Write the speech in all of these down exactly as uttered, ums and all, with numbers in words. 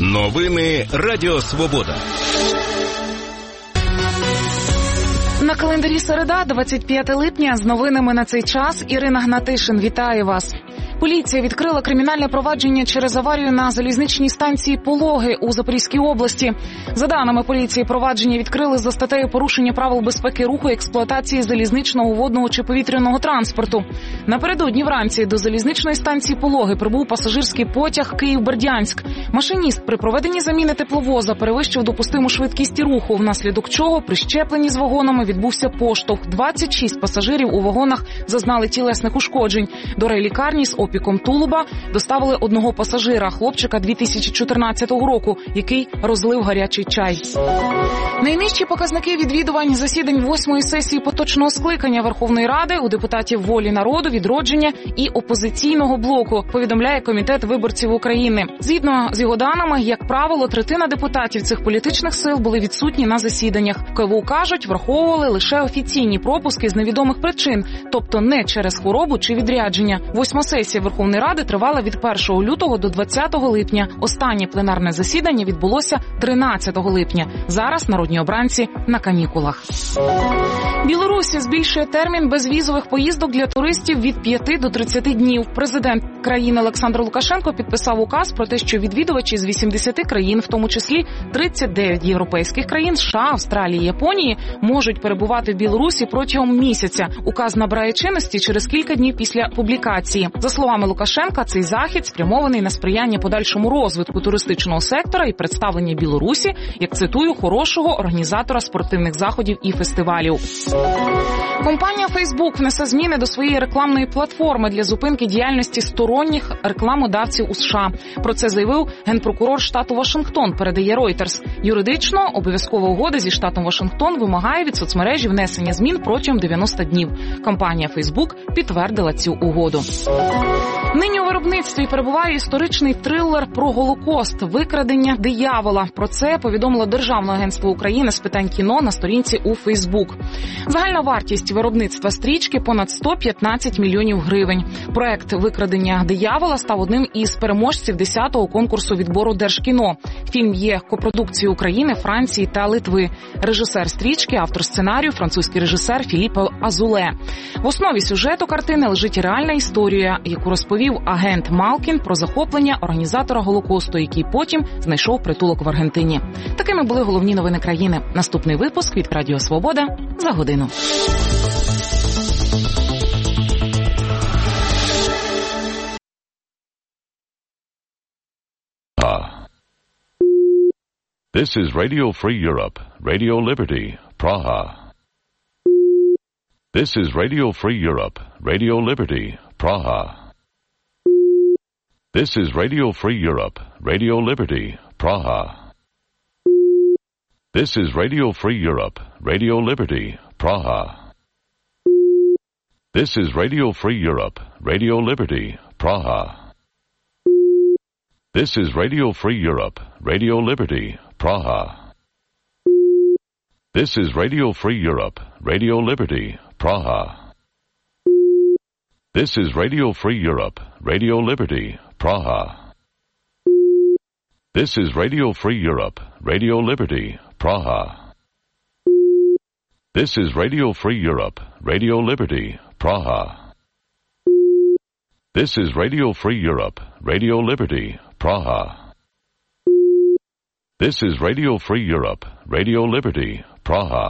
Новини Радіо Свобода. На календарі середа, двадцять п'яте липня, з новинами на цей час Ірина Гнатишин. Вітаю вас. Поліція відкрила кримінальне провадження через аварію на залізничній станції Пологи у Запорізькій області. За даними поліції, провадження відкрили за статтею порушення правил безпеки руху і експлуатації залізничного, водного чи повітряного транспорту. Напередодні вранці до залізничної станції Пологи прибув пасажирський потяг Київ-Бердянськ. Машиніст при проведенні заміни тепловоза перевищив допустиму швидкість руху, внаслідок чого при щепленні з вагонами відбувся поштовх. двадцять шість пасажирів у вагонах зазнали тілесних ушкоджень. До райлікарні з опіком тулуба доставили одного пасажира, хлопчика дві тисячі чотирнадцятого року, який розлив гарячий чай. Найнижчі показники відвідувань засідань восьмої сесії поточного скликання Верховної Ради у депутатів «Волі народу», «Відродження» і «Опозиційного блоку», повідомляє Комітет виборців України. Згідно з його даними, як правило, третина депутатів цих політичних сил були відсутні на засіданнях. КВУ кажуть, враховували лише офіційні пропуски з невідомих причин, тобто не через хворобу чи відрядження. Восьма сесія Верховної Ради тривала від першого лютого до двадцятого липня. Останнє пленарне засідання відбулося тринадцятого липня. Зараз народні обранці на канікулах. Білорусі збільшує термін безвізових поїздок для туристів від п'яти до тридцяти днів. Президент країни Олександр Лукашенко підписав указ про те, що відвідувачі з вісімдесяти країн, в тому числі тридцять дев'ять європейських країн, США, Австралії, Японії, можуть перебувати в Білорусі протягом місяця. Указ набирає чинності через кілька днів після публікації. За словами Лукашенка, цей захід спрямований на сприяння подальшому розвитку туристичного сектора і представлення Білорусі, як цитую, хорошого організатора спортивних заходів і фестивалів. Компанія Facebook внесе зміни до своєї рекламної платформи для зупинки діяльності сторонніх рекламодавців у США. Про це заявив генпрокурор штату Вашингтон, передає Reuters. Юридично обов'язкова угода зі штатом Вашингтон вимагає від соцмережі внесення змін протягом дев'яноста днів. Компанія Facebook підтвердила цю угоду. Нині у виробництві перебуває історичний трилер про Голокост «Викрадення диявола». Про це повідомило Державне агентство України з питань кіно на сторінці у Фейсбук. Загальна вартість виробництва стрічки – понад сто п'ятнадцять мільйонів гривень. Проект «Викрадення диявола» став одним із переможців десятого конкурсу відбору Держкіно. Фільм є копродукцією України, Франції та Литви. Режисер стрічки, автор сценарію – французький режисер Філіппо Азуле. В основі сюжету картини лежить реальна історія, яку розповів агент Малкін про захоплення організатора Голокосту, який потім знайшов притулок в Аргентині. Такими були головні новини країни. Наступний випуск від Радіо Свобода за годину. This is Radio Free Europe, Radio Liberty, Praha. This is Radio Free Europe, Radio Liberty, Praha. This is Radio Free Europe, Radio Liberty, Praha. This is Radio Free Europe, Radio Liberty, Praha. This is Radio Free Europe, Radio Liberty, Praha. This is Radio Free Europe, Radio Liberty, Praha. This is Radio Free Europe, Radio Liberty, Praha. This is Radio Free Europe, Radio Liberty, Praha. This is Radio Free Europe, Radio Liberty, Praha. This is Radio Free Europe, Radio Liberty, Praha. This is Radio Free Europe, Radio Liberty, Praha. This is Radio Free Europe, Radio Liberty, Praha.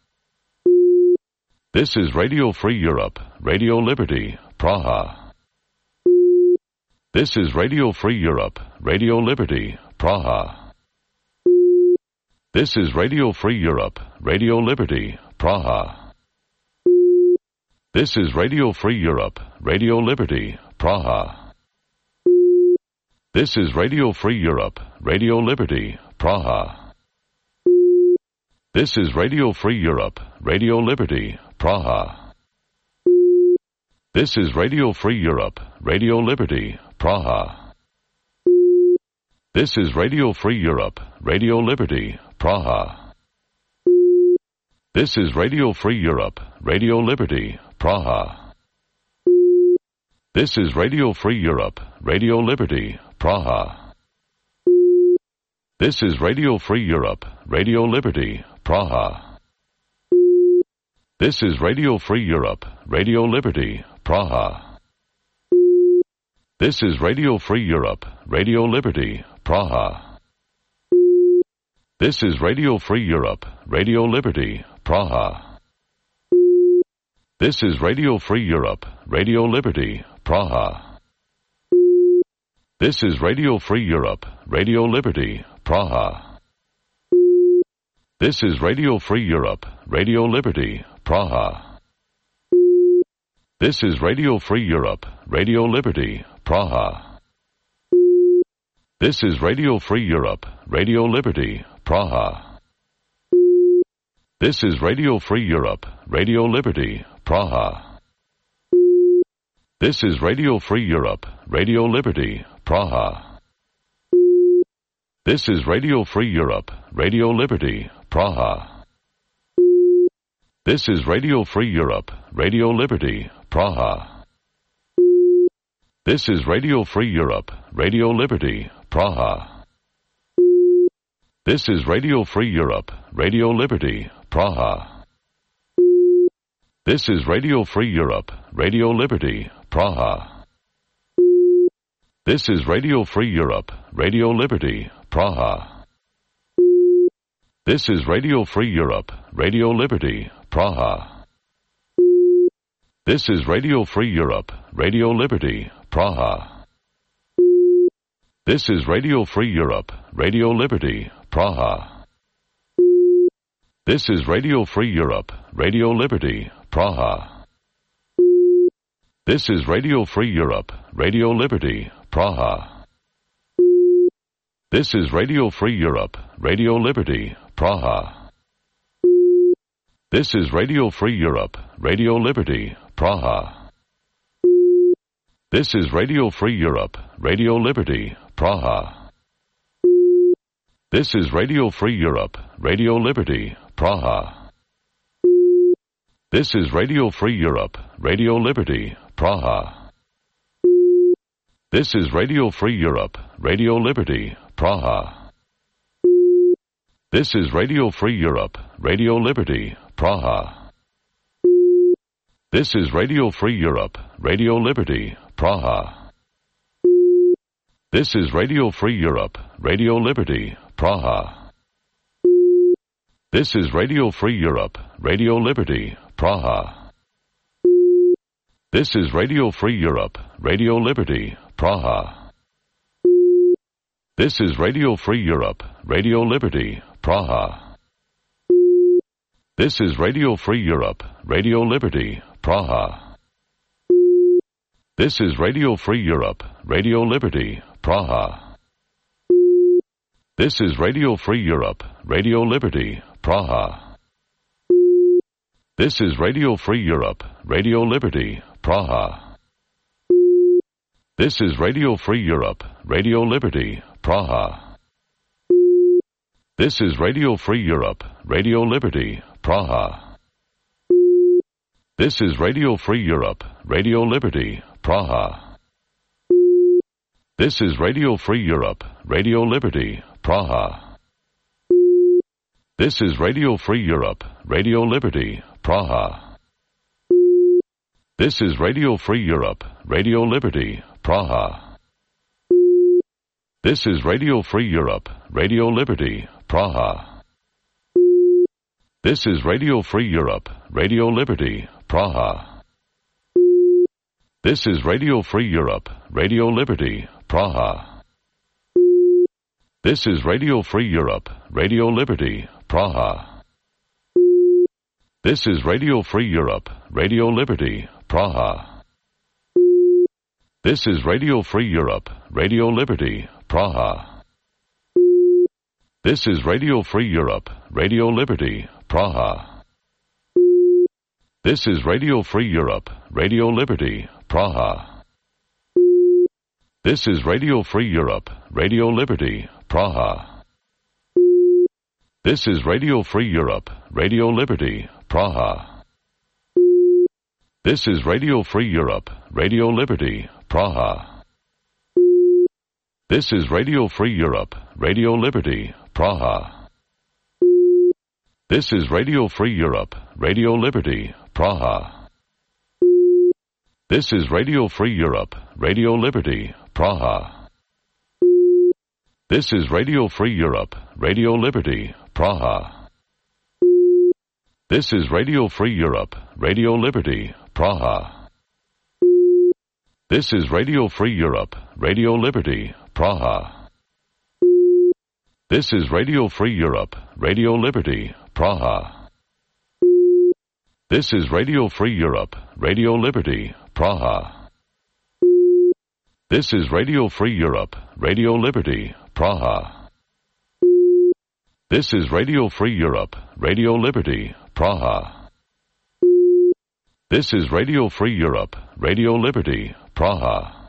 This is Radio Free Europe, Radio Liberty, Praha. This is Radio Free Europe, Radio Liberty, Praha. This is Radio Free Europe, Radio Liberty, Praha. This is Radio Free Europe, Radio Liberty, Praha. This is Radio Free Europe, Radio Liberty, Praha. This is Radio Free Europe, Radio Liberty, Praha. This is Radio Free Europe, Radio Liberty, Praha. This is Radio Free Europe, Radio Liberty, Praha. This is Radio Free Europe, Radio Liberty, Praha. This is Radio Free Europe, Radio Liberty, Praha. This is Radio Free Europe, Radio Liberty, Praha. This is Radio Free Europe, Radio Liberty, Praha. This is Radio Free Europe, Radio Liberty, Praha. This is Radio Free Europe, Radio Liberty, Praha. This is Radio Free Europe, Radio Liberty, Praha. This is Radio Free Europe, Radio Liberty, Praha. This is Radio Free Europe, Radio Liberty, Praha. This is Radio Free Europe, Radio Liberty, Praha. This is Radio Free Europe, Radio Liberty, Praha. This is Radio Free Europe, Radio Liberty, Praha. This is Radio Free Europe, Radio Liberty, Praha. This is Radio Free Europe, Radio Liberty, Praha. This is Radio Free Europe, Radio Liberty, Praha. This is Radio Free Europe, Radio Liberty, Praha. This is Radio Free Europe, Radio Liberty, Praha. This is Radio Free Europe, Radio Liberty, Praha. This is Radio Free Europe, Radio Liberty, Praha. This is Radio Free Europe, Radio Liberty, Praha. This is Radio Free Europe, Radio Liberty, Praha. This is Radio Free Europe, Radio Liberty, Praha. This is Radio Free Europe, Radio Liberty, Praha. This is Radio Free Europe, Radio Liberty, Praha. This is Radio Free Europe, Radio Liberty, Praha. This is Radio Free Europe, Radio Liberty, Praha. This is Radio Free Europe, Radio Liberty, Praha. This is Radio Free Europe, Radio Liberty, Praha. This is Radio Free Europe, Radio Liberty, Praha. This is Radio Free Europe, Radio Liberty, Praha. This is Radio Free Europe, Radio Liberty, Praha. This is Radio Free Europe, Radio Liberty, Praha. This is Radio Free Europe, Radio Liberty, Praha. This is Radio Free Europe, Radio Liberty, Praha. This is Radio Free Europe, Radio Liberty, Praha. This is Radio Free Europe, Radio Liberty, Praha. This is Radio Free Europe, Radio Liberty, Praha. This is Radio Free Europe, Radio Liberty, Praha. This is Radio Free Europe, Radio Liberty, Praha. This is Radio Free Europe, Radio Liberty, Praha. This is Radio Free Europe, Radio Liberty, Praha. This is Radio Free Europe, Radio Liberty, Praha. This is Radio Free Europe, Radio Liberty, Praha. This is Radio Free Europe, Radio Liberty, Praha. This is Radio Free Europe, Radio Liberty, Praha. This is Radio Free Europe, Radio Liberty, Praha. This is Radio Free Europe, Radio Liberty, Praha. This is Radio Free Europe, Radio Liberty, Praha. This is Radio Free Europe, Radio Liberty, Praha. This is Radio Free Europe, Radio Liberty, Praha. This is Radio Free Europe, Radio Liberty, Praha. This is Radio Free Europe, Radio Liberty, Praha. This is Radio Free Europe, Radio Liberty, Praha. This is Radio Free Europe, Radio Liberty, Praha. This is Radio Free Europe, Radio Liberty, Praha. This is Radio Free Europe, Radio Liberty, Praha. This is Radio Free Europe, Radio Liberty, Praha. This is Radio Free Europe, Radio Liberty, Praha. This is Radio Free Europe, Radio Liberty, Praha. This is Radio Free Europe, Radio Liberty, Praha. This is Radio Free Europe, Radio Liberty, Praha. This is Radio Free Europe, Radio Liberty, Praha. This is Radio Free Europe, Radio Liberty, Praha. This is Radio Free Europe, Radio Liberty, Praha. This is Radio Free Europe, Radio Liberty, Praha. This is Radio Free Europe, Radio Liberty, Praha. This is Radio Free Europe, Radio Liberty, Praha. This is Radio Free Europe, Radio Liberty, Praha.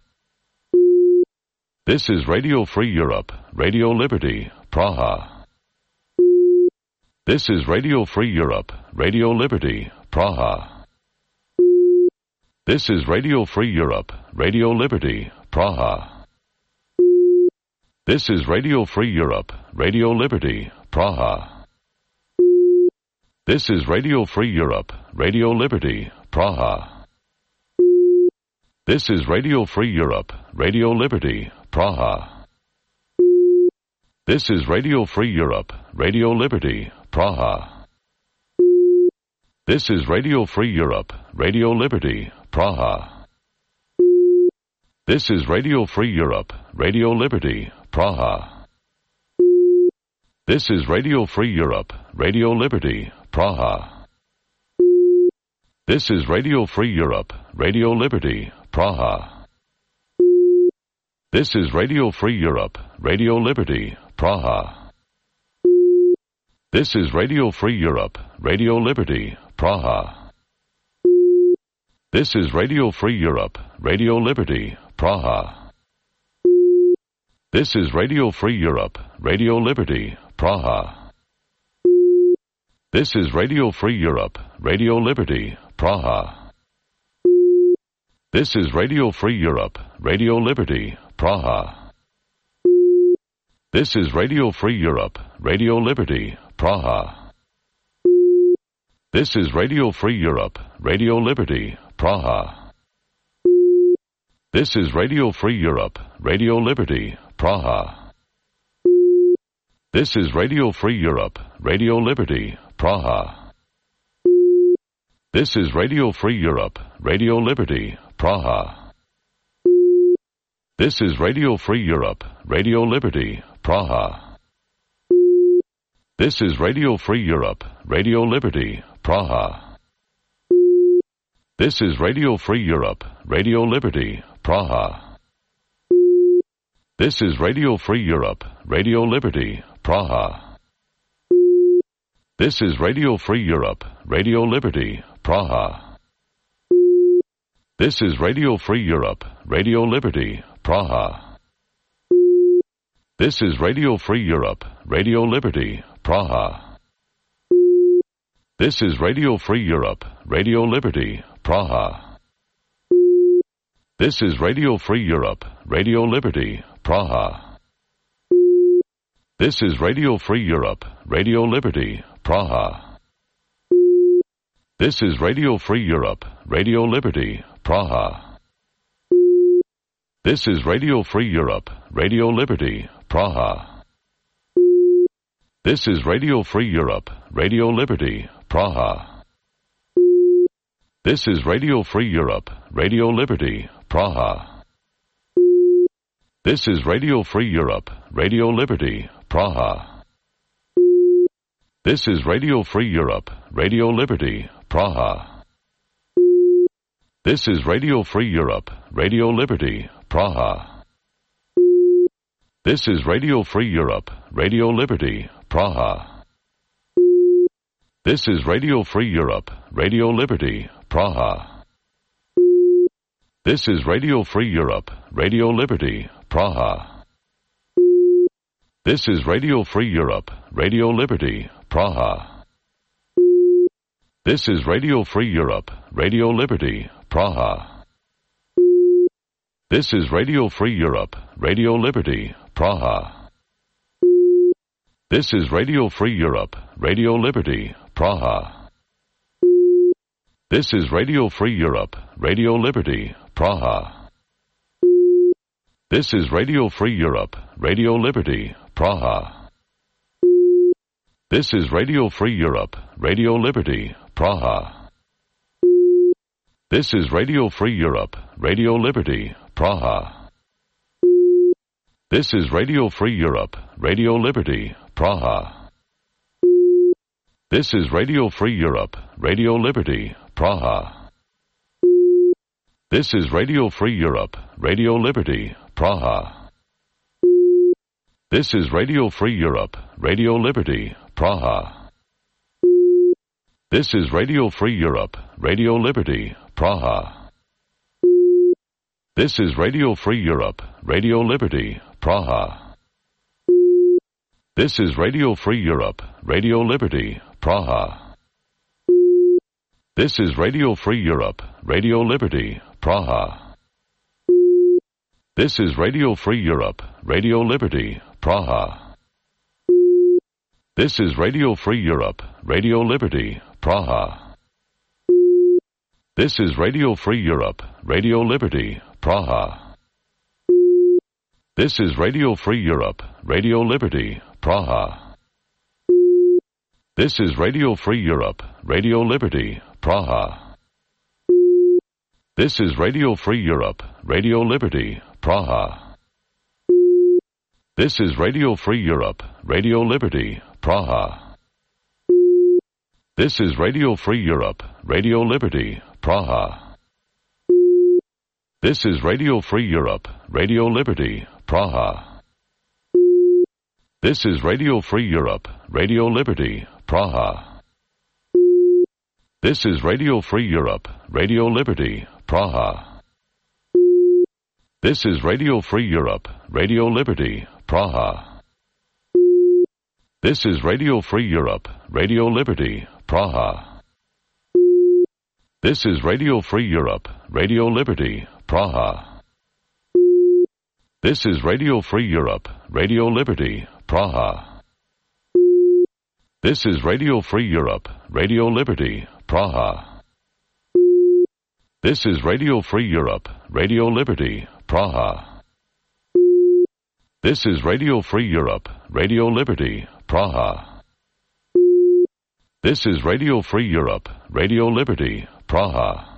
This is Radio Free Europe, Radio Liberty, Praha. This is Radio Free Europe, Radio Liberty, Praha. This is Radio Free Europe, Radio Liberty, Praha. This is Radio Free Europe, Radio Liberty, Praha. This is Radio Free Europe, Radio Liberty, Praha. This is Radio Free Europe, Radio Liberty, Praha. This is Radio Free Europe, Radio Liberty, Praha. This is Radio Free Europe, Radio Liberty, Praha. This is Radio Free Europe, Radio Liberty, Praha. This is Radio Free Europe, Radio Liberty, Praha. This is Radio Free Europe, Radio Liberty, Praha. This is Radio Free Europe, Radio Liberty, Praha. This is Radio Free Europe, Radio Liberty, Praha. This is Radio Free Europe, Radio Liberty, Praha. This is Radio Free Europe, Radio Liberty, Praha. This is Radio Free Europe, Radio Liberty, Praha. This is Radio Free Europe, Radio Liberty, Praha. This is Radio Free Europe, Radio Liberty, Praha. This is Radio Free Europe, Radio Liberty, Praha. This is Radio Free Europe, Radio Liberty, Praha. This is Radio Free Europe, Radio Liberty, Praha. This is Radio Free Europe, Radio Liberty, Praha. This is Radio Free Europe, Radio Liberty, Praha. This is Radio Free Europe, Radio Liberty, Praha. This is Radio Free Europe, Radio Liberty, Praha. This is Radio Free Europe, Radio Liberty, Praha. This is Radio Free Europe, Radio Liberty, Praha. This is Radio Free Europe, Radio Liberty, Praha. This is Radio Free Europe, Radio Liberty, Praha. This is Radio Free Europe, Radio Liberty, Praha. This is Radio Free Europe, Radio Liberty, Praha. This is Radio Free Europe, Radio Liberty, Praha. This is Radio Free Europe, Radio Liberty, Praha. This is Radio Free Europe, Radio Liberty, Praha. This is Radio Free Europe, Radio Liberty, Praha. This is Radio Free Europe, Radio Liberty, Praha. This is Radio Free Europe, Radio Liberty, Praha. This is Radio Free Europe, Radio Liberty, Praha. This is Radio Free Europe, Radio Liberty, Praha. This is Radio Free Europe, Radio Liberty, Praha. This is Radio Free Europe, Radio Liberty, Praha. This is Radio Free Europe, Radio Liberty, Praha. This is Radio Free Europe, Radio Liberty, Praha. This is Radio Free Europe, Radio Liberty, Praha. This is Radio Free Europe, Radio Liberty, Praha. This is Radio Free Europe, Radio Liberty, Praha. This is Radio Free Europe, Radio Liberty, Praha. This is Radio Free Europe, Radio Liberty, Praha. This is Radio Free Europe, Radio Liberty, Praha. This is Radio Free Europe, Radio Liberty, Praha. This is Radio Free Europe, Radio Liberty, Praha. This is Radio Free Europe, Radio Liberty, Praha. This is Radio Free Europe, Radio Liberty, Praha. This is Radio Free Europe, Radio Liberty, Praha. This is Radio Free Europe, Radio Liberty, Praha. This is Radio Free Europe, Radio Liberty, Praha. This is Radio Free Europe, Radio Liberty, Praha. This is Radio Free Europe, Radio Liberty, Praha. This is Radio Free Europe, Radio Liberty, Praha. This is Radio Free Europe, Radio Liberty, Praha. This is Radio Free Europe, Radio Liberty, Praha. This is Radio Free Europe, Radio Liberty, Praha. This is Radio Free Europe, Radio Liberty, Praha. This is Radio Free Europe, Radio Liberty, Praha. This is Radio Free Europe, Radio Liberty, Praha. This is Radio Free Europe, Radio Liberty, Praha. This is Radio Free Europe, Radio Liberty, Praha. This is Radio Free Europe, Radio Liberty, Praha. This is Radio Free Europe, Radio Liberty, Praha. This is Radio Free Europe, Radio Liberty, Praha. This is Radio Free Europe, Radio Liberty, Praha. This is Radio Free Europe, Radio Liberty, Praha. This is Radio Free Europe, Radio Liberty, Praha. This is Radio Free Europe, Radio Liberty, Praha. This is Radio Free Europe, Radio Liberty, Praha. This is Radio Free Europe, Radio Liberty, Praha. This is Radio Free Europe, Radio Liberty, Praha.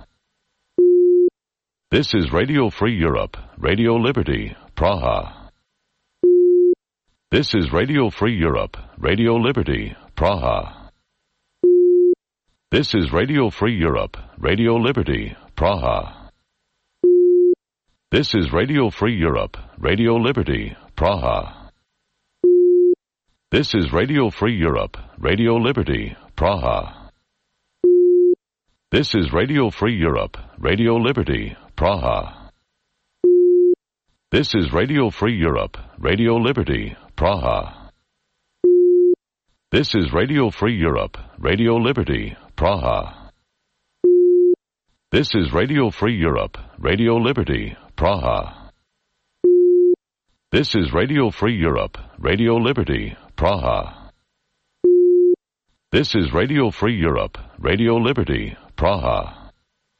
This is Radio Free Europe, Radio Liberty, Praha. This is Radio Free Europe, Radio Liberty, Praha. This is Radio Free Europe, Radio Liberty, Praha. This is Radio Free Europe, Radio Liberty, Praha. This is Radio Free Europe, Radio Liberty, Praha. This is Radio Free Europe, Radio Liberty, Praha. This is Radio Free Europe, Radio Liberty, Praha. This is Radio Free Europe, Radio Liberty, Praha. This is Radio Free Europe, Radio Liberty, Praha. This is Radio Free Europe, Radio Liberty, Praha. This is Radio Free Europe, Radio Liberty, Praha.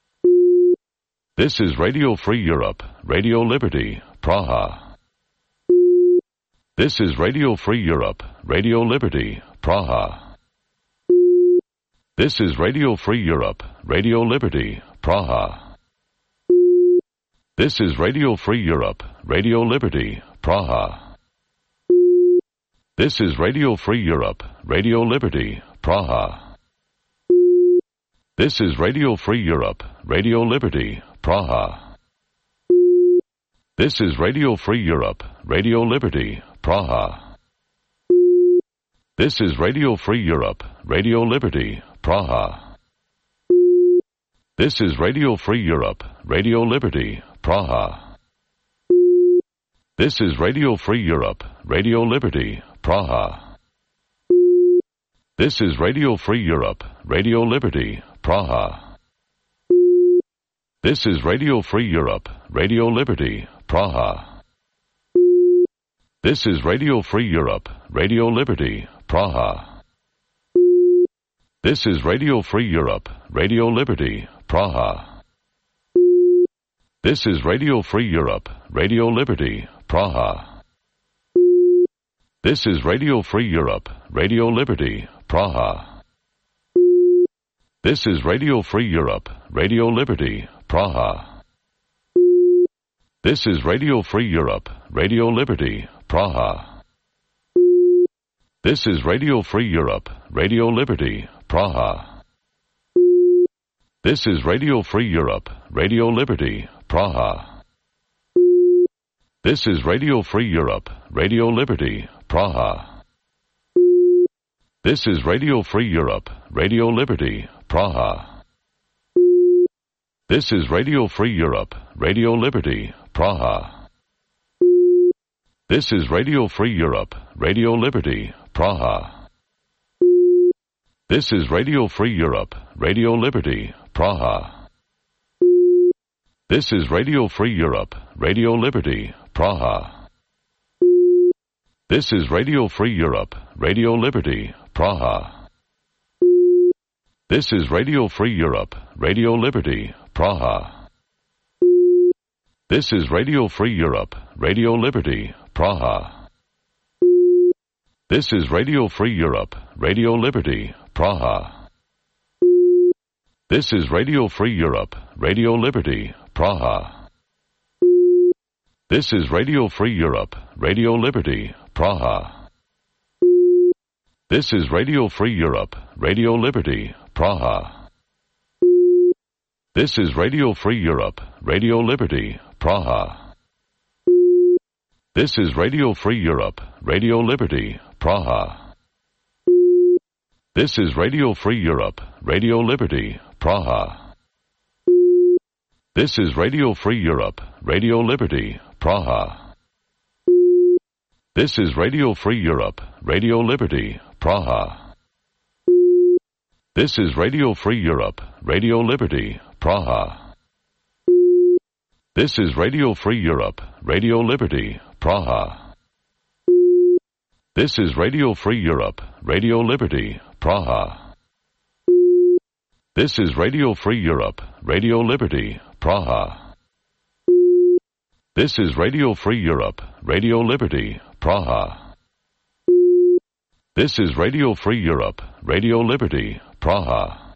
This is Radio Free Europe, Radio Liberty, Praha. This is Radio Free Europe, Radio Liberty, Praha. This is Radio Free Europe, Radio Liberty, Praha. This is Radio Free Europe, Radio Liberty, Praha. This is Radio Free Europe, Radio Liberty, Praha. This is Radio Free Europe, Radio Liberty, Praha. This is Radio Free Europe, Radio Liberty, Praha. This is Radio Free Europe, Radio Liberty, Praha. This is Radio Free Europe, Radio Liberty, Praha. This is Radio Free Europe, Radio Liberty, Praha. This is Radio Free Europe, Radio Liberty, Praha. This is Radio Free Europe, Radio Liberty, Praha. This is Radio Free Europe, Radio Liberty, Praha. This is Radio Free Europe, Radio Liberty, Praha. This is Radio Free Europe, Radio Liberty, Praha. This is Radio Free Europe, Radio Liberty, Praha. This is Radio Free Europe, Radio Liberty, Praha. This is Radio Free Europe, Radio Liberty, Praha. This is Radio Free Europe, Radio Liberty, Praha. This is Radio Free Europe, Radio Liberty, Praha. This is Radio Free Europe, Radio Liberty, Praha. This is Radio Free Europe, Radio Liberty, Praha. This is Radio Free Europe, Radio Liberty, Praha. This is Radio Free Europe, Radio Liberty, Praha. This is Radio Free Europe, Radio Liberty, Praha. This is Radio Free Europe, Radio Liberty, Praha. This is Radio Free Europe, Radio Liberty, Praha. This is Radio Free Europe, Radio Liberty, Praha. This is Radio Free Europe, Radio Liberty, Praha. This is Radio Free Europe, Radio Liberty, Praha. This is Radio Free Europe, Radio Liberty, Praha. This is Radio Free Europe, Radio Liberty, Praha. This is Radio Free Europe, Radio Liberty, Praha. This is Radio Free Europe, Radio Liberty, Praha. This is Radio Free Europe, Radio Liberty, Praha. This is Radio Free Europe, Radio Liberty, Praha. This is Radio Free Europe, Radio Liberty, Praha. This is Radio Free Europe, Radio Liberty, Praha. This is Radio Free Europe, Radio Liberty, Praha. This is Radio Free Europe, Radio Liberty, Praha. This is Radio Free Europe, Radio Liberty, Praha. This is Radio Free Europe, Radio Liberty, Praha. This is Radio Free Europe, Radio Liberty, Praha. This is Radio Free Europe, Radio Liberty, Praha.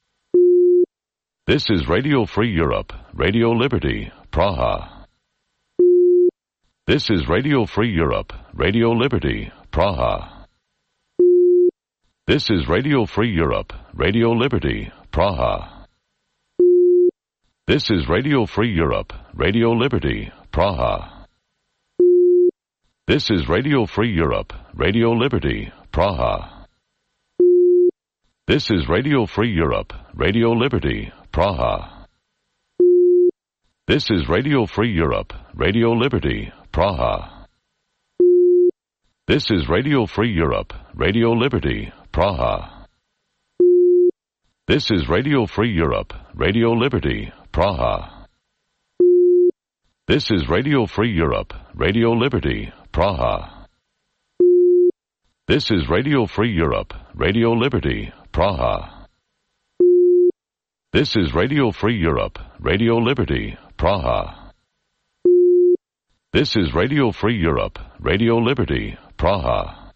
This is Radio Free Europe, Radio Liberty, Praha. This is Radio Free Europe, Radio Liberty, Praha. This is Radio Free Europe, Radio Liberty, Praha. This is Radio Free Europe, Radio Liberty, Praha. This is Radio Free Europe, Radio Liberty, Praha. This is Radio Free Europe, Radio Liberty, Praha. This is Radio Free Europe, Radio Liberty, Praha. This is Radio Free Europe, Radio Liberty, Praha. This is Radio Free Europe, Radio Liberty, Praha. This is Radio Free Europe, Radio Liberty, Praha. This is Radio Free Europe, Radio Liberty, Praha. This is Radio Free Europe, Radio Liberty, Praha. This is Radio Free Europe, Radio Liberty, Praha.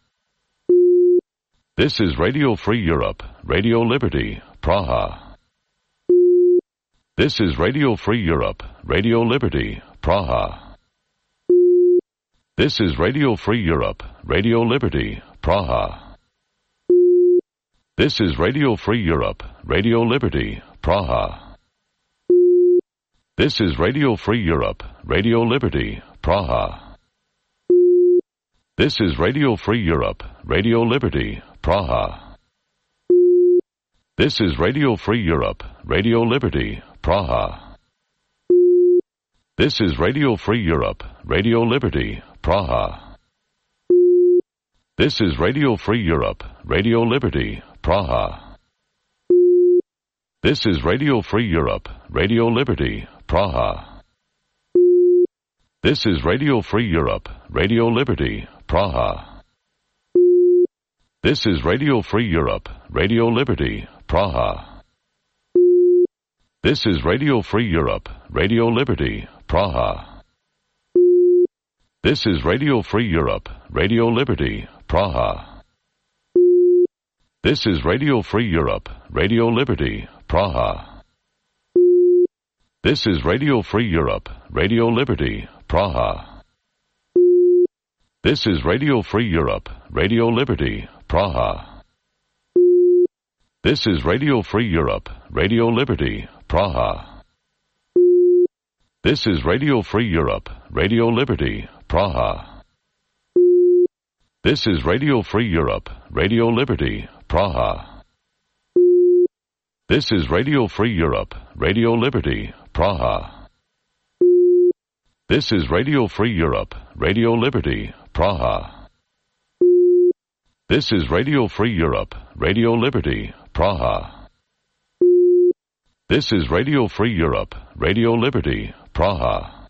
This is Radio Free Europe, Radio Liberty, Praha. This is Radio Free Europe, Radio Liberty, Praha. This is Radio Free Europe, Radio Liberty, Praha. This is Radio Free Europe, Radio Liberty, Praha. This is Radio Free Europe, Radio Liberty, Praha. This is Radio Free Europe, Radio Liberty, Praha. This is Radio Free Europe, Radio Liberty, Praha. This is Radio Free Europe, Radio Liberty, Praha. This is Radio Free Europe, Radio Liberty, Praha. This is Radio Free Europe, Radio Liberty, Praha. This is Radio Free Europe, Radio Liberty, Praha. This is Radio Free Europe, Radio Liberty, Praha. This is Radio Free Europe, Radio Liberty, Praha. This is Radio Free Europe, Radio Liberty, Praha. This is Radio Free Europe, Radio Liberty, Praha. This is Radio Free Europe, Radio Liberty, Praha. This is Radio Free Europe, Radio Liberty, Praha. This is Radio Free Europe, Radio Liberty, Praha. This is Radio Free Europe, Radio Liberty, Praha. This is Radio Free Europe, Radio Liberty, Praha. This is Radio Free Europe, Radio Liberty, Praha. This is Radio Free Europe, Radio Liberty, Praha. This is Radio Free Europe, Radio Liberty, Praha. This is Radio Free Europe, Radio Liberty, Praha.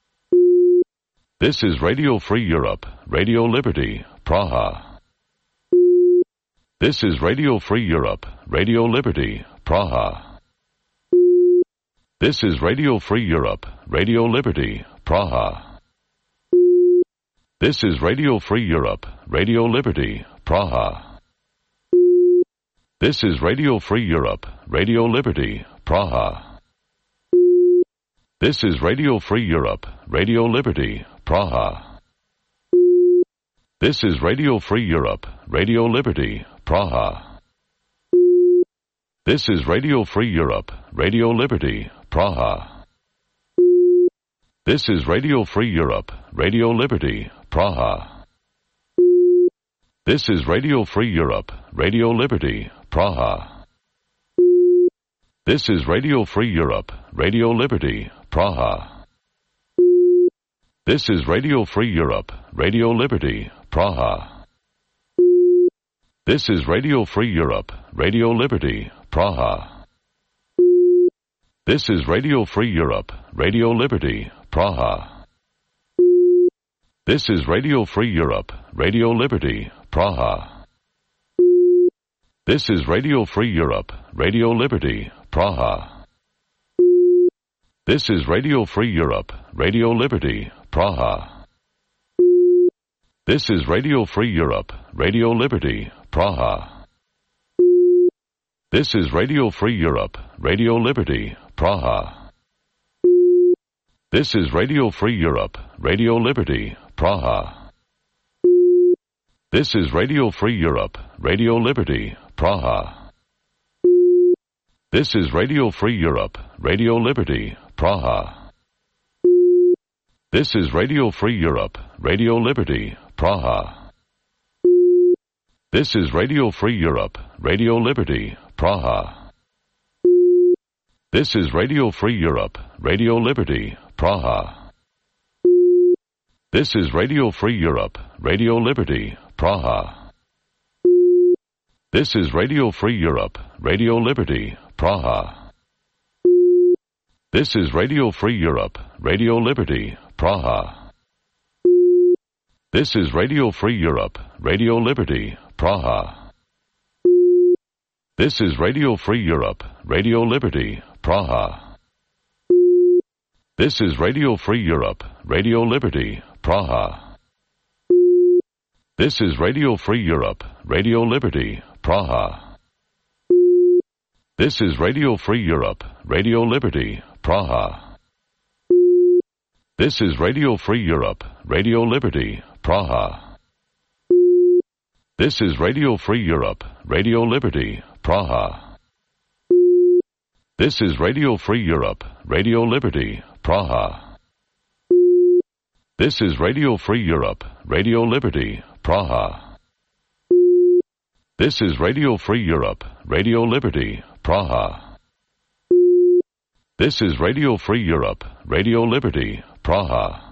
This is Radio Free Europe, Radio Liberty, Praha. This is Radio Free Europe, Radio Liberty, Praha. This is Radio Free Europe, Radio Liberty, Praha. This is Radio Free Europe, Radio Liberty, Praha. This is Radio Free Europe, Radio Liberty, Praha. This is Radio Free Europe, Radio Liberty, Praha. This is Radio Free Europe, Radio Liberty, Praha. This is Radio Free Europe, Radio Liberty, Praha. This is Radio Free Europe, Radio Liberty, Praha. This is Radio Free Europe, Radio Liberty, Praha. This is Radio Free Europe, Radio Liberty, Praha. This is Radio Free Europe, Radio Liberty, Praha. This is Radio Free Europe, Radio Liberty, Praha. This is Radio Free Europe, Radio Liberty, Praha. This is Radio Free Europe, Radio Liberty, Praha. This is Radio Free Europe, Radio Liberty, Praha. This is Radio Free Europe, Radio Liberty, Praha. This is Radio Free Europe, Radio Liberty, Praha. This is Radio Free Europe, Radio Liberty, Praha. This is Radio Free Europe, Radio Liberty, Praha. This is Radio Free Europe, Radio Liberty, Praha. This is Radio Free Europe, Radio Liberty, Praha. This is Radio Free Europe, Radio Liberty, Praha. This is Radio Free Europe, Radio Liberty, Praha. This is Radio Free Europe, Radio Liberty, Praha. This is Radio Free Europe, Radio Liberty, Praha. This is Radio Free Europe, Radio Liberty, Praha. This is Radio Free Europe, Radio Liberty, Praha. This is Radio Free Europe, Radio Liberty, Praha. This is Radio Free Europe, Radio Liberty, Praha. This is Radio Free Europe, Radio Liberty, Praha. This is Radio Free Europe, Radio Liberty, Praha. This is Radio Free Europe, Radio Liberty, Praha. This is Radio Free Europe, Radio Liberty, Praha. This is Radio Free Europe, Radio Liberty, Praha. This is Radio Free Europe, Radio Liberty, Praha. This is Radio Free Europe, Radio Liberty, Praha. This is Radio Free Europe, Radio Liberty, Praha. This is Radio Free Europe, Radio Liberty, Praha.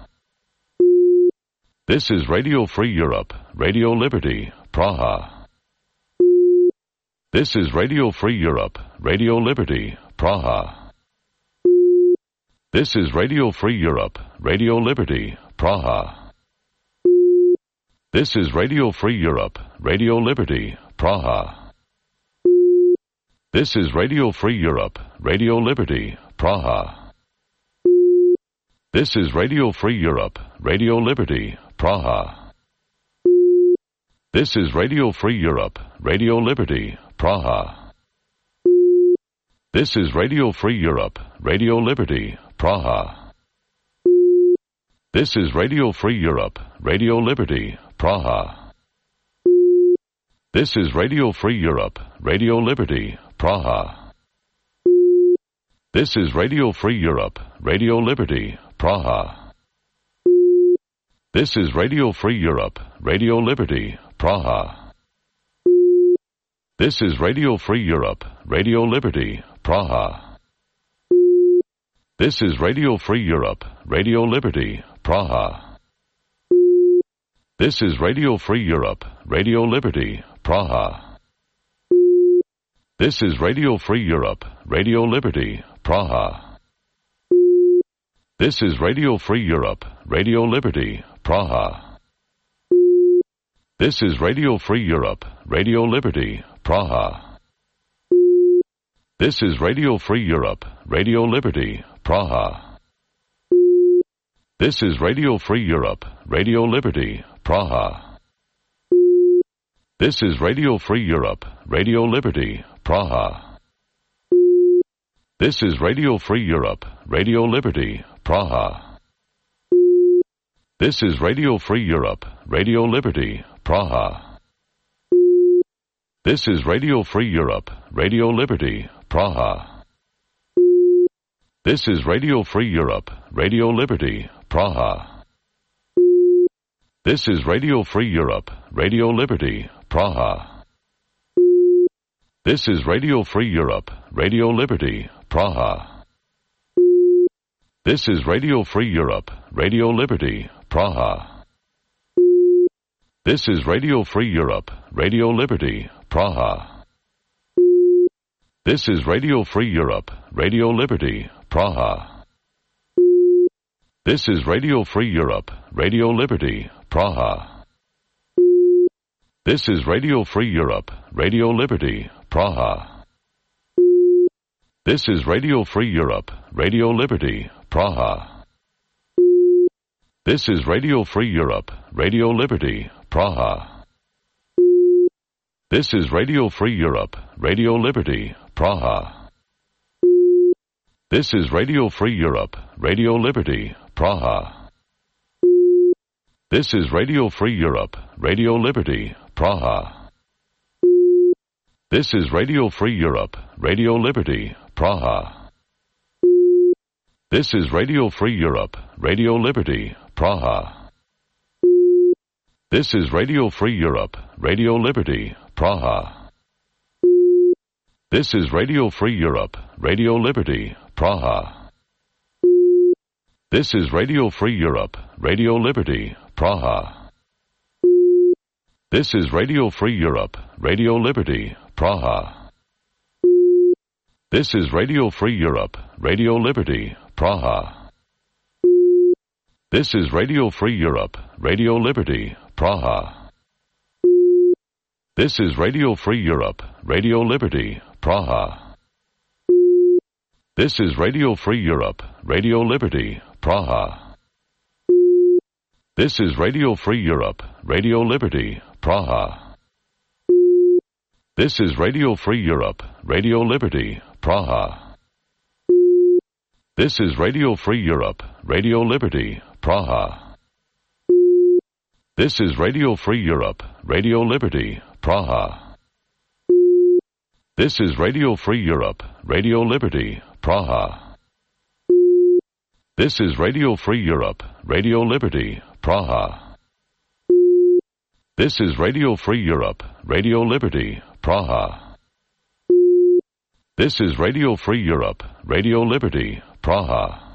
This is Radio Free Europe, Radio Liberty, Praha. This is Radio Free Europe, Radio Liberty, Praha. This is Radio Free Europe, Radio Liberty, Praha. This is Radio Free Europe, Radio Liberty, Praha. This is Radio Free Europe, Radio Liberty, Praha. This is Radio Free Europe, Radio Liberty, Praha. This is Radio Free Europe, Radio Liberty, Praha. This is Radio Free Europe, Radio Liberty, Praha. This is Radio Free Europe, Radio Liberty, Praha. This is Radio Free Europe, Radio Liberty, Praha. This is Radio Free Europe, Radio Liberty, Praha. This is Radio Free Europe, Radio Liberty, Praha. This is Radio Free Europe, Radio Liberty, Praha. This is Radio Free Europe, Radio Liberty, Praha. This is Radio Free Europe, Radio Liberty, Praha. This is Radio Free Europe, Radio Liberty, Praha. This is Radio Free Europe, Radio Liberty, Praha. This is Radio Free Europe, Radio Liberty, Praha. This is Radio Free Europe, Radio Liberty, Praha. This is Radio Free Europe, Radio Liberty, Praha. This is Radio Free Europe, Radio Liberty, Praha. This is Radio Free Europe, Radio Liberty, Praha. This is Radio Free Europe, Radio Liberty, Praha. This is Radio Free Europe, Radio Liberty, Praha. This is Radio Free Europe, Radio Liberty, Praha. This is Radio Free Europe, Radio Liberty, Praha. This is Radio Free Europe, Radio Liberty, Praha. This is Radio Free Europe, Radio Liberty, Praha. This is Radio Free Europe, Radio Liberty, Praha. This is Radio Free Europe, Radio Liberty, Praha. This is Radio Free Europe, Radio Liberty, Praha. This is Radio Free Europe, Radio Liberty, Praha. This is Radio Free Europe, Radio Liberty, Praha. This is Radio Free Europe, Radio Liberty, Praha. This is Radio Free Europe, Radio Liberty, Praha. This is Radio Free Europe, Radio Liberty, Praha. This is Radio Free Europe, Radio Liberty, Praha. This is Radio Free Europe, Radio Liberty, Praha. This is Radio Free Europe, Radio Liberty, Praha. This is Radio Free Europe, Radio Liberty, Praha. This is Radio Free Europe, Radio Liberty, Praha. This is Radio Free Europe, Radio Liberty, Praha. This is Radio Free Europe, Radio Liberty, Praha. This is Radio Free Europe, Radio Liberty, Praha. This is Radio Free Europe, Radio Liberty, Praha. This is Radio Free Europe, Radio Liberty, Praha. This is Radio Free Europe, Radio Liberty, Praha. This is Radio Free Europe, Radio Liberty, Praha. This is Radio Free Europe, Radio Liberty, Praha. This is Radio Free Europe, Radio Liberty, Praha. This is Radio Free Europe, Radio Liberty, Praha. This is Radio Free Europe, Radio Liberty, Praha. This is Radio Free Europe, Radio Liberty, Praha. This is Radio Free Europe, Radio Liberty, Praha. This is Radio Free Europe, Radio Liberty, Praha.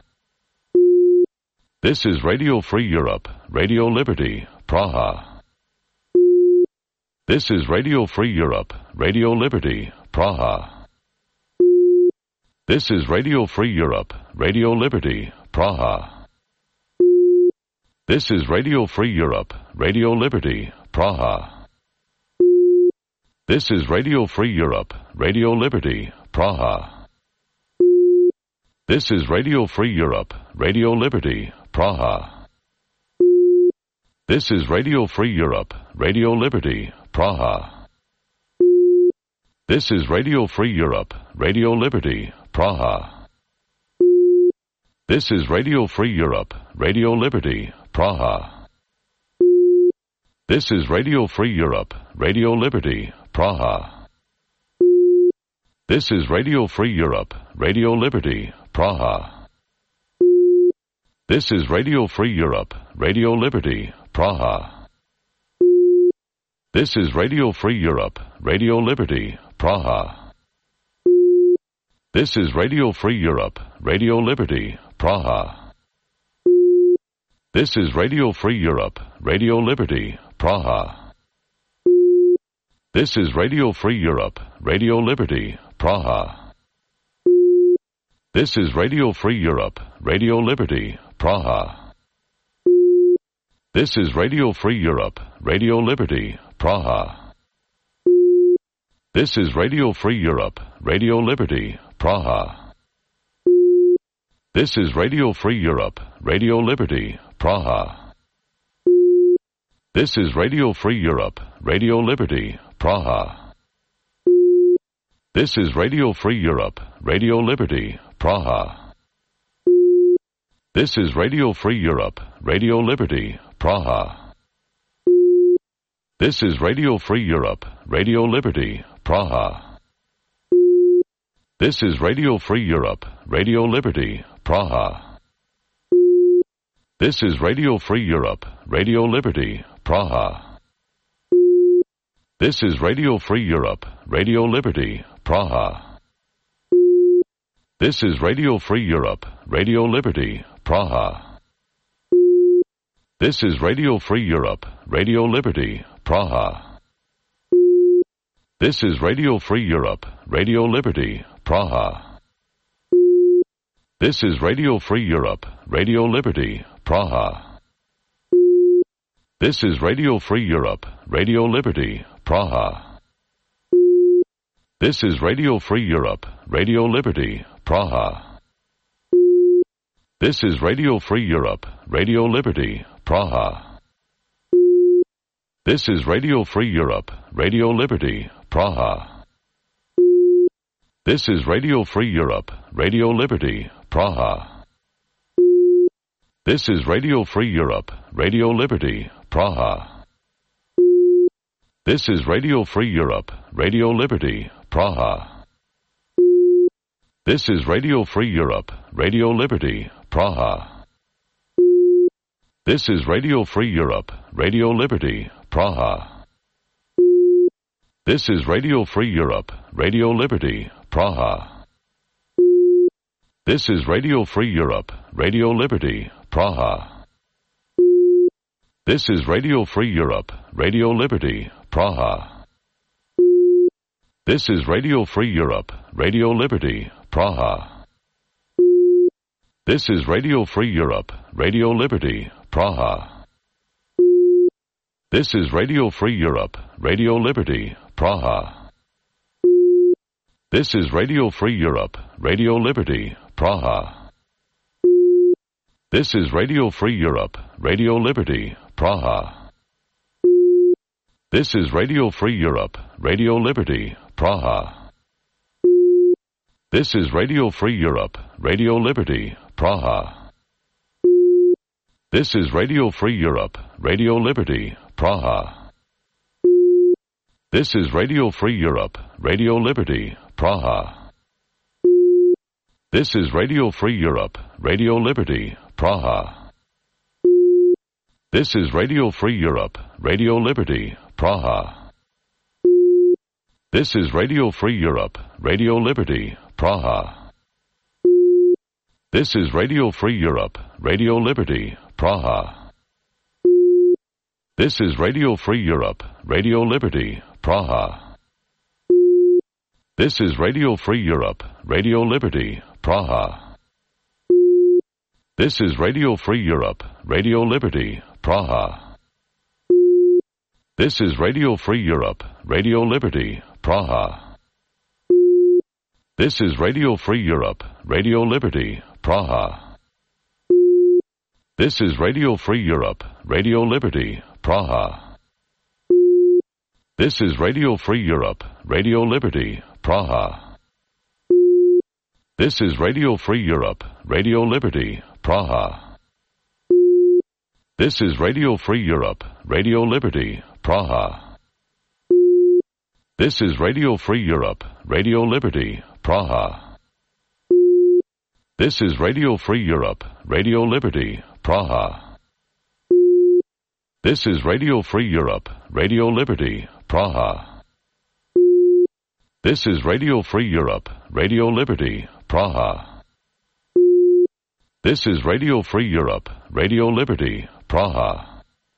This is Radio Free Europe, Radio Liberty, Praha. This is Radio Free Europe, Radio Liberty, Praha. This is Radio Free Europe, Radio Liberty, Praha. This is Radio Free Europe, Radio Liberty, Praha. This is Radio Free Europe, Radio Liberty, Praha. This is Radio Free Europe, Radio Liberty, Praha. This is Radio Free Europe, Radio Liberty, Praha. This is Radio Free Europe, Radio Liberty, Praha. This is Radio Free Europe, Radio Liberty, Praha. This is Radio Free Europe, Radio Liberty, Praha. This is Radio Free Europe, Radio Liberty, Praha. This is Radio Free Europe, Radio Liberty, Praha. This is Radio Free Europe, Radio Liberty, Praha. This is Radio Free Europe, Radio Liberty, Praha. This is Radio Free Europe, Radio Liberty, Praha. This is Radio Free Europe, Radio Liberty, Praha. This is Radio Free Europe, Radio Liberty, Praha. This is Radio Free Europe, Radio Liberty, Praha. This is Radio Free Europe, Radio Liberty, Praha. This is Radio Free Europe, Radio Liberty, Praha. This is Radio Free Europe, Radio Liberty, Praha. This is Radio Free Europe, Radio Liberty, Praha. This is Radio Free Europe, Radio Liberty, Praha. This is Radio Free Europe, Radio Liberty, Praha. This is Radio Free Europe, Radio Liberty, Praha. This is Radio Free Europe, Radio Liberty, Praha. This is Radio Free Europe, Radio Liberty, Praha. This is Radio Free Europe, Radio Liberty, Praha. This is Radio Free Europe, Radio Liberty, Praha. This is Radio Free Europe, Radio Liberty, Praha. This is Radio Free Europe, Radio Liberty, Praha. This is Radio Free Europe, Radio Liberty, Praha. This is Radio Free Europe, Radio Liberty, Praha. This is Radio Free Europe, Radio Liberty, Praha. This is Radio Free Europe, Radio Liberty, Praha. This is Radio Free Europe, Radio Liberty, Praha. This is Radio Free Europe, Radio Liberty, Praha. This is Radio Free Europe, Radio Liberty, Praha. This is Radio Free Europe, Radio Liberty, Praha. This is Radio Free Europe, Radio Liberty, Praha. This is Radio Free Europe, Radio Liberty, Praha. This is Radio Free Europe, Radio Liberty, Praha. This is Radio Free Europe, Radio Liberty, Praha. This is Radio Free Europe, Radio Liberty, Praha. This is Radio Free Europe, Radio Liberty, Praha. This is Radio Free Europe, Radio Liberty, Praha. This is Radio Free Europe, Radio Liberty, Praha. This is Radio Free Europe, Radio Liberty, Praha. This is Radio Free Europe, Radio Liberty, Praha. This is Radio Free Europe, Radio Liberty, Praha. This is Radio Free Europe, Radio Liberty, Praha. This is Radio Free Europe, Radio Liberty, Praha. This is Radio Free Europe, Radio Liberty, Praha. This is Radio Free Europe, Radio Liberty, Praha. This is Radio Free Europe, Radio Liberty, Praha. This is Radio Free Europe, Radio Liberty, Praha. This is Radio Free Europe, Radio Liberty, Praha. This is Radio Free Europe, Radio Liberty, Praha. This is Radio Free Europe, Radio Liberty, Praha. This is Radio Free Europe, Radio Liberty, Praha. This is Radio Free Europe, Radio Liberty, Praha. This is Radio Free Europe, Radio Liberty, Praha. This is Radio Free Europe, Radio Liberty, Praha. This is Radio Free Europe, Radio Liberty, Praha. This is Radio Free Europe, Radio Liberty, Praha. This is Radio Free Europe, Radio Liberty, Praha. This is Radio Free Europe, Radio Liberty, Praha. This is Radio Free Europe, Radio Liberty, Praha. This is Radio Free Europe, Radio Liberty, Praha. This is Radio Free Europe, Radio Liberty, Praha.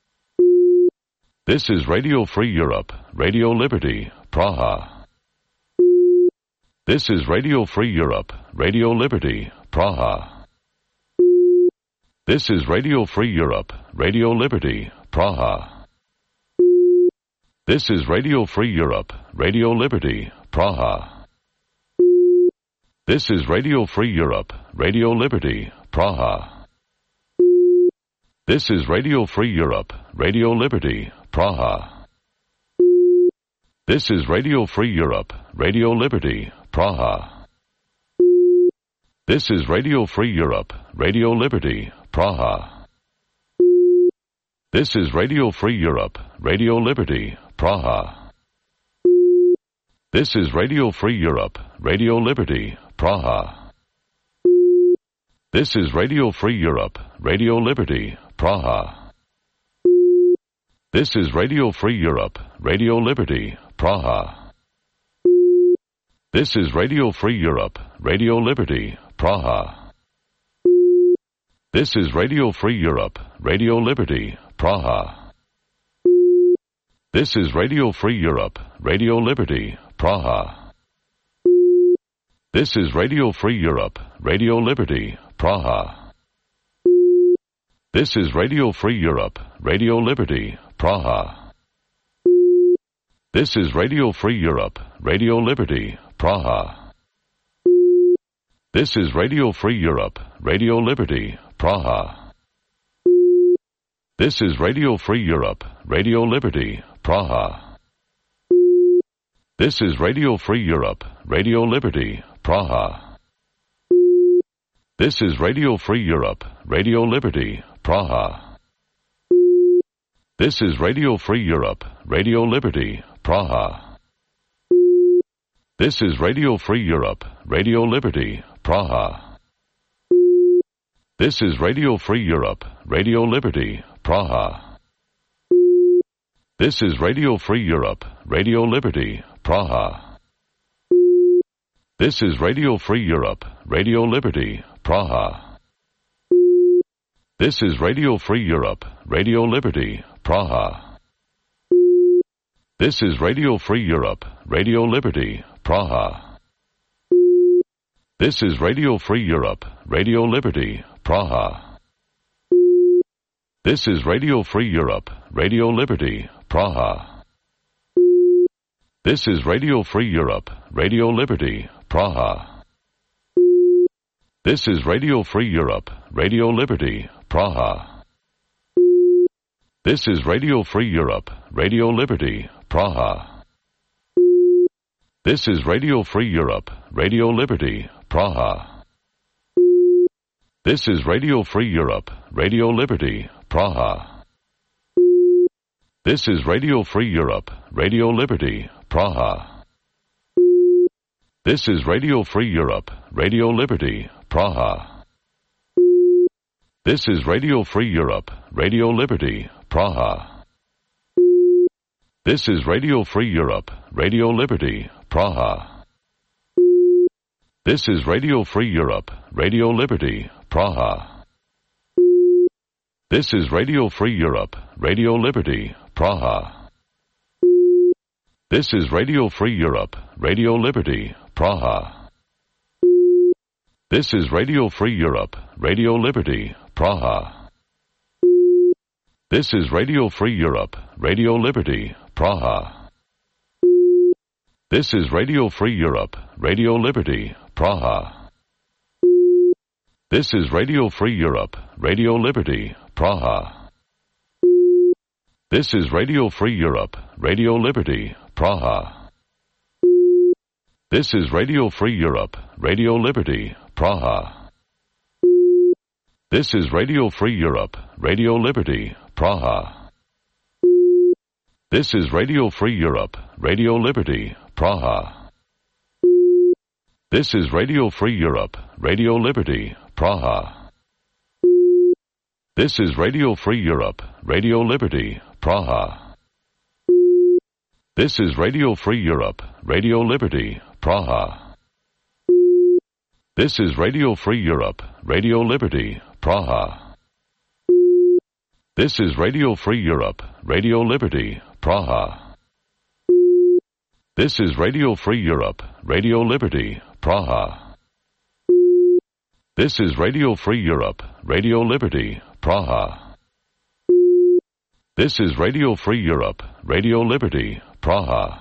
This is Radio Free Europe, Radio Liberty, Praha. This is Radio Free Europe, Radio Liberty, Praha. This is Radio Free Europe, Radio Liberty, Praha. This is Radio Free Europe, Radio Liberty, Praha. This is Radio Free Europe, Radio Liberty, Praha. This is Radio Free Europe, Radio Liberty, Praha. This is Radio Free Europe, Radio Liberty, Praha. This is Radio Free Europe, Radio Liberty, Praha. This is Radio Free Europe, Radio Liberty, Praha. This is Radio Free Europe, Radio Liberty, Praha. This is Radio Free Europe, Radio Liberty, Praha. This is Radio Free Europe, Radio Liberty, Praha. This is Radio Free Europe, Radio Liberty, Praha. This is Radio Free Europe, Radio Liberty, Praha. This is Radio Free Europe, Radio Liberty, Praha. This is Radio Free Europe, Radio Liberty, Praha. This is Radio Free Europe, Radio Liberty, Praha. This is Radio Free Europe, Radio Liberty, Praha. This is Radio Free Europe, Radio Liberty, Praha. This is Radio Free Europe, Radio Liberty, Praha. This is Radio Free Europe, Radio Liberty, Praha. This is Radio Free Europe, Radio Liberty, Praha. This is Radio Free Europe, Radio Liberty, Praha. This is Radio Free Europe, Radio Liberty, Praha. This is Radio Free Europe, Radio Liberty, Praha. This is Radio Free Europe, Radio Liberty, Praha. This is Radio Free Europe, Radio Liberty, Praha. This is Radio Free Europe, Radio Liberty, Praha. This is Radio Free Europe, Radio Liberty, Praha. This is Radio Free Europe, Radio Liberty, Praha. This is Radio Free Europe, Radio Liberty, Praha. This is Radio Free Europe, Radio Liberty, Praha. This is Radio Free Europe, Radio Liberty, Praha. This is Radio Free Europe, Radio Liberty, Praha. This is Radio Free Europe, Radio Liberty, Praha. This is Radio Free Europe, Radio Liberty, Praha. This is Radio Free Europe, Radio Liberty, Praha. This is Radio Free Europe, Radio Liberty, Praha. This is Radio Free Europe, Radio Liberty, Praha. This is Radio Free Europe, Radio Liberty, Praha. This is Radio Free Europe, Radio Liberty, Praha. This is Radio Free Europe, Radio Liberty, Praha. This is Radio Free Europe, Radio Liberty, Praha. This is Radio Free Europe, Radio Liberty, Praha. This is Radio Free Europe, Radio Liberty, Praha. This is Radio Free Europe, Radio Liberty, Praha. This is Radio Free Europe, Radio Liberty, Praha. This is Radio Free Europe, Radio Liberty, Praha. This is Radio Free Europe, Radio Liberty, Praha. This is Radio Free Europe, Radio Liberty, Praha. This is Radio Free Europe, Radio Liberty, Praha. This is Radio Free Europe, Radio Liberty, Praha. This is Radio Free Europe, Radio Liberty, Praha. This is Radio Free Europe, Radio Liberty, Praha. This is Radio Free Europe, Radio Liberty, Praha. This is Radio Free Europe, Radio Liberty, Praha. This is Radio Free Europe, Radio Liberty, Praha. This is Radio Free Europe, Radio Liberty, Praha. This is Radio Free Europe, Radio Liberty, Praha.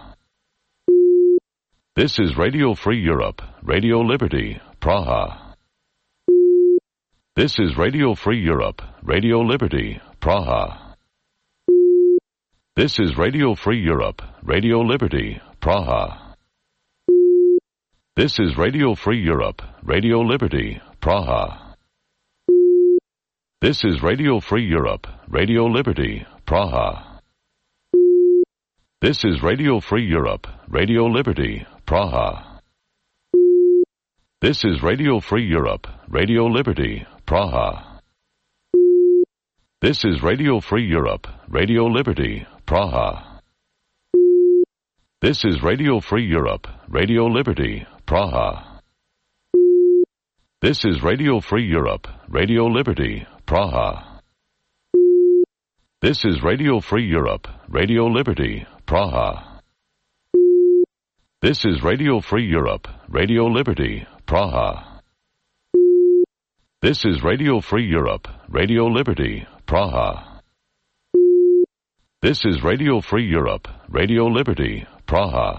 This is Radio Free Europe, Radio Liberty, Praha. This is Radio Free Europe, Radio Liberty, Praha. This is Radio Free Europe, Radio Liberty, Praha. This is Radio Free Europe, Radio Liberty, Praha. This is Radio Free Europe, Radio Liberty, Praha. This is Radio Free Europe, Radio Liberty, Praha. This is Radio Free Europe, Radio Liberty, Praha. This is Radio Free Europe, Radio Liberty, Praha. This is Radio Free Europe, Radio Liberty, Praha. This is Radio Free Europe, Radio Liberty, Praha. This is Radio Free Europe, Radio Liberty, Praha. This is Radio Free Europe, Radio Liberty, Praha. This is Radio Free Europe, Radio Liberty, Praha. This is Radio Free Europe, Radio Liberty, Praha.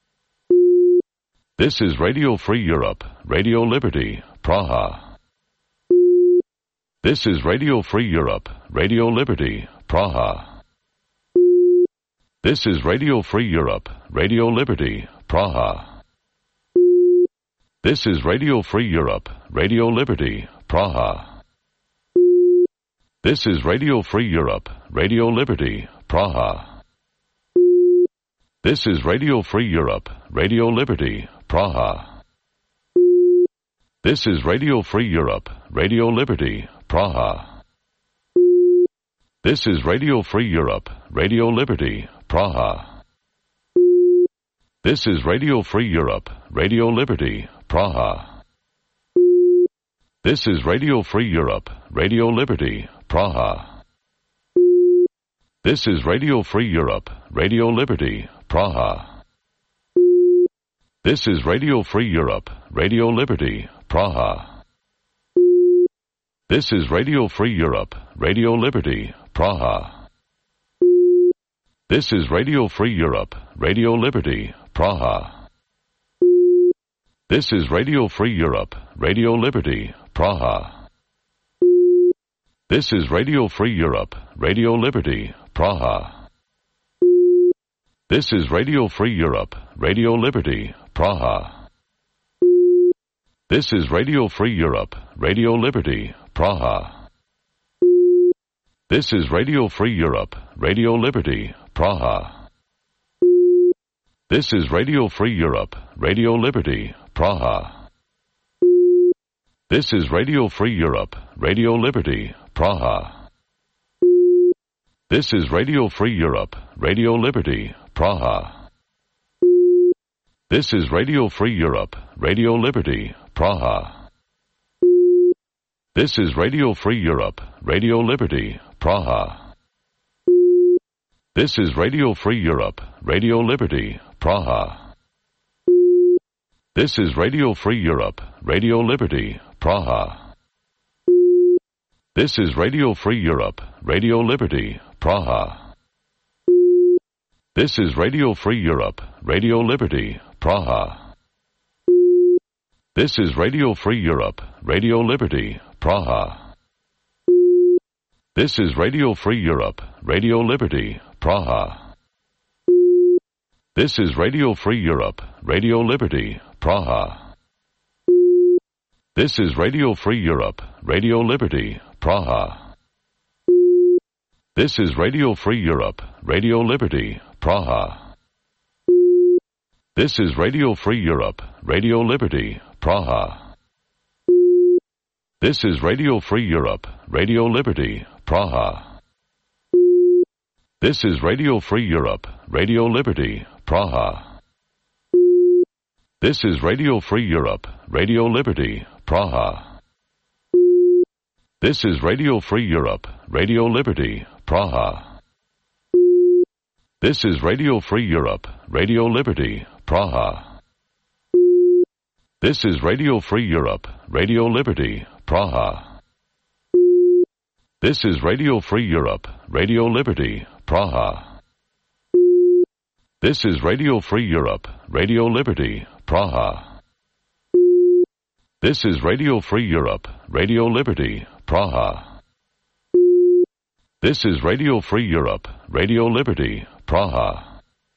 This is Radio Free Europe, Radio Liberty, Praha. This is Radio Free Europe, Radio Liberty, Praha. This is Radio Free Europe, Radio Liberty, Praha. This is Radio Free Europe, Radio Liberty, Praha. This is Radio Free Europe, Radio Liberty, Praha. This is Radio Free Europe, Radio Liberty, Praha. This is Radio Free Europe, Radio Liberty, Praha. This is Radio Free Europe, Radio Liberty, Praha. This is Radio Free Europe, Radio Liberty, Praha. This is Radio Free Europe, Radio Liberty, Praha. This is Radio Free Europe, Radio Liberty, Praha. This is Radio Free Europe, Radio Liberty, Praha. This is Radio Free Europe, Radio Liberty, Praha. This is Radio Free Europe, Radio Liberty, Praha. This is Radio Free Europe, Radio Liberty, Praha. This is Radio Free Europe, Radio Liberty, Praha. This is Radio Free Europe, Radio Liberty, Praha. This is Radio Free Europe, Radio Liberty, Praha. This is Radio Free Europe, Radio Liberty, Praha. This is Radio Free Europe, Radio Liberty, Praha. This is Radio Free Europe, Radio Liberty, Praha. This is Radio Free Europe, Radio Liberty, Praha. This is Radio Free Europe, Radio Liberty, Praha. This is Radio Free Europe, Radio Liberty, Praha. This is Radio Free Europe, Radio Liberty, Praha. This is Radio Free Europe, Radio Liberty, Praha. This is Radio Free Europe, Radio Liberty, Praha. This is Radio Free Europe, Radio Liberty, Praha. This is Radio Free Europe, Radio Liberty, Praha. This is Radio Free Europe, Radio Liberty, Praha. This is Radio Free Europe, Radio Liberty, Praha. This is Radio Free Europe, Radio Liberty, Praha. This is Radio Free Europe, Radio Liberty, Praha. This is Radio Free Europe, Radio Liberty, Praha. This is Radio Free Europe, Radio Liberty, Praha. This is Radio Free Europe, Radio Liberty, Praha. This is Radio Free Europe, Radio Liberty, Praha. This is Radio Free Europe, Radio Liberty, Praha. This is Radio Free Europe, Radio Liberty, Praha. This is Radio Free Europe, Radio Liberty, Praha. This is Radio Free Europe, Radio Liberty, Praha. This is Radio Free Europe, Radio Liberty, Praha. This is Radio Free Europe, Radio Liberty, Praha. This is Radio Free Europe, Radio Liberty, Praha.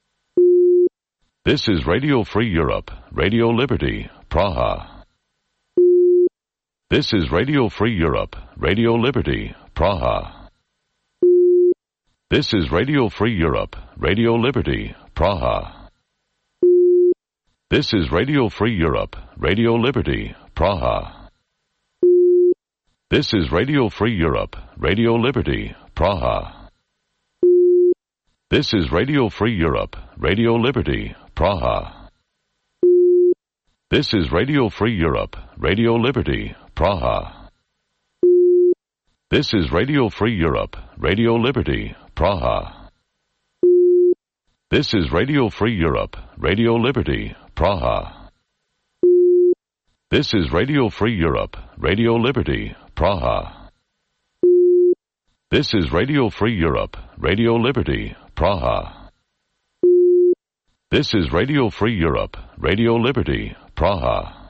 This is Radio Free Europe, Radio Liberty, Praha. This is Radio Free Europe, Radio Liberty, Praha. This is Radio Free Europe, Radio Liberty, Praha. This is Radio Free Europe, Radio Liberty, Praha. This is Radio Free Europe, Radio Liberty, Praha. This is Radio Free Europe, Radio Liberty, Praha. This is Radio Free Europe, Radio Liberty, Praha. This is Radio Free Europe, Radio Liberty, Praha. This is Radio Free Europe, Radio Liberty, Praha. This is Radio Free Europe, Radio Liberty, Praha. This is Radio Free Europe, Radio Liberty, Praha. This is Radio Free Europe, Radio Liberty, Praha.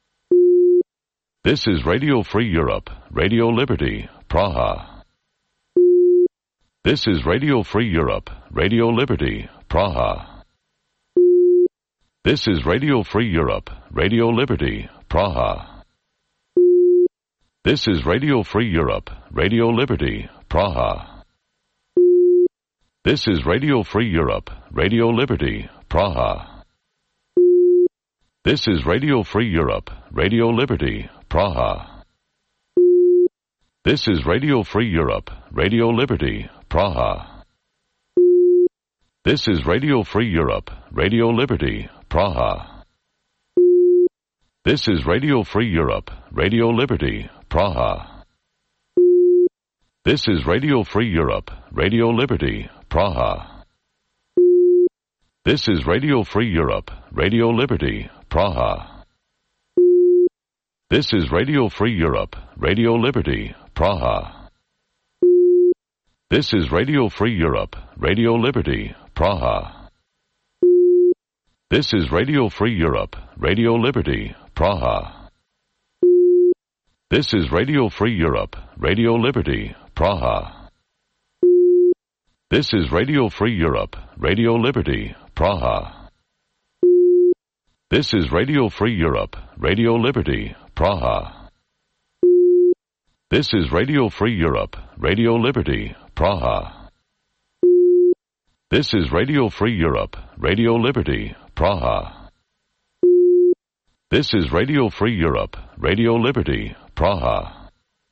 This is Radio Free Europe, Radio Liberty, Praha. This is Radio Free Europe, Radio Liberty, Praha. This is Radio Free Europe, Radio Liberty, Praha. This is Radio Free Europe, Radio Liberty, Praha. This is Radio Free Europe, Radio Liberty, Praha. This is Radio Free Europe, Radio Liberty, Praha. This is Radio Free Europe, Radio Liberty, Praha. This is Radio Free Europe, Radio Liberty, Praha. This is Radio Free Europe, Radio Liberty, Praha. This is Radio Free Europe, Radio Liberty, Praha. This is Radio Free Europe, Radio Liberty, Praha. This is Radio Free Europe, Radio Liberty, Praha. This is Radio Free Europe, Radio Liberty, Praha. This is Radio Free Europe, Radio Liberty, Praha. This is Radio Free Europe, Radio Liberty, Praha. This is Radio Free Europe, Radio Liberty, Praha. This is Radio Free Europe, Radio Liberty, Praha. This is Radio Free Europe, Radio Liberty, Praha. This is Radio Free Europe, Radio Liberty, Praha. This is Radio Free Europe, Radio Liberty, Praha.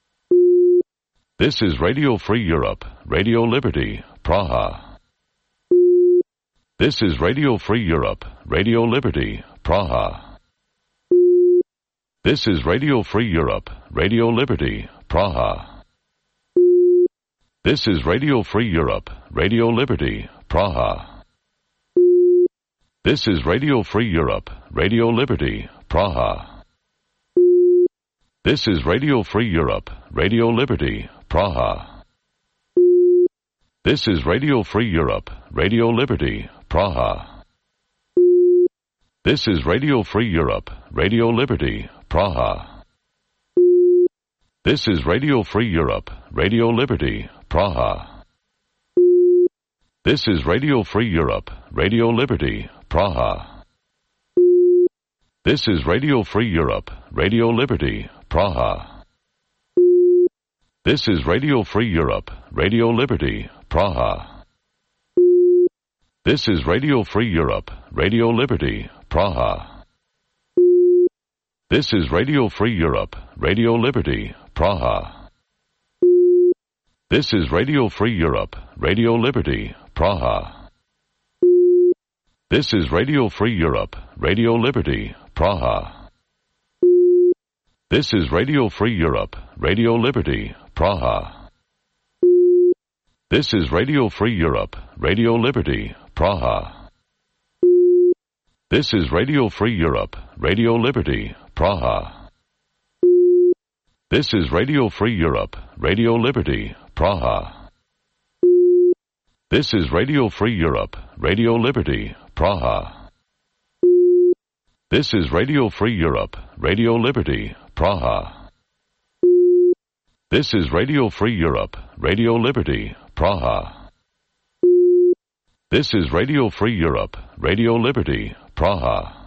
This is Radio Free Europe, Radio Liberty, Praha. This is Radio Free Europe, Radio Liberty, Praha. This is Radio Free Europe, Radio Liberty, Praha. This is Radio Free Europe, Radio Liberty, Praha. This is Radio Free Europe, Radio Liberty, Praha. This is Radio Free Europe, Radio Liberty, Praha. This is Radio Free Europe, Radio Liberty, Praha. This is Radio Free Europe, Radio Liberty, Praha. This is Radio Free Europe, Radio Liberty, Praha. This is Radio Free Europe, Radio Liberty, Praha. This is Radio Free Europe, Radio Liberty, Praha. This is Radio Free Europe, Radio Liberty, Praha. This is Radio Free Europe, Radio Liberty, Praha. This is Radio Free Europe, Radio Liberty, Praha. This is Radio Free Europe, Radio Liberty, Praha. This is Radio Free Europe, Radio Liberty, Praha. This is Radio Free Europe, Radio Liberty, Praha. This is Radio Free Europe, Radio Liberty, Praha. This is Radio Free Europe, Radio Liberty, Praha. This is Radio Free Europe, Radio Liberty, Praha. This is Radio Free Europe, Radio Liberty, Praha. This is Radio Free Europe, Radio Liberty, Praha. This is Radio Free Europe, Radio Liberty, Praha. This is Radio Free Europe, Radio Liberty, Praha.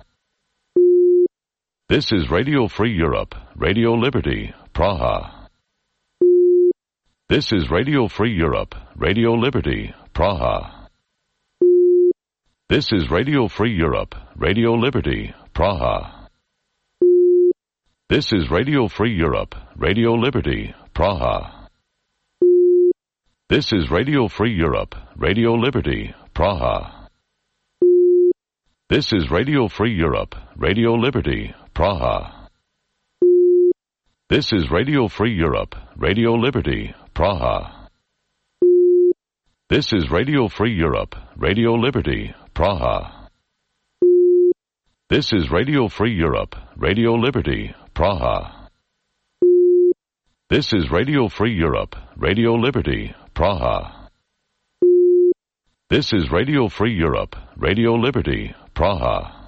This is Radio Free Europe, Radio Liberty, Praha. This is Radio Free Europe, Radio Liberty, Praha. This is Radio Free Europe, Radio Liberty, Praha. This is Radio Free Europe, Radio Liberty, Praha. This is Radio Free Europe, Radio Liberty, Praha. This is Radio Free Europe, Radio Liberty, Praha. This is Radio Free Europe, Radio Liberty, Praha. This is Radio Free Europe, Radio Liberty, Praha. This is Radio Free Europe, Radio Liberty, Praha. This is Radio Free Europe, Radio Liberty, Praha. This is Radio Free Europe, Radio Liberty, Praha.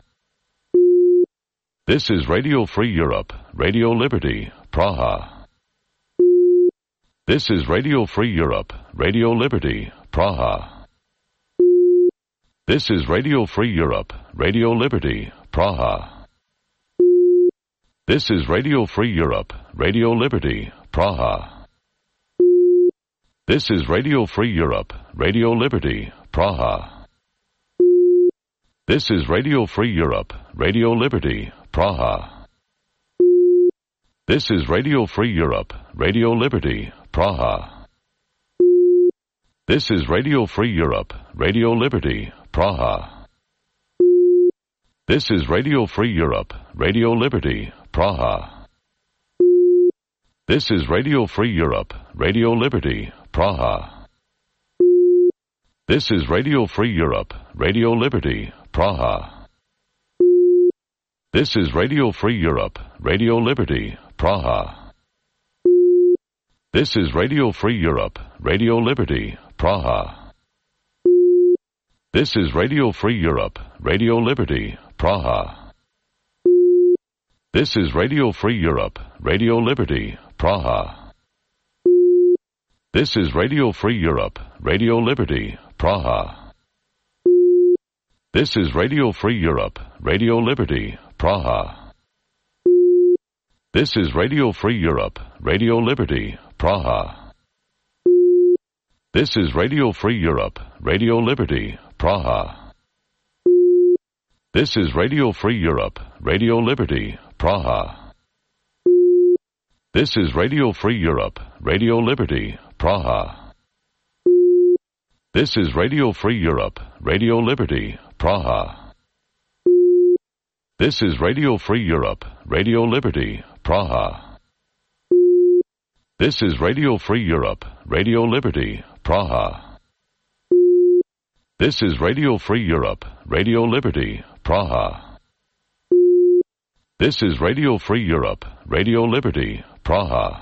This is Radio Free Europe, Radio Liberty, Praha. This is Radio Free Europe, Radio Liberty, Praha. This is Radio Free Europe, Radio Liberty, Praha. This is Radio Free Europe, Radio Liberty, Praha. This is Radio Free Europe, Radio Liberty, Praha. This is Radio Free Europe, Radio Liberty, Praha. This is Radio Free Europe, Radio Liberty, Praha. This is Radio Free Europe, Radio Liberty, Praha. This is Radio Free Europe, Radio Liberty, Praha. This is Radio Free Europe, Radio Liberty, Praha. This is Radio Free Europe, Radio Liberty, Praha. This is Radio Free Europe, Radio Liberty, Praha. This is Radio Free Europe, Radio Liberty, Praha. This is Radio Free Europe, Radio Liberty, Praha. This is Radio Free Europe, Radio Liberty, Praha. This is Radio Free Europe, Radio Liberty, Praha. This is Radio Free Europe, Radio Liberty, Praha. This is Radio Free Europe, Radio Liberty, Praha. This is Radio Free Europe, Radio Liberty, Praha. This is Radio Free Europe, Radio Liberty, Praha. This is Radio Free Europe, Radio Liberty, Praha. This is Radio Free Europe, Radio Liberty, Praha. This is Radio Free Europe, Radio Liberty, Praha. This is Radio Free Europe, Radio Liberty, Praha. This is Radio Free Europe, Radio Liberty, Praha. This is Radio Free Europe, Radio Liberty, Praha.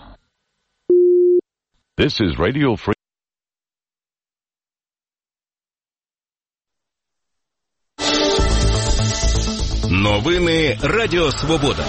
This is Radio Free. Новини Радіо Свобода.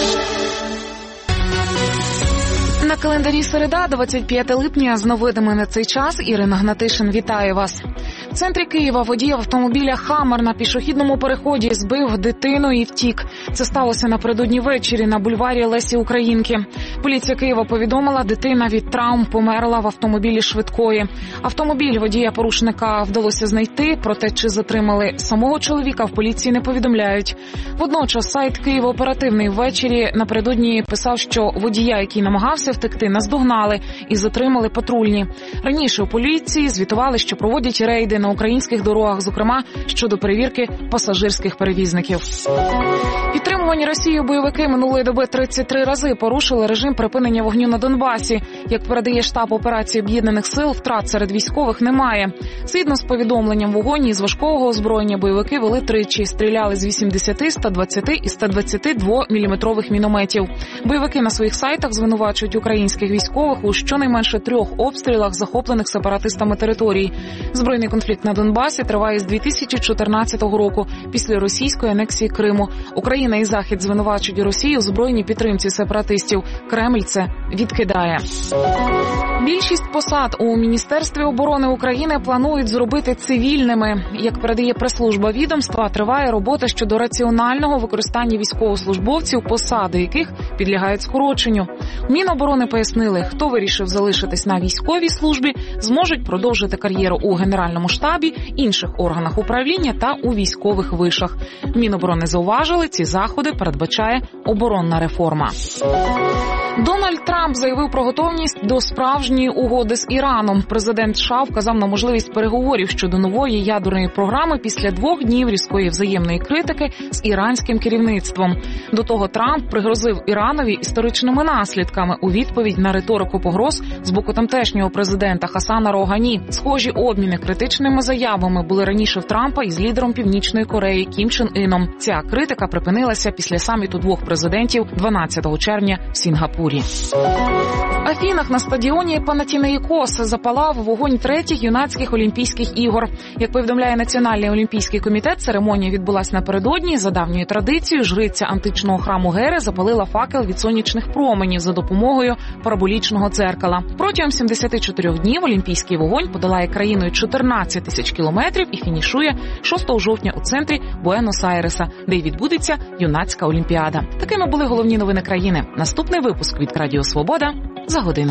На календарі середа, двадцять п'яте липня, з новинами на цей час Ірина Гнатишин вітає вас. В центрі Києва водій автомобіля «Хаммер» на пішохідному переході збив дитину і втік. Це сталося напередодні ввечері на бульварі Лесі Українки. Поліція Києва повідомила, дитина від травм померла в автомобілі швидкої. Автомобіль водія-порушника вдалося знайти, проте чи затримали самого чоловіка в поліції не повідомляють. Водночас сайт «Київ оперативний» ввечері напередодні писав, що водія, який намагався втекти, наздогнали і затримали патрульні. Раніше у поліції звітували, що проводять рейди на українських дорогах, зокрема щодо перевірки пасажирських перевізників. Підтримувані Росією бойовики минулої доби тридцять три рази порушили режим припинення вогню на Донбасі. Як передає штаб операції Об'єднаних сил, втрат серед військових немає. Згідно з повідомленням, вогонь із важкого озброєння бойовики вели тричі, стріляли з вісімдесят, ста двадцяти і ста двадцяти двох міліметрових мінометів. Бойовики на своїх сайтах звинувачують українських військових у щонайменше трьох обстрілах захоплених сепаратистами територій. Збройний конфлікт на Донбасі триває з дві тисячі чотирнадцятого року, після російської анексії Криму. Україна і Захід звинувачують Росію у збройній підтримці сепаратистів. Кремль це відкидає. Більшість посад у Міністерстві оборони України планують зробити цивільними. Як передає прес-служба відомства, триває робота щодо раціонального використання військовослужбовців, посади яких підлягають скороченню. У Міноборони пояснили, хто вирішив залишитись на військовій службі, зможуть продовжити кар'єру у Генеральному штабі, інших органах управління та у військових вишах. Міноборони зауважили, ці заходи передбачає оборонна реформа. Дональд Трамп заявив про готовність до справжньої угоди з Іраном. Президент США вказав на можливість переговорів щодо нової ядерної програми після двох днів різкої взаємної критики з іранським керівництвом. До того Трамп пригрозив Іранові історичними наслідками у відповідь на риторику погроз з боку тамтешнього президента Хасана Рогані. Схожі обміни критичними заявами були раніше в Трампа із лідером Північної Кореї Кім Чен Іном. Ця критика припинилася після саміту двох президентів дванадцятого червня в Сінгапурі. В Афінах на стадіоні Панатінеїкос запалав вогонь третіх юнацьких Олімпійських ігор. Як повідомляє Національний олімпійський комітет, церемонія відбулася напередодні. За давньою традицією, жриця античного храму Гери запалила факел від сонячних променів за допомогою параболічного дзеркала. Протягом сімдесят чотири днів олімпійський вогонь подолає країною чотирнадцять тисяч кілометрів і фінішує шостого жовтня у центрі Буенос-Айреса, де й відбудеться юнацька олімпіада. Такими були головні новини країни. Наступний випуск від Радіо Свобода за годину.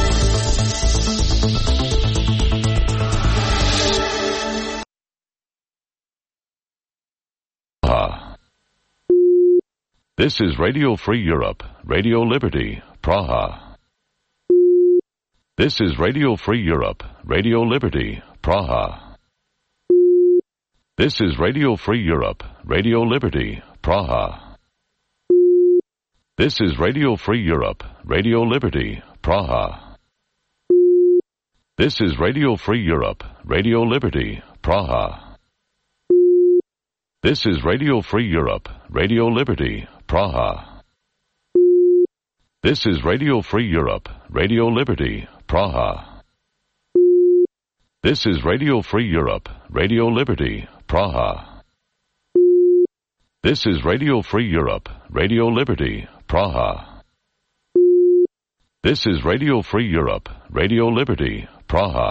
This is Radio Free Europe, Radio Liberty, Praha. This is Radio Free Europe, Radio Liberty, Praha. This is Radio Free Europe, Radio Liberty, Praha. This is Radio Free Europe, Radio Liberty, Praha. This is Radio Free Europe, Radio Liberty, Praha. This is Radio Free Europe, Radio Liberty, Praha. This is Radio Free Europe, Radio Liberty, Praha. This is Radio Free Europe, Radio Liberty, Praha. This is Radio Free Europe, Radio Liberty, Praha. This is Radio Free Europe, Radio Liberty, Praha.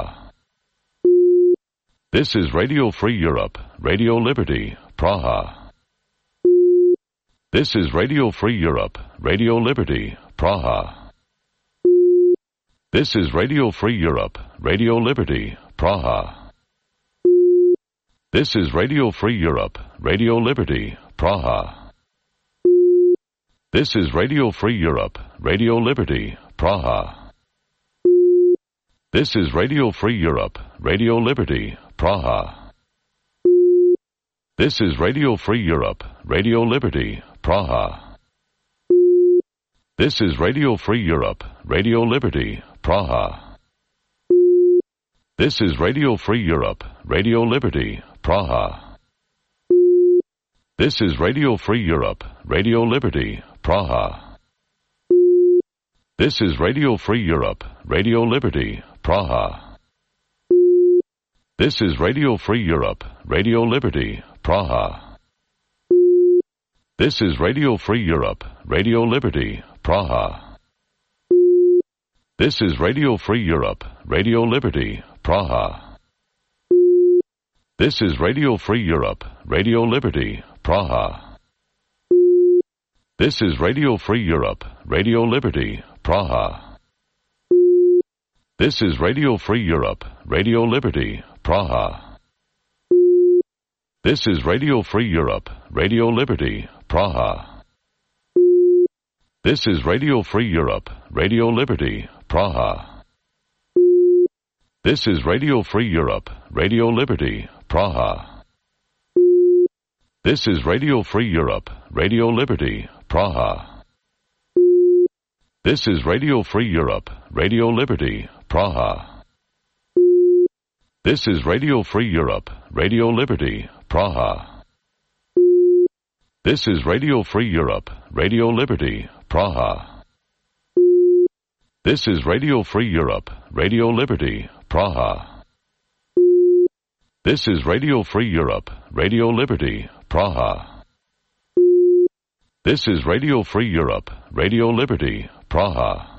This is Radio Free Europe, Radio Liberty, Praha. This is Radio Free Europe, Radio Liberty, Praha. This is Radio Free Europe, Radio Liberty, Praha. This is Radio Free Europe, Radio Liberty, Praha. This is Radio Free Europe, Radio Liberty, Praha. This is Radio Free Europe, Radio Liberty, Praha. This is Radio Free Europe, Radio Liberty, Praha. This is Radio Free Europe, Radio Liberty, Praha. This is Radio Free Europe, Radio Liberty, Praha. This is Radio Free Europe, Radio Liberty, Praha. This is Radio Free Europe, Radio Liberty, Praha. This is Radio Free Europe, Radio Liberty, Praha. This is Radio Free Europe, Radio Liberty, Praha. This is Radio Free Europe, Radio Liberty, Praha. This is Radio Free Europe, Radio Liberty, Praha. This is Radio Free Europe, Radio Liberty, Praha. This is Radio Free Europe, Radio Liberty, Praha. This is Radio Free Europe, Radio Liberty, Praha. This is Radio Free Europe, Radio Liberty, Praha. This is Radio Free Europe, Radio Liberty, Praha. This is Radio Free Europe, Radio Liberty, Praha. This is Radio Free Europe, Radio Liberty, Praha. This is Radio Free Europe, Radio Liberty, Praha. This is Radio Free Europe, Radio Liberty, Praha. This is Radio Free Europe, Radio Liberty, Praha. This is Radio Free Europe, Radio Liberty, Praha. This is Radio Free Europe, Radio Liberty, Praha.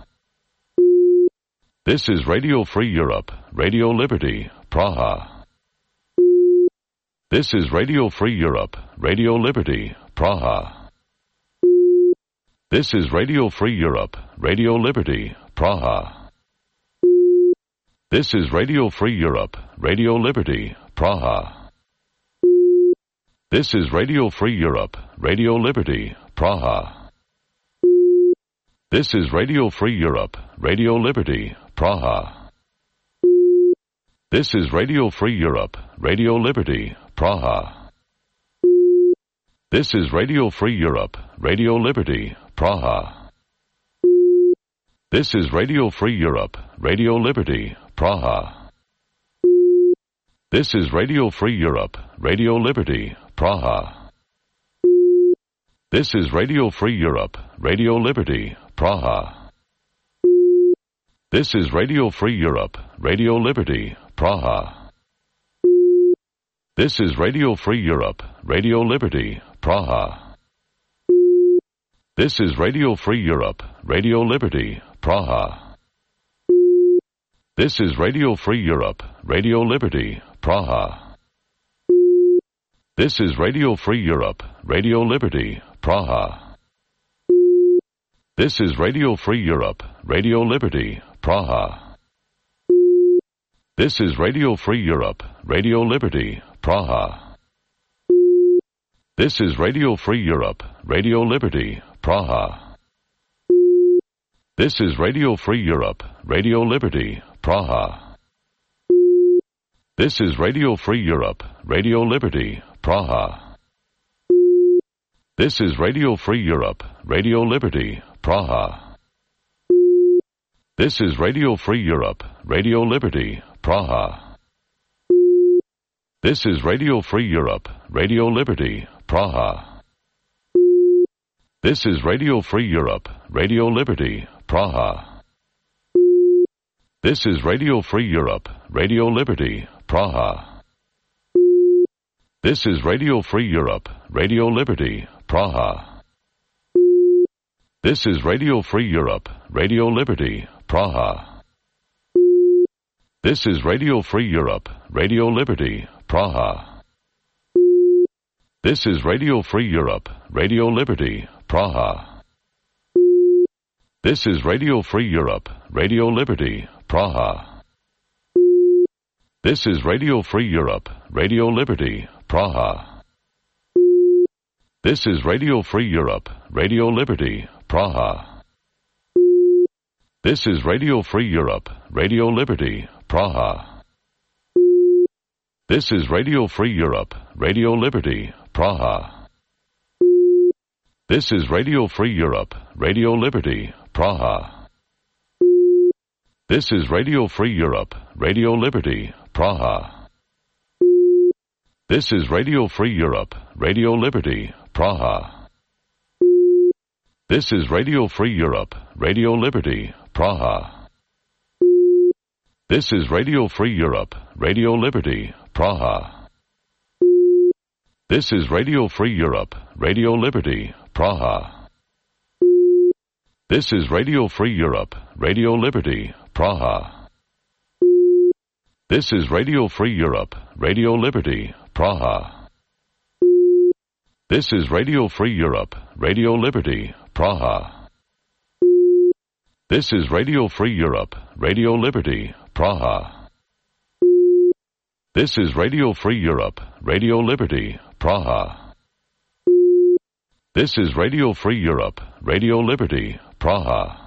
This is Radio Free Europe, Radio Liberty, Praha. This is Radio Free Europe, Radio Liberty, Praha. This is Radio Free Europe, Radio Liberty, Praha. This is Radio Free Europe, Radio Liberty, Praha. This is Radio Free Europe, Radio Liberty, Praha. This is Radio Free Europe, Radio Liberty, Praha. This is Radio Free Europe, Radio Liberty, Praha. This is Radio Free Europe, Radio Liberty, Praha. This is Radio Free Europe, Radio Liberty, Praha. This is Radio Free Europe, Radio Liberty, Praha. This is Radio Free Europe, Radio Liberty, Praha. This is Radio Free Europe, Radio Liberty, Praha. This is Radio Free Europe, Radio Liberty, Praha. This is Radio Free Europe, Radio Liberty, Praha. This is Radio Free Europe, Radio Liberty, Praha. This is Radio Free Europe, Radio Liberty, Praha. This is Radio Free Europe, Radio Liberty, Praha. This is Radio Free Europe, Radio Liberty, Praha. This is Radio Free Europe, Radio Liberty, Praha. This is Radio Free Europe, Radio Liberty, Praha. This is Radio Free Europe, Radio Liberty, Praha. This is Radio Free Europe, Radio Liberty, Praha. This is Radio Free Europe, Radio Liberty, Praha. This is Radio Free Europe, Radio Liberty, Praha. This is Radio Free Europe, Radio Liberty, Praha. This is Radio Free Europe, Radio Liberty, Praha. This is Radio Free Europe, Radio Liberty, Praha. This is Radio Free Europe, Radio Liberty, Praha. This is Radio Free Europe, Radio Liberty, Praha. This is Radio Free Europe, Radio Liberty, Praha. This is Radio Free Europe, Radio Liberty, Praha. This is Radio Free Europe, Radio Liberty, Praha. This is Radio Free Europe, Radio Liberty, Praha. This is Radio Free Europe, Radio Liberty, Praha. This is Radio Free Europe, Radio Liberty, Praha. This is Radio Free Europe, Radio Liberty, Praha. This is Radio Free Europe, Radio Liberty, Praha. This is Radio Free Europe, Radio Liberty, Praha. This is Radio Free Europe, Radio Liberty, Praha. This is Radio Free Europe, Radio Liberty, Praha. This is Radio Free Europe, Radio Liberty, Praha. This is Radio Free Europe, Radio Liberty, Praha. This is Radio Free Europe, Radio Liberty, Praha. This is Radio Free Europe, Radio Liberty, Praha. This is Radio Free Europe, Radio Liberty, Praha. This is Radio Free Europe, Radio Liberty, Praha. This is Radio Free Europe, Radio Liberty, Praha.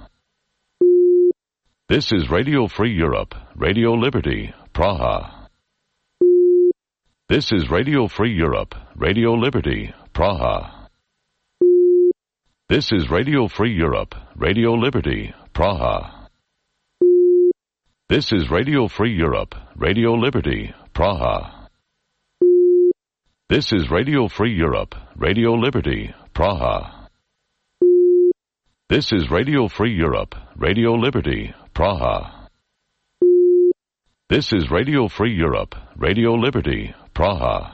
This is Radio Free Europe, Radio Liberty, Praha. This is Radio Free Europe, Radio Liberty, Praha. This is Radio Free Europe, Radio Liberty, Praha. This is Radio Free Europe, Radio Liberty, Praha. This is Radio Free Europe, Radio Liberty, Praha. This is Radio Free Europe, Radio Liberty, Praha. This is Radio Free Europe, Radio Liberty, Praha.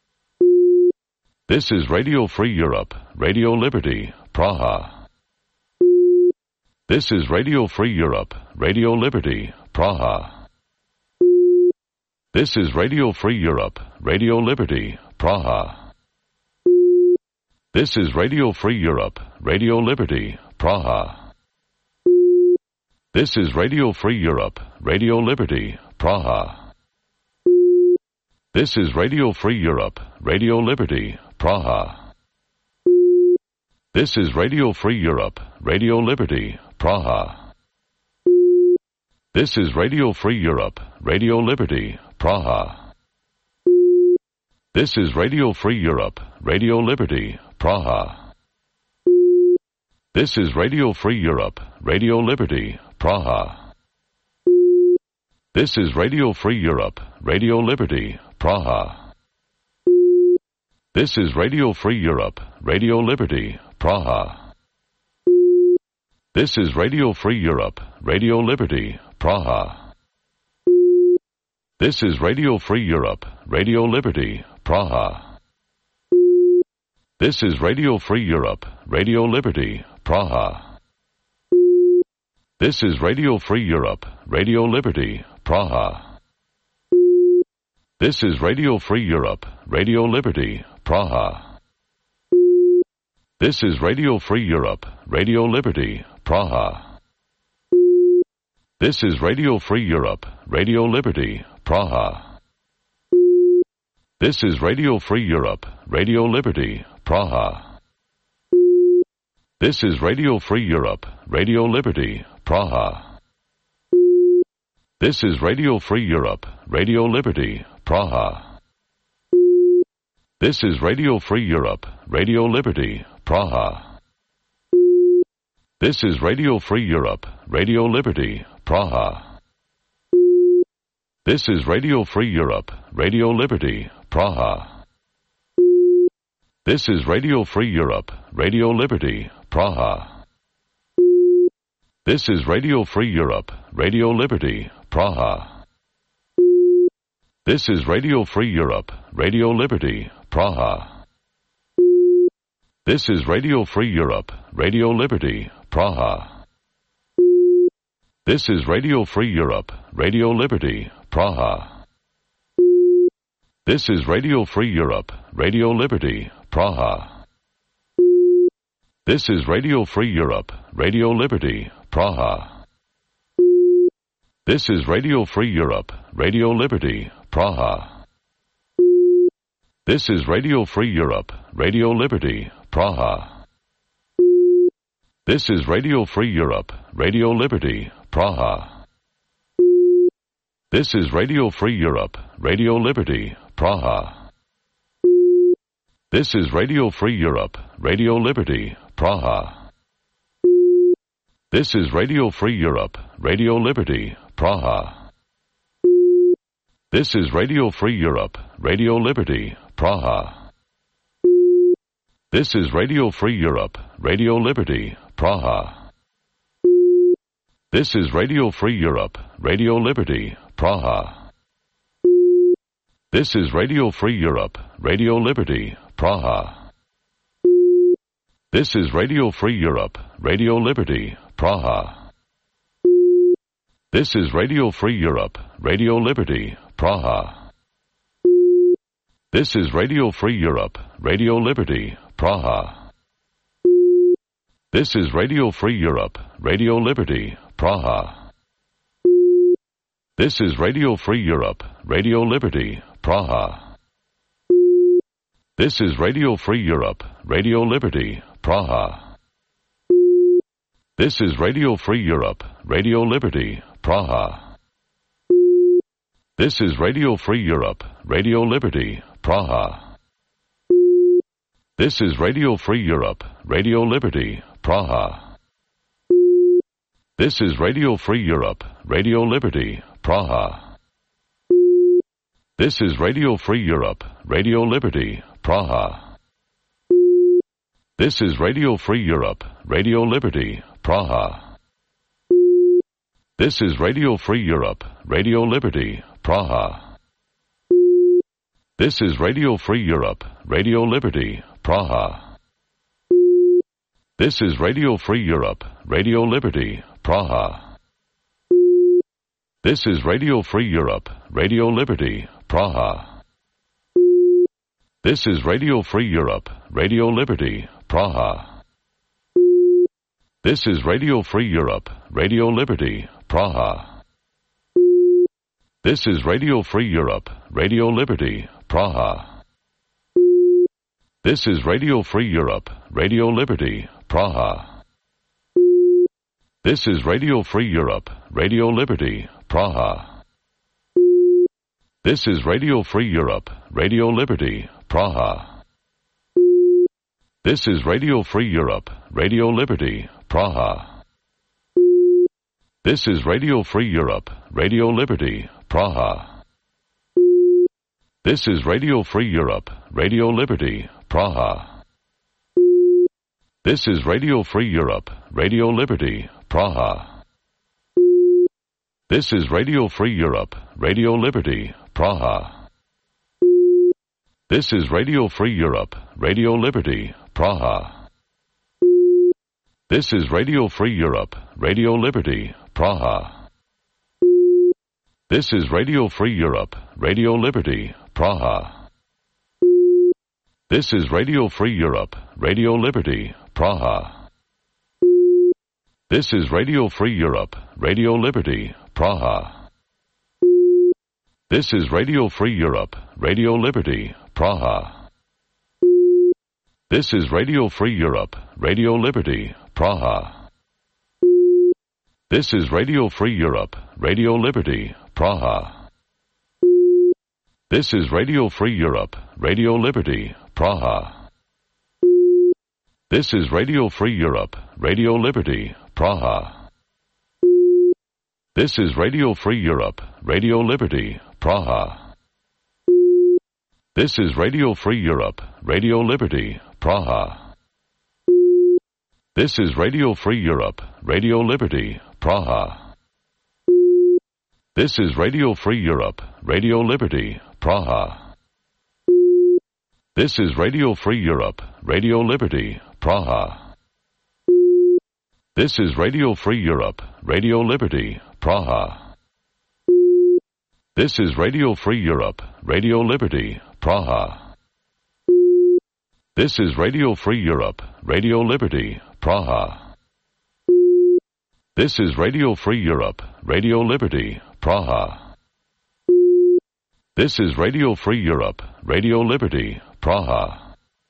This is Radio Free Europe, Radio Liberty, Praha. This is Radio Free Europe, Radio Liberty, Praha. This is Radio Free Europe, Radio Liberty, Praha. This is Radio Free Europe, Radio Liberty, Praha. This is Radio Free Europe, Radio Liberty, Praha. This is Radio Free Europe, Radio Liberty, Praha. This is Radio Free Europe, Radio Liberty, Praha. This is Radio Free Europe, Radio Liberty, Praha. This is Radio Free Europe, Radio Liberty, Praha. This is Radio Free Europe, Radio Liberty, Praha. This is Radio Free Europe, Radio Liberty, Praha. This is Radio Free Europe, Radio Liberty, Praha. This is Radio Free Europe, Radio Liberty, Praha. This is Radio Free Europe, Radio Liberty, Praha. This is Radio Free Europe, Radio Liberty, Praha. This is Radio Free Europe, Radio Liberty, Praha. This is Radio Free Europe, Radio Liberty, Praha. This is Radio Free Europe, Radio Liberty, Praha. This is Radio Free Europe, Radio Liberty, Praha. This is Radio Free Europe, Radio Liberty, Praha. This is Radio Free Europe, Radio Liberty, Praha. This is Radio Free Europe, Radio Liberty, Praha. This is Radio Free Europe, Radio Liberty, Praha. This is Radio Free Europe, Radio Liberty, Praha. This is Radio Free Europe, Radio Liberty, Praha. This is Radio Free Europe, Radio Liberty, Praha. This is Radio Free Europe, Radio Liberty, Praha. This is Radio Free Europe, Radio Liberty, Praha. This is Radio Free Europe, Radio Liberty, Praha. This is Radio Free Europe, Radio Liberty, Praha. This is Radio Free Europe, Radio Liberty, Praha. This is Radio Free Europe, Radio Liberty, Praha. This is Radio Free Europe, Radio Liberty, Praha. This is Radio Free Europe, Radio Liberty, Praha. This is Radio Free Europe, Radio Liberty, Praha. This is Radio Free Europe, Radio Liberty, Praha. This is Radio Free Europe, Radio Liberty, Praha. This is Radio Free Europe, Radio Liberty, Praha. This is Radio Free Europe, Radio Liberty, Praha. This is Radio Free Europe, Radio Liberty, Praha. This is Radio Free Europe, Radio Liberty, Praha. This is Radio Free Europe, Radio Liberty, Praha. This is Radio Free Europe, Radio Liberty, Praha. This is Radio Free Europe, Radio Liberty, Praha. This is Radio Free Europe, Radio Liberty, Praha. This is Radio Free Europe, Radio Liberty, Praha. This is Radio Free Europe, Radio Liberty, Praha. This is Radio Free Europe, Radio Liberty, Praha. This is Radio Free Europe, Radio Liberty, Praha. This is Radio Free Europe, Radio Liberty, Praha. This is Radio Free Europe, Radio Liberty, Praha. This is Radio Free Europe, Radio Liberty, Praha. This is Radio Free Europe, Radio Liberty, Praha. This is Radio Free Europe, Radio Liberty, Praha. This is Radio Free Europe, Radio Liberty, Praha. This is Radio Free Europe, Radio Liberty, Praha. This is Radio Free Europe, Radio Liberty, Praha. This is Radio Free Europe, Radio Liberty, Praha. This is Radio Free Europe, Radio Liberty, Praha. This is Radio Free Europe, Radio Liberty, Praha. This is Radio Free Europe, Radio Liberty, Praha. This is Radio Free Europe, Radio Liberty, Praha. This is Radio Free Europe, Radio Liberty, Praha. This is Radio Free Europe, Radio Liberty, Praha. This is Radio Free Europe, Radio Liberty, Praha. This is Radio Free Europe, Radio Liberty, Praha. This is Radio Free Europe, Radio Liberty, Praha. This is Radio Free Europe, Radio Liberty, Praha. This is Radio Free Europe, Radio Liberty, Praha. This is Radio Free Europe, Radio Liberty, Praha. This is Radio Free Europe, Radio Liberty, Praha. This is Radio Free Europe, Radio Liberty, Praha. This is Radio Free Europe, Radio Liberty, Praha. This is Radio Free Europe, Radio Liberty, Praha. This is Radio Free Europe, Radio Liberty, Praha. This is Radio Free Europe, Radio Liberty, Praha. This is Radio Free Europe, Radio Liberty, Praha. This is Radio Free Europe, Radio Liberty, Praha. This is Radio Free Europe, Radio Liberty, Praha. This is Radio Free Europe, Radio Liberty, Praha. This is Radio Free Europe, Radio Liberty, Praha. This is Radio Free Europe, Radio Liberty, Praha. This is Radio Free Europe, Radio Liberty, Praha. This is Radio Free Europe, Radio Liberty, Praha. This is Radio Free Europe, Radio Liberty, Praha. This is Radio Free Europe, Radio Liberty, Praha. This is Radio Free Europe, Radio Liberty, Praha. This is Radio Free Europe, Radio Liberty, Praha. This is Radio Free Europe, Radio Liberty, Praha.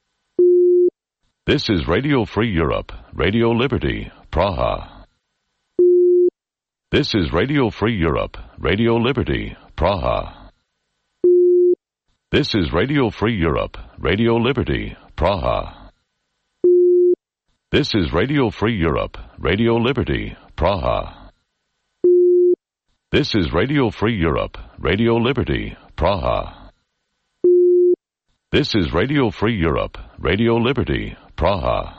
This is Radio Free Europe, Radio Liberty, Praha. This is Radio Free Europe, Radio Liberty, Praha. This is Radio Free Europe, Radio Liberty, Praha. This is Radio Free Europe, Radio Liberty, Praha. This is Radio Free Europe, Radio Liberty, Praha. This is Radio Free Europe, Radio Liberty, Praha.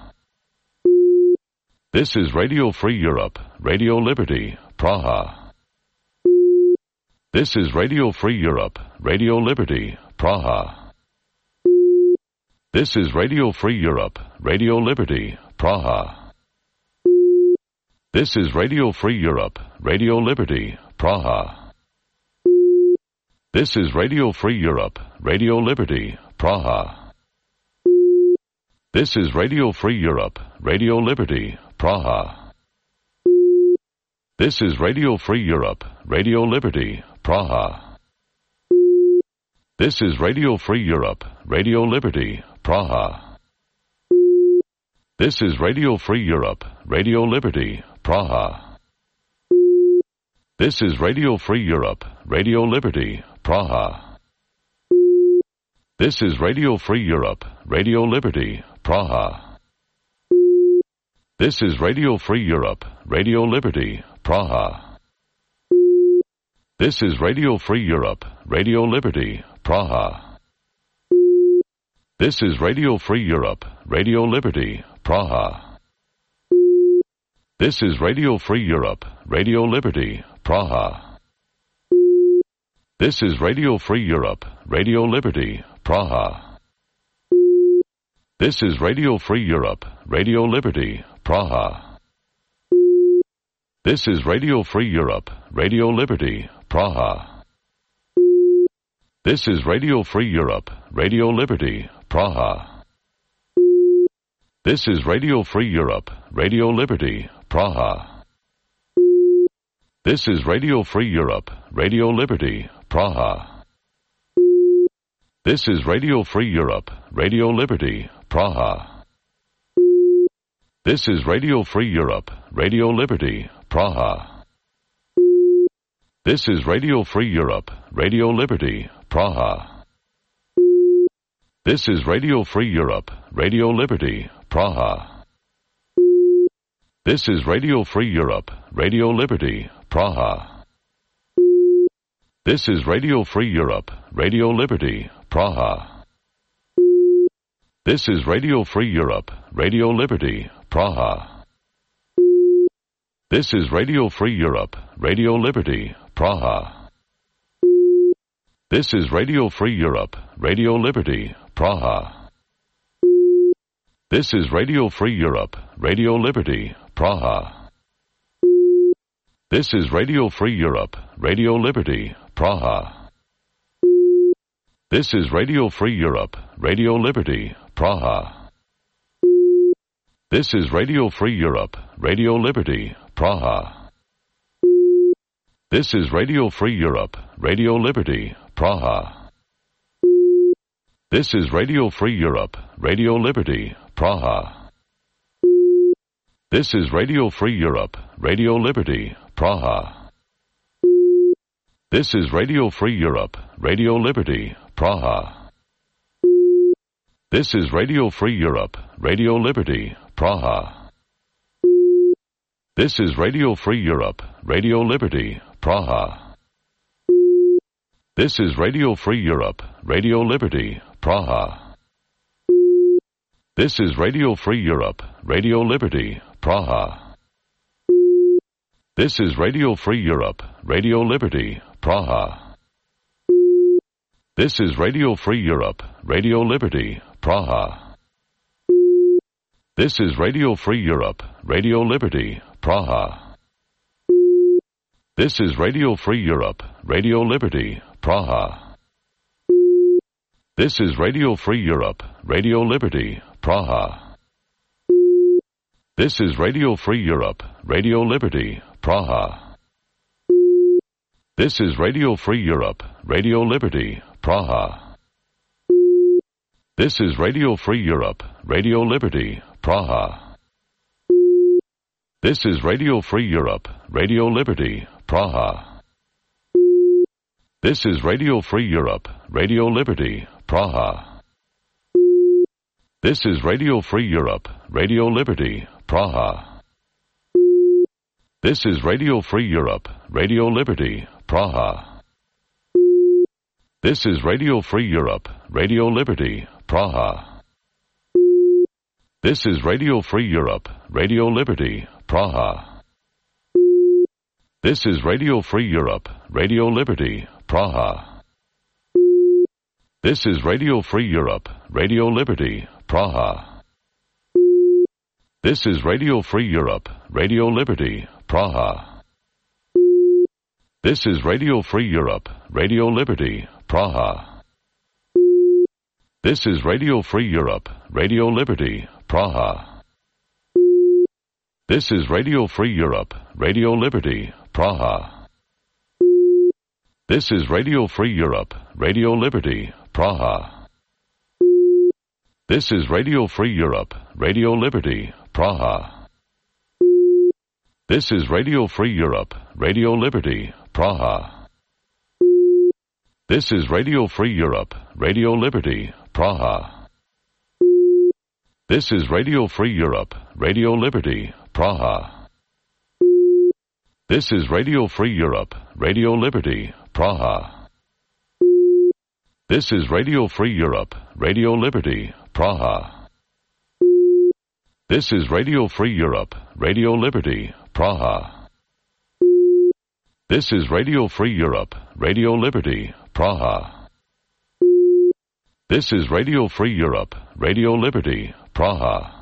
This is Radio Free Europe, Radio Liberty, Praha. This is Radio Free Europe, Radio Liberty, Praha. This is Radio Free Europe, Radio Liberty, Praha. This is Radio Free Europe, Radio Liberty, Praha. This is Radio Free Europe, Radio Liberty, Praha. This is Radio Free Europe, Radio Liberty, Praha. This is Radio Free Europe, Radio Liberty, Praha. This is Radio Free Europe, Radio Liberty, Praha. This is Radio Free Europe, Radio Liberty, Praha. This is Radio Free Europe, Radio Liberty, Praha. This is Radio Free Europe, Radio Liberty, Praha. This is Radio Free Europe, Radio Liberty, Praha. This is Radio Free Europe, Radio Liberty, Praha. This is Radio Free Europe, Radio Liberty, Praha. This is Radio Free Europe, Radio Liberty, Praha. This is Radio Free Europe, Radio Liberty, Praha. This is Radio Free Europe, Radio Liberty, Praha. This is Radio Free Europe, Radio Liberty, Praha. This is Radio Free Europe, Radio Liberty, Praha. This is Radio Free Europe, Radio Liberty, Praha. This is Radio Free Europe, Radio Liberty, Praha. This is Radio Free Europe, Radio Liberty, Praha. This is Radio Free Europe, Radio Liberty, Praha. This is Radio Free Europe, Radio Liberty, Praha. This is Radio Free Europe, Radio Liberty, Praha. This is Radio Free Europe, Radio Liberty, Praha. This is Radio Free Europe, Radio Liberty, Praha. This is Radio Free Europe, Radio Liberty, Praha. This is Radio Free Europe, Radio Liberty, Praha. This is Radio Free Europe, Radio Liberty, Praha. This is Radio Free Europe, Radio Liberty, Praha. This is Radio Free Europe, Radio Liberty, Praha. This is Radio Free Europe, Radio Liberty, Praha. This is Radio Free Europe, Radio Liberty, Praha. This is Radio Free Europe, Radio Liberty, Praha. This is Radio Free Europe, Radio Liberty, Praha. This is Radio Free Europe, Radio Liberty, Praha. This is Radio Free Europe, Radio Liberty, Praha. This is Radio Free Europe, Radio Liberty, Praha. This is Radio Free Europe, Radio Liberty, Praha. This is Radio Free Europe, Radio Liberty, Praha. This is Radio Free Europe, Radio Liberty, Praha. This is Radio Free Europe, Radio Liberty, Praha. This is Radio Free Europe, Radio Liberty, Praha. This is Radio Free Europe, Radio Liberty, Praha. This is Radio Free Europe, Radio Liberty, Praha. This is Radio Free Europe, Radio Liberty, Praha. This is Radio Free Europe, Radio Liberty, Praha. This is Radio Free Europe, Radio Liberty, Praha. This is Radio Free Europe, Radio Liberty, Praha. This is Radio Free Europe, Radio Liberty, Praha. This is Radio Free Europe, Radio Liberty, Praha. This is Radio Free Europe, Radio Liberty, Praha. This is Radio Free Europe, Radio Liberty, Praha. This is Radio Free Europe, Radio Liberty, Praha. This is Radio Free Europe, Radio Liberty, Praha. This is Radio Free Europe, Radio Liberty, Praha. This is Radio Free Europe, Radio Liberty, Praha. This is Radio Free Europe, Radio Liberty, Praha. This is Radio Free Europe, Radio Liberty, Praha. This is Radio Free Europe, Radio Liberty, Praha. This is Radio Free Europe, Radio Liberty, Praha. This is Radio Free Europe, Radio Liberty, Praha. This is Radio Free Europe, Radio Liberty, Praha. This is Radio Free Europe, Radio Liberty, Praha. This is Radio Free Europe, Radio Liberty, Praha. This is Radio Free Europe, Radio Liberty, Praha. This is Radio Free Europe, Radio Liberty, Praha. This is Radio Free Europe, Radio Liberty, Praha. This is Radio Free Europe, Radio Liberty, Praha. This is Radio Free Europe, Radio Liberty, Praha. This is Radio Free Europe, Radio Liberty, Praha.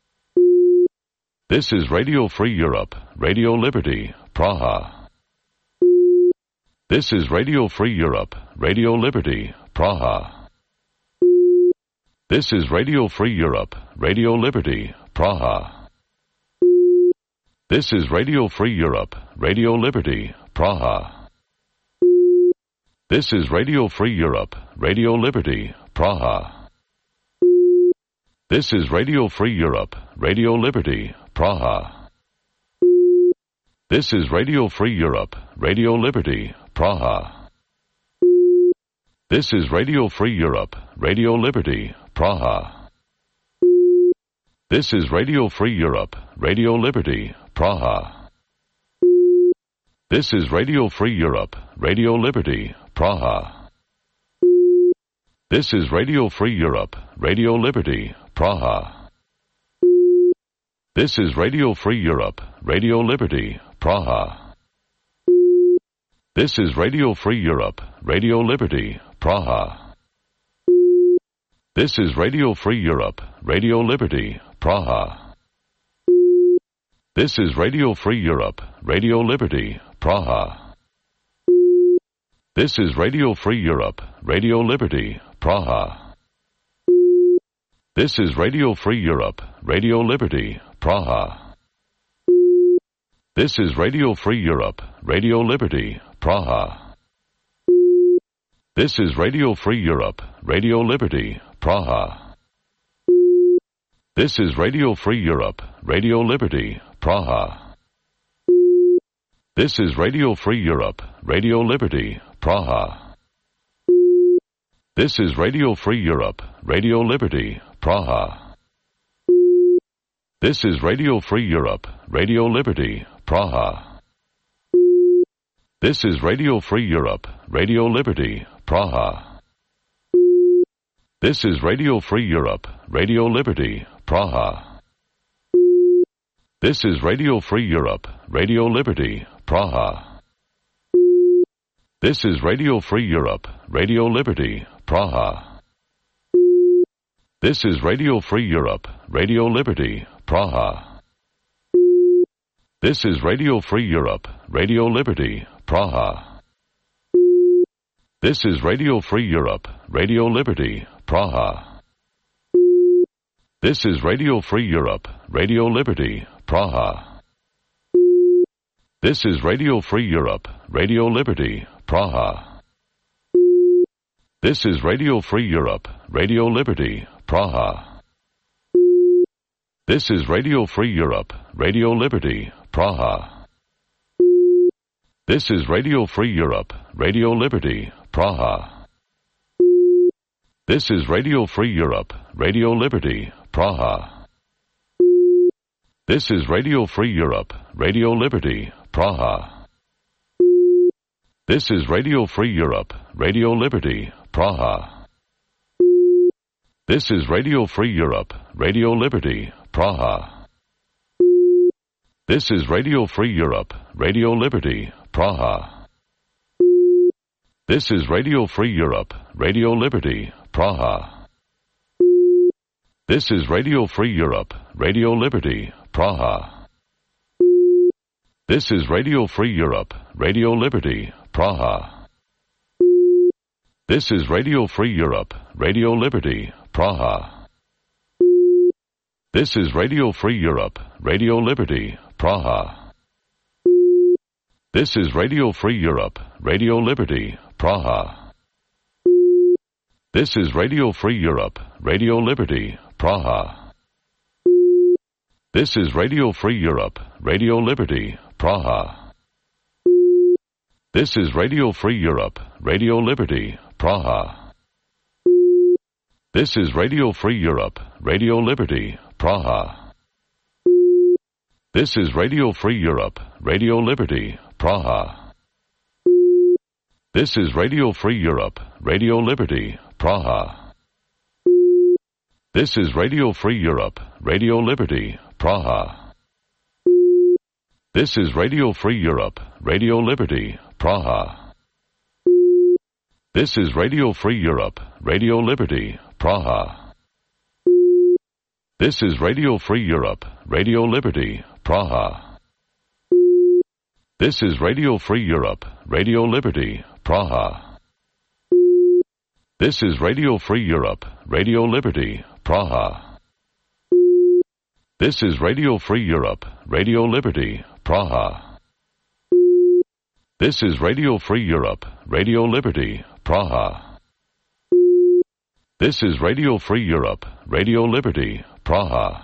This is Radio Free Europe, Radio Liberty, Praha. This is Radio Free Europe, Radio Liberty, Praha. This is Radio Free Europe, Radio Liberty, Praha. This is Radio Free Europe, Radio Liberty, Praha. This is Radio Free Europe, Radio Liberty, Praha. This is Radio Free Europe, Radio Liberty, Praha. This is Radio Free Europe, Radio Liberty, Praha. This is Radio Free Europe, Radio Liberty, Praha. This is Radio Free Europe, Radio Liberty, Praha. This is Radio Free Europe, Radio Liberty, Praha. This is Radio Free Europe, Radio Liberty, Praha. This is Radio Free Europe, Radio Liberty, Praha. This is Radio Free Europe, Radio Liberty, Praha. This is Radio Free Europe, Radio Liberty, Praha. This is Radio Free Europe, Radio Liberty, Praha. This is Radio Free Europe, Radio Liberty, Praha. This is Radio Free Europe, Radio Liberty, Praha. This is Radio Free Europe, Radio Liberty, Praha. This is Radio Free Europe, Radio Liberty, Praha. This is Radio Free Europe, Radio Liberty, Praha. This is Radio Free Europe, Radio Liberty, Praha. This is Radio Free Europe, Radio Liberty, Praha. This is Radio Free Europe, Radio Liberty, Praha. This is Radio Free Europe, Radio Liberty, Praha. This is Radio Free Europe, Radio Liberty, Praha. This is Radio Free Europe, Radio Liberty, Praha. This is Radio Free Europe, Radio Liberty, Praha. This is Radio Free Europe, Radio Liberty, Praha. This is Radio Free Europe, Radio Liberty, Praha. This is Radio Free Europe, Radio Liberty, Praha. This is Radio Free Europe, Radio Liberty, Praha. This is Radio Free Europe, Radio Liberty, Praha. This is Radio Free Europe, Radio Liberty, Praha. This is Radio Free Europe, Radio Liberty, Praha. This is Radio Free Europe, Radio Liberty, Praha. This is Radio Free Europe, Radio Liberty, Praha. This is Radio Free Europe, Radio Liberty, Praha. This is Radio Free Europe, Radio Liberty, Praha. This is Radio Free Europe, Radio Liberty, Praha. This is Radio Free Europe, Radio Liberty, Praha. This is Radio Free Europe, Radio Liberty, Praha. This is Radio Free Europe, Radio Liberty, Praha. This is Radio Free Europe, Radio Liberty, Praha. This is Radio Free Europe, Radio Liberty, Praha. This is Radio Free Europe, Radio Liberty, Praha. This is Radio Free Europe, Radio Liberty, Praha. This is Radio Free Europe, Radio Liberty, Praha. This is Radio Free Europe, Radio Liberty, Praha. This is Radio Free Europe, Radio Liberty, Praha. This is Radio Free Europe, Radio Liberty, Praha. This is Radio Free Europe, Radio Liberty, Praha. This is Radio Free Europe, Radio Liberty, Praha. This is Radio Free Europe, Radio Liberty, Praha. This is Radio Free Europe, Radio Liberty, Praha. This is Radio Free Europe, Radio Liberty, Praha. This is Radio Free Europe, Radio Liberty, Praha. This is Radio Free Europe, Radio Liberty, Praha. This is Radio Free Europe, Radio Liberty, Praha. This is Radio Free Europe, Radio Liberty, Praha. This is Radio Free Europe, Radio Liberty, Praha. This is Radio Free Europe, Radio Liberty, Praha.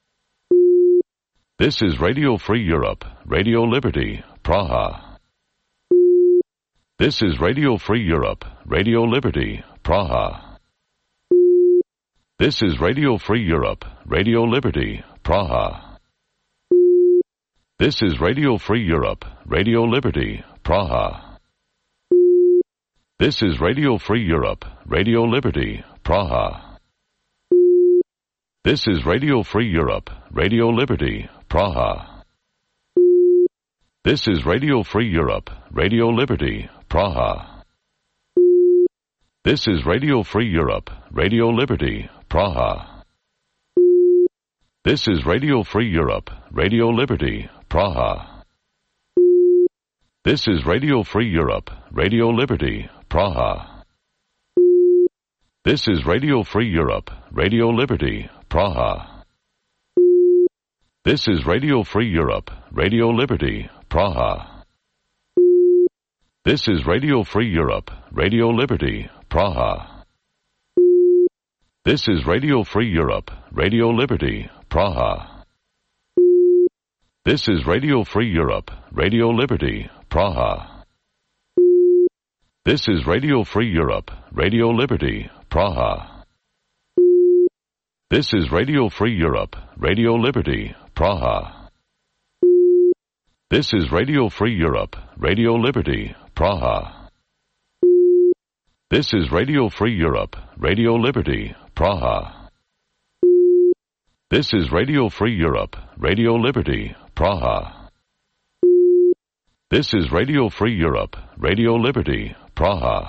This is Radio Free Europe, Radio Liberty, Praha. This is Radio Free Europe, Radio Liberty, Praha. This is Radio Free Europe, Radio Liberty, Praha. This is Radio Free Europe, Radio Liberty, Praha. This is Radio Free Europe, Radio Liberty, Praha. This is Radio Free Europe, Radio Liberty, Praha. This is Radio Free Europe, Radio Liberty, Praha. This is Radio Free Europe, Radio Liberty, Praha. This is Radio Free Europe, Radio Liberty, Praha. This is Radio Free Europe, Radio Liberty, Praha. This is Radio Free Europe, Radio Liberty, Praha. This is Radio Free Europe, Radio Liberty, Praha. This is Radio Free Europe, Radio Liberty, Praha. This is Radio Free Europe, Radio Liberty, Praha. This is Radio Free Europe, Radio Liberty, Praha. This is Radio Free Europe, Radio Liberty, Praha. This is Radio Free Europe, Radio Liberty, Praha. This is Radio Free Europe, Radio Liberty, Praha. This is Radio Free Europe, Radio Liberty, Praha. This is Radio Free Europe, Radio Liberty, Praha. This is Radio Free Europe, Radio Liberty, Praha.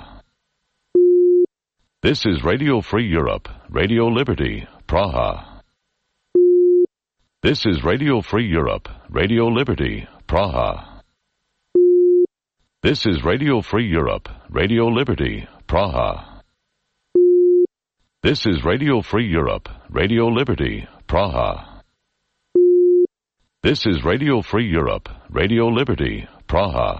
This is Radio Free Europe, Radio Liberty, Praha. This is Radio Free Europe, Radio Liberty, Praha. This is Radio Free Europe, Radio Liberty, Praha. This is Radio Free Europe, Radio Liberty, Praha. This is Radio Free Europe, Radio Liberty, Praha.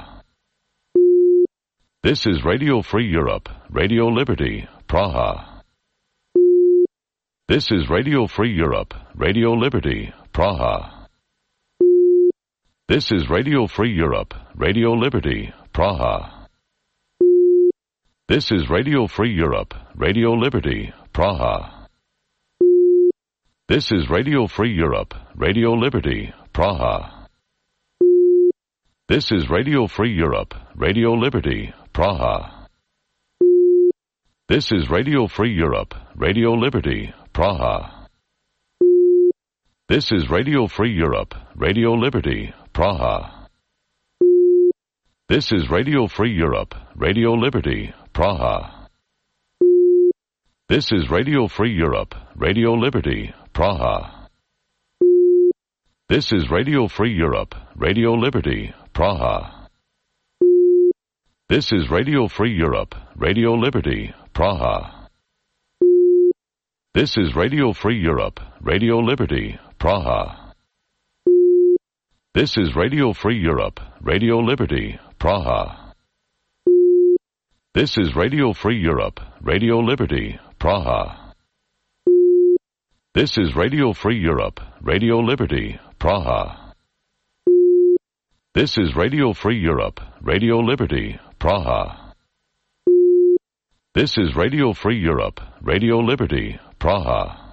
This is Radio Free Europe, Radio Liberty, Praha. This is Radio Free Europe, Radio Liberty, Praha. This is Radio Free Europe, Radio Liberty, Praha. This is Radio Free Europe, Radio Liberty, Praha. This is Radio Free Europe, Radio Liberty, Praha. This is Radio Free Europe, Radio Liberty, Praha. This is Radio Free Europe, Radio Liberty, Praha. This is Radio Free Europe, Radio Liberty, Praha. This is Radio Free Europe, Radio Liberty, Praha. This is Radio Free Europe, Radio Liberty, Praha. This is Radio Free Europe, Radio Liberty, Praha. This is Radio Free Europe, Radio Liberty, Praha. This is Radio Free Europe, Radio Liberty, Praha. This is Radio Free Europe, Radio Liberty, Praha. This is Radio Free Europe, Radio Liberty, Praha. This is Radio Free Europe, Radio Liberty, Praha. This is Radio Free Europe, Radio Liberty, Praha. This is Radio Free Europe, Radio Liberty, Praha.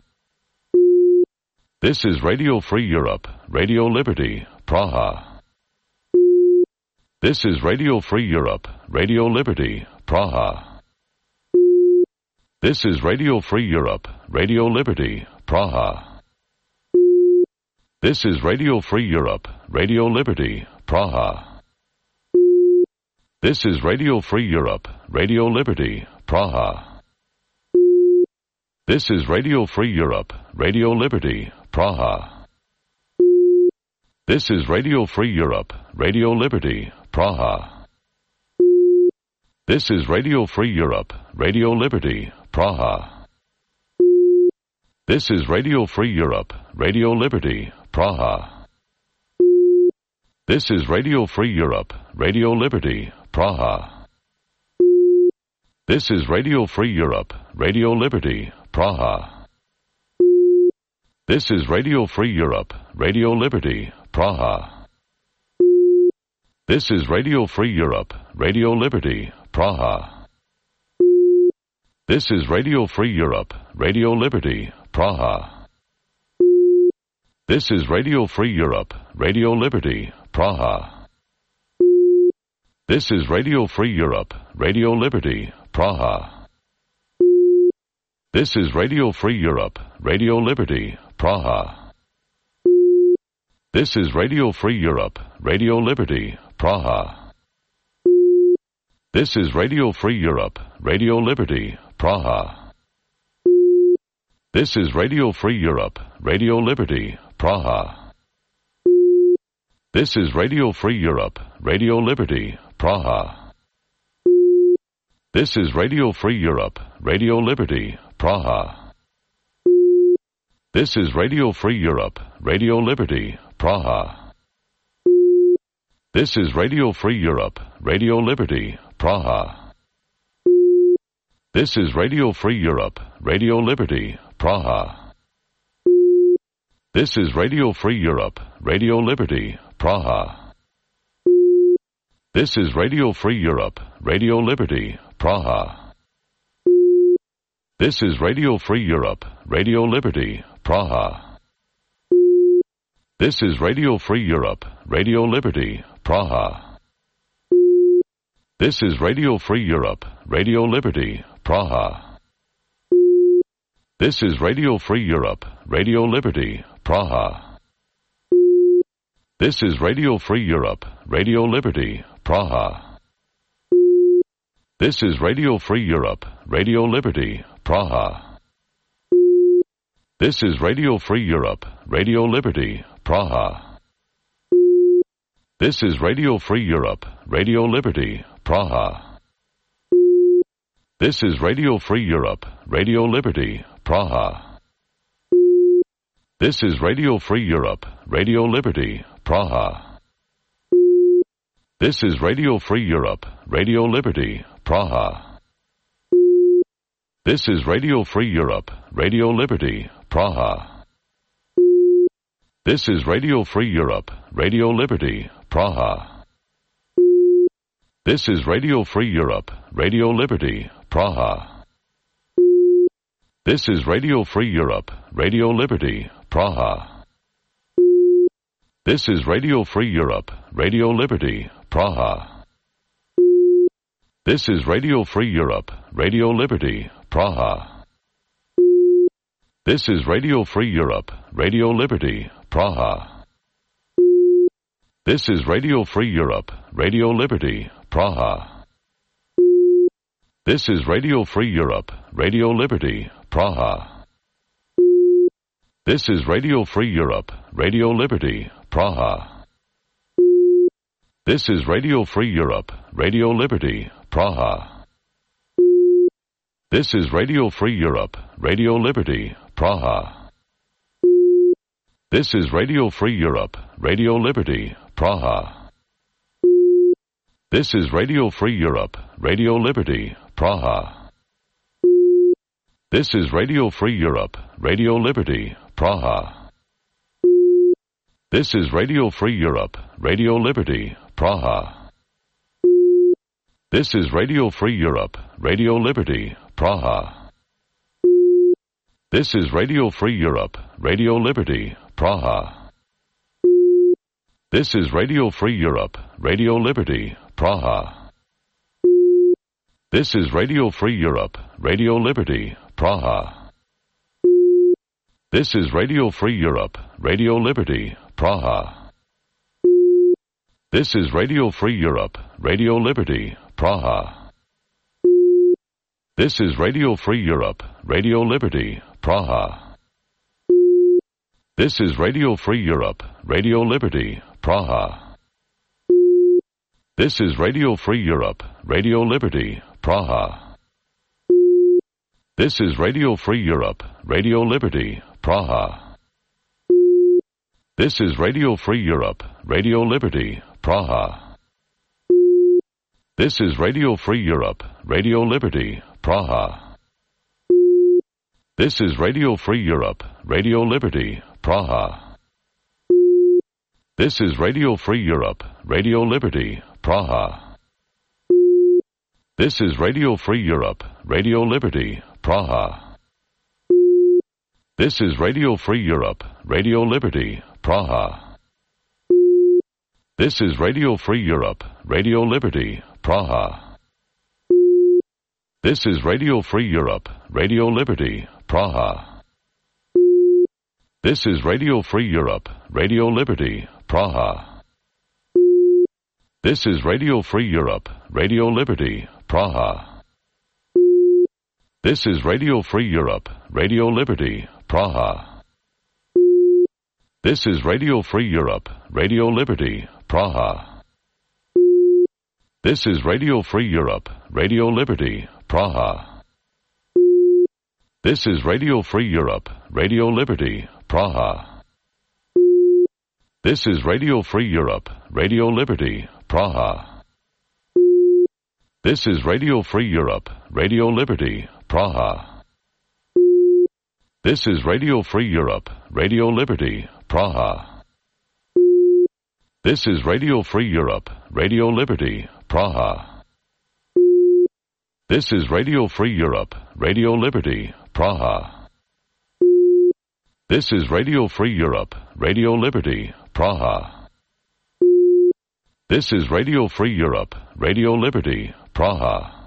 This is Radio Free Europe, Radio Liberty, Praha. This is Radio Free Europe, Radio Liberty, Praha. This is Radio Free Europe, Radio Liberty, Praha. This is Radio Free Europe, Radio Liberty, Praha. This is Radio Free Europe, Radio Liberty, Praha. This is Radio Free Europe, Radio Liberty, Praha. This is Radio Free Europe, Radio Liberty, Praha. This is Radio Free Europe, Radio Liberty, Praha. This is Radio Free Europe, Radio Liberty, Praha. This is Radio Free Europe, Radio Liberty, Praha. This is Radio Free Europe, Radio Liberty, Praha. This is Radio Free Europe, Radio Liberty, Praha. This is Radio Free Europe, Radio Liberty, Praha. This is Radio Free Europe, Radio Liberty, Praha. This is Radio Free Europe, Radio Liberty, Praha. This is Radio Free Europe, Radio Liberty, Praha. This is Radio Free Europe, Radio Liberty, Praha. This is Radio Free Europe, Radio Liberty, Praha. This is Radio Free Europe, Radio Liberty, Praha. This is Radio Free Europe, Radio Liberty, Praha. This is Radio Free Europe, Radio Liberty, Praha. This is Radio Free Europe, Radio Liberty, Praha. This is Radio Free Europe, Radio Liberty, Praha. This is Radio Free Europe, Radio Liberty, Praha. This is Radio Free Europe, Radio Liberty, Praha. This is Radio Free Europe, Radio Liberty, Praha. This is Radio Free Europe, Radio Liberty, Praha. This is Radio Free Europe, Radio Liberty, Praha. This is Radio Free Europe, Radio Liberty, Praha. This is Radio Free Europe, Radio Liberty, Praha. This is Radio Free Europe, Radio Liberty, Praha. This is Radio Free Europe, Radio Liberty, Praha. This is Radio Free Europe, Radio Liberty, Praha. This is Radio Free Europe, Radio Liberty, Praha. This is Radio Free Europe, Radio Liberty, Praha. This is Radio Free Europe, Radio Liberty, Praha. This is Radio Free Europe, Radio Liberty, Praha. This is Radio Free Europe, Radio Liberty, Praha. This is Radio Free Europe, Radio Liberty, Praha. This is Radio Free Europe, Radio Liberty, Praha. This is Radio Free Europe, Radio Liberty, Praha. This is Radio Free Europe, Radio Liberty, Praha. This is Radio Free Europe, Radio Liberty, Praha. This is Radio Free Europe, Radio Liberty, Praha. This is Radio Free Europe, Radio Liberty, Praha. This is Radio Free Europe, Radio Liberty, Praha. This is Radio Free Europe, Radio Liberty, Praha. This is Radio Free Europe, Radio Liberty, Praha. This is Radio Free Europe, Radio Liberty, Praha. This is Radio Free Europe, Radio Liberty, Praha. This is Radio Free Europe, Radio Liberty, Praha. This is Radio Free Europe, Radio Liberty, Praha. This is Radio Free Europe, Radio Liberty, Praha. This is Radio Free Europe, Radio Liberty, Praha. This is Radio Free Europe, Radio Liberty, Praha. This is Radio Free Europe, Radio Liberty, Praha. This is Radio Free Europe, Radio Liberty, Praha. This is Radio Free Europe, Radio Liberty, Praha. This is Radio Free Europe, Radio Liberty, Praha. This is Radio Free Europe, Radio Liberty, Praha. This is Radio Free Europe, Radio Liberty, Praha. This is Radio Free Europe, Radio Liberty, Praha. This is Radio Free Europe, Radio Liberty, Praha. This is Radio Free Europe, Radio Liberty, Praha. This is Radio Free Europe, Radio Liberty, Praha. This is Radio Free Europe, Radio Liberty, Praha. This is Radio Free Europe, Radio Liberty, Praha. This is Radio Free Europe, Radio Liberty, Praha. This is Radio Free Europe, Radio Liberty, Praha. This is Radio Free Europe, Radio Liberty, Praha. This is Radio Free Europe, Radio Liberty, Praha. This is Radio Free Europe, Radio Liberty, Praha. This is Radio Free Europe, Radio Liberty, Praha. This is Radio Free Europe, Radio Liberty, Praha. This is Radio Free Europe, Radio Liberty, Praha. This is Radio Free Europe, Radio Liberty, Praha. This is Radio Free Europe, Radio Liberty, Praha. This is Radio Free Europe, Radio Liberty, Praha. This is Radio Free Europe, Radio Liberty, Praha. This is Radio Free Europe, Radio Liberty, Praha. This is Radio Free Europe, Radio Liberty, Praha. This is Radio Free Europe, Radio Liberty, Praha. This is Radio Free Europe, Radio Liberty, Praha. This is Radio Free Europe, Radio Liberty, Praha. This is Radio Free Europe, Radio Liberty, Praha.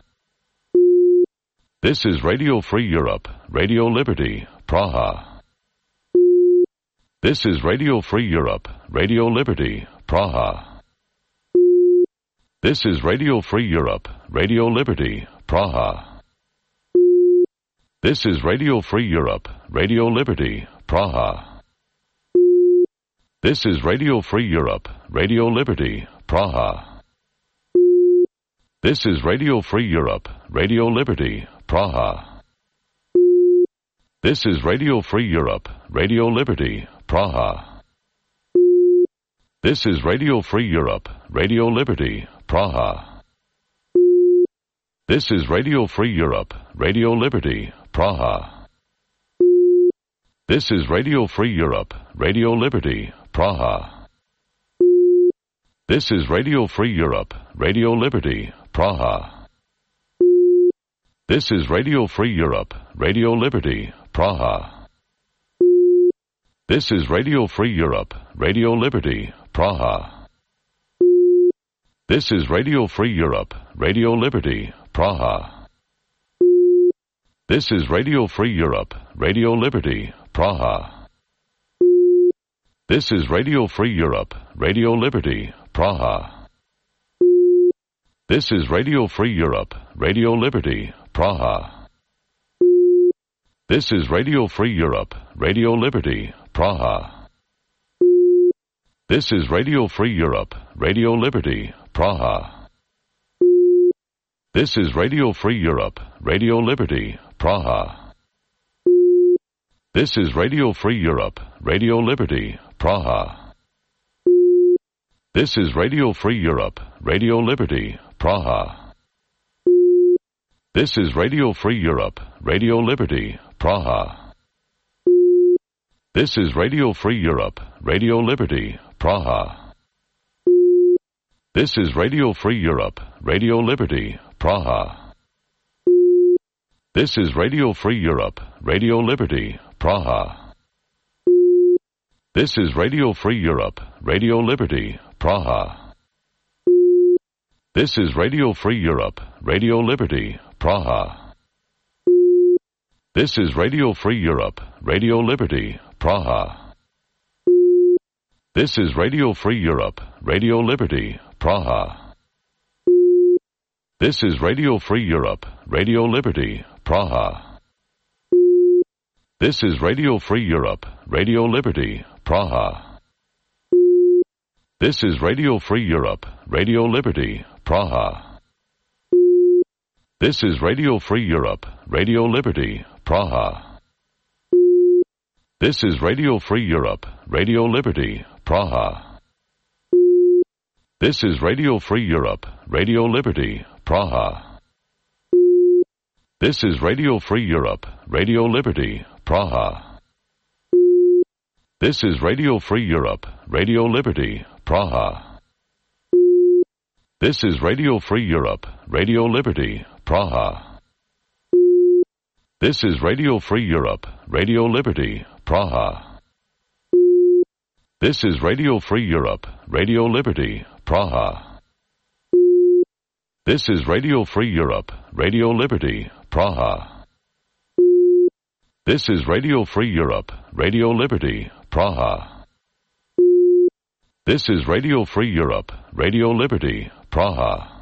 This is Radio Free Europe, Radio Liberty, Praha. This is Radio Free Europe, Radio Liberty, Praha. This is Radio Free Europe, Radio Liberty, Praha. This is Radio Free Europe, Radio Liberty, Praha. This is Radio Free Europe, Radio Liberty, Praha. This is Radio Free Europe, Radio Liberty, Praha. This is Radio Free Europe, Radio Liberty, Praha. This is Radio Free Europe, Radio Liberty, Praha. This is Radio Free Europe, Radio Liberty, Praha. This is Radio Free Europe, Radio Liberty, Praha. This is Radio Free Europe, Radio Liberty, Praha. This is Radio Free Europe, Radio Liberty, Praha. This is Radio Free Europe, Radio Liberty, Praha. This is Radio Free Europe, Radio Liberty, Praha. This is Radio Free Europe, Radio Liberty, Praha. This is Radio Free Europe, Radio Liberty, Praha. This is Radio Free Europe, Radio Liberty, Praha. This is Radio Free Europe, Radio Liberty, Praha. This is Radio Free Europe, Radio Liberty, Praha. This is Radio Free Europe, Radio Liberty, Praha. This is Radio Free Europe, Radio Liberty, Praha. This is Radio Free Europe, Radio Liberty, Praha. This is Radio Free Europe, Radio Liberty, Praha. This is Radio Free Europe, Radio Liberty, Praha. This is Radio Free Europe, Radio Liberty, Praha. This is Radio Free Europe, Radio Liberty, Praha. This is Radio Free Europe, Radio Liberty, Praha. This is Radio Free Europe, Radio Liberty, Praha. This is Radio Free Europe, Radio Liberty, Praha. This is Radio Free Europe, Radio Liberty, Praha. This is Radio Free Europe, Radio Liberty, Praha. This is Radio Free Europe, Radio Liberty, Praha. This is Radio Free Europe, Radio Liberty, Praha. This is Radio Free Europe, Radio Liberty, Praha. This is Radio Free Europe, Radio Liberty, Praha. This is Radio Free Europe, Radio Liberty, Praha. This is Radio Free Europe, Radio Liberty, Praha. This is Radio Free Europe, Radio Liberty, Praha. This is Radio Free Europe, Radio Liberty, Praha. This is Radio Free Europe, Radio Liberty, Praha. This is Radio Free Europe, Radio Liberty, Praha. This is Radio Free Europe, Radio Liberty, Praha. This is Radio Free Europe, Radio Liberty, Praha. This is Radio Free Europe, Radio Liberty, Praha.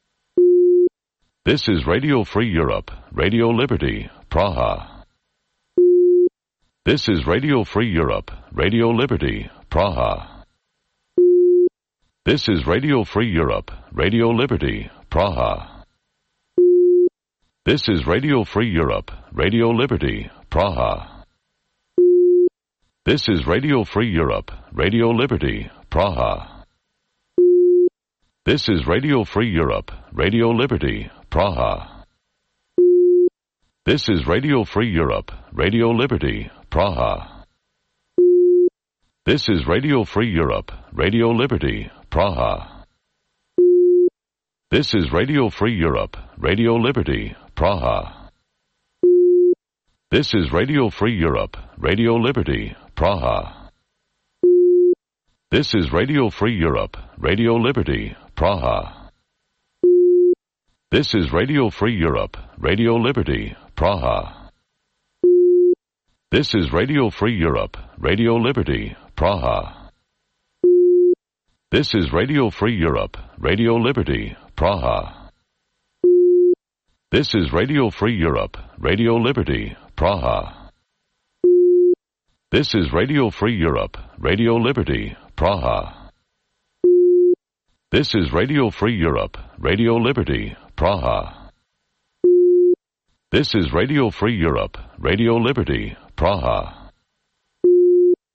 This is Radio Free Europe, Radio Liberty, Praha. This is Radio Free Europe, Radio Liberty, Praha. This is Radio Free Europe, Radio Liberty, Praha. This is Radio Free Europe, Radio Liberty, Praha. This is Radio Free Europe, Radio Liberty, Praha. This is Radio Free Europe, Radio Liberty, Praha. This is Radio Free Europe, Radio Liberty, Praha. This is Radio Free Europe, Radio Liberty, Praha. This is Radio Free Europe, Radio Liberty, Praha. This is Radio Free Europe, Radio Liberty, Praha. This is Radio Free Europe, Radio Liberty, Praha. This is Radio Free Europe, Radio Liberty, Praha. This is Radio Free Europe, Radio Liberty, Praha. This is Radio Free Europe, Radio Liberty, Praha. This is Radio Free Europe, Radio Liberty, Praha. This is Radio Free Europe, Radio Liberty, Praha. This is Radio Free Europe, Radio Liberty, Praha. This is Radio Free Europe, Radio Liberty, Praha.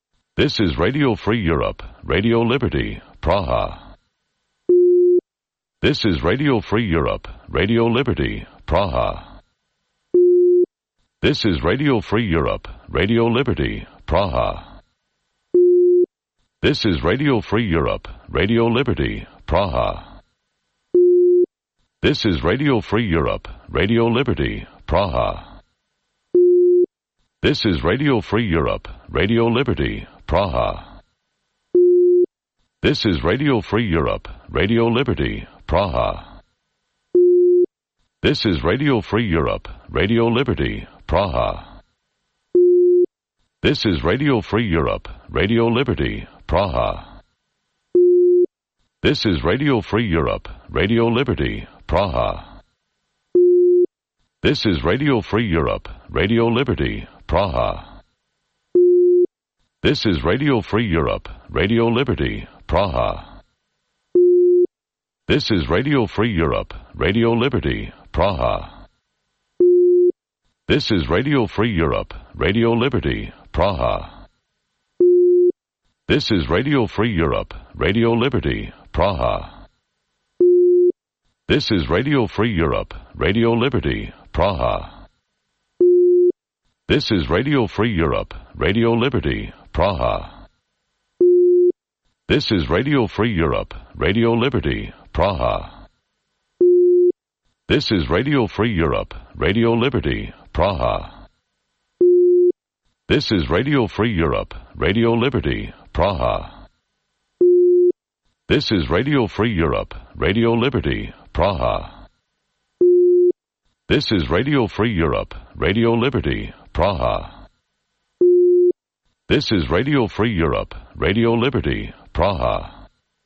This is Radio Free Europe, Radio Liberty, Praha. This is Radio Free Europe, Radio Liberty, Praha. This is Radio Free Europe, Radio Liberty, Praha. This is Radio Free Europe, Radio Liberty, Praha. This is Radio Free Europe, Radio Liberty, Praha. This is Radio Free Europe, Radio Liberty, Praha. This is Radio Free Europe, Radio Liberty, Praha. This is Radio Free Europe, Radio Liberty, Praha. This is Radio Free Europe, Radio Liberty, Praha. This is Radio Free Europe, Radio Liberty, Praha. This is Radio Free Europe, Radio Liberty, Praha. This is Radio Free Europe, Radio Liberty, Praha. This is Radio Free Europe, Radio Liberty, Praha. This is Radio Free Europe, Radio Liberty, Praha. This is Radio Free Europe, Radio Liberty, Praha. This is Radio Free Europe, Radio Liberty, Praha. This is Radio Free Europe, Radio Liberty, Praha. This is Radio Free Europe, Radio Liberty, Praha. This is Radio Free Europe, Radio Liberty, Praha. This is Radio Free Europe, Radio Liberty, Praha. This is Radio Free Europe, Radio Liberty, Praha. This is Radio Free Europe, Radio Liberty, Praha. This is Radio Free Europe, Radio Liberty, Praha.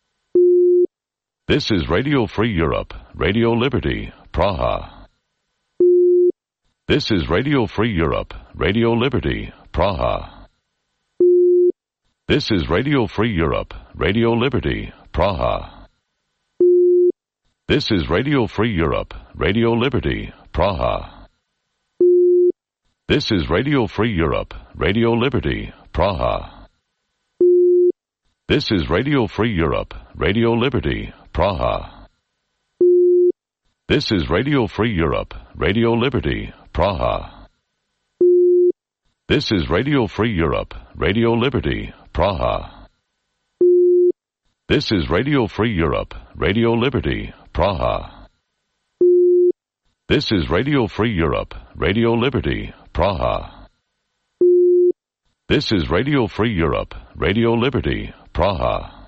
This is Radio Free Europe, Radio Liberty, Praha. This is Radio Free Europe, Radio Liberty, Praha. This is Radio Free Europe, Radio Liberty, Praha. This is Radio Free Europe, Radio Liberty, Praha. This is Radio Free Europe, Radio Liberty, Praha. This is Radio Free Europe, Radio Liberty, Praha. This is Radio Free Europe, Radio Liberty, Praha. This is Radio Free Europe, Radio Liberty, Praha. This is Radio Free Europe, Radio Liberty, Praha. This is Radio Free Europe, Radio Liberty, Praha. This is Radio Free Europe, Radio Liberty, Praha.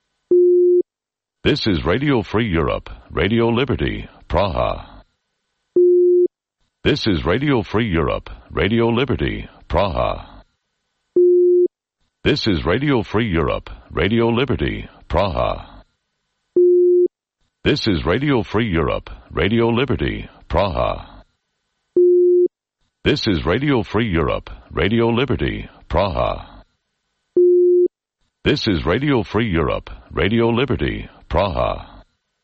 This is Radio Free Europe, Radio Liberty, Praha. This is Radio Free Europe, Radio Liberty, Praha. This is Radio Free Europe, Radio Liberty, Praha. This is Radio Free Europe, Radio Liberty, Praha. This is Radio Free Europe, Radio Liberty, Praha. This is Radio Free Europe, Radio Liberty, Praha.